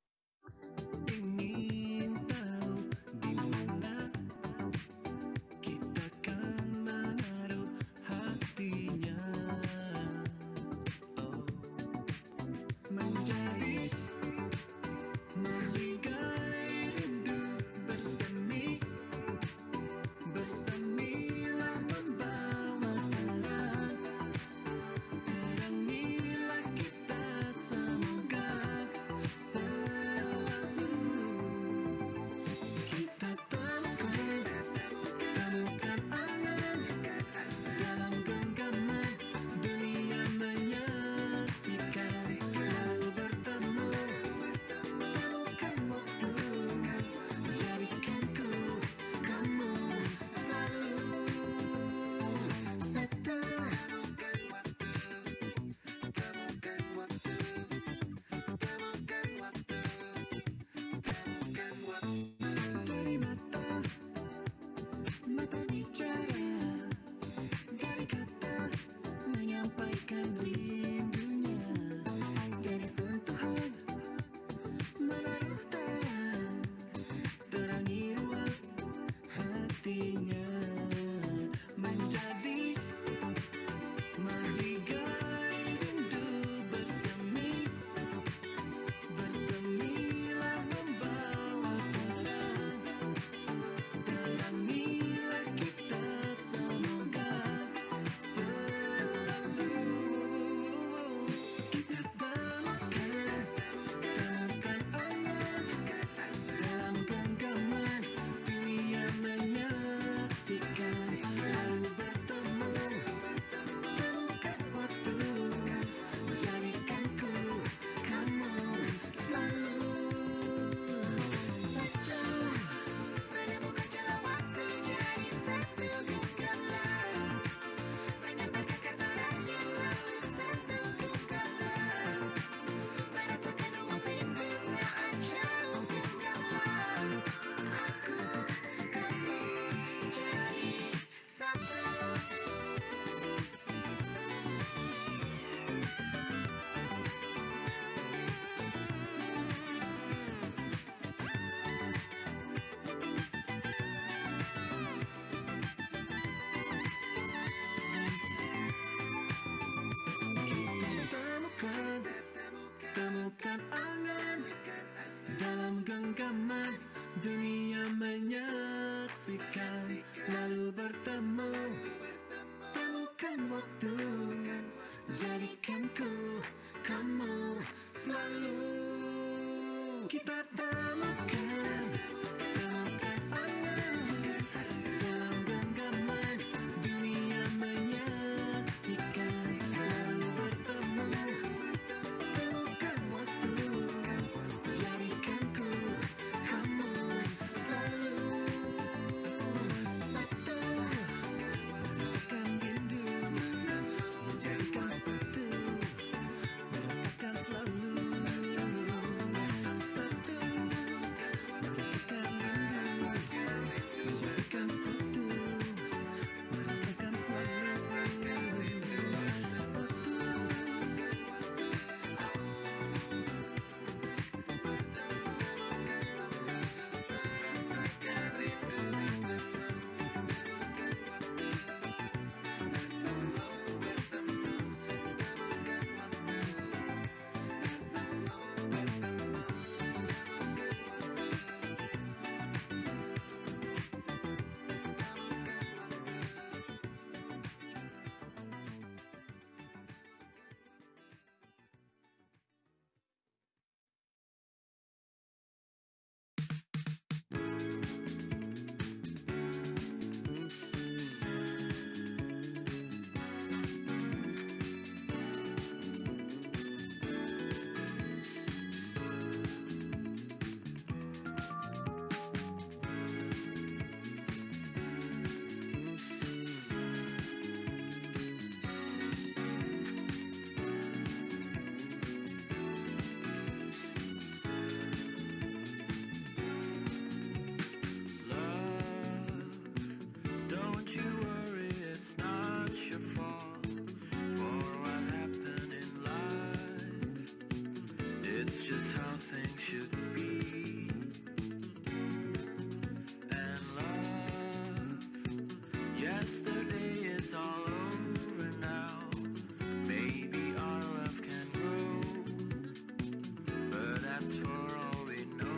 all over now. Maybe our love can grow, but that's for all we know.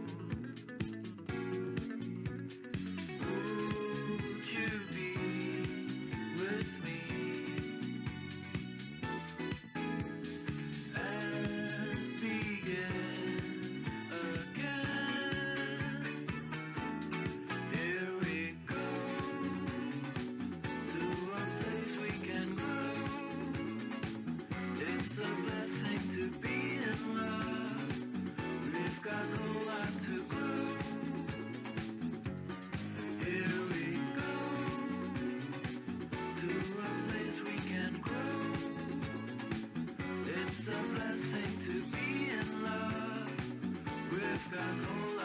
Would you be with me and begin again? Here we go to a place we can grow. It's a blessing to be in love. We've got a lot to grow. Here we go to a place we can grow. It's a blessing to be in love. We've got a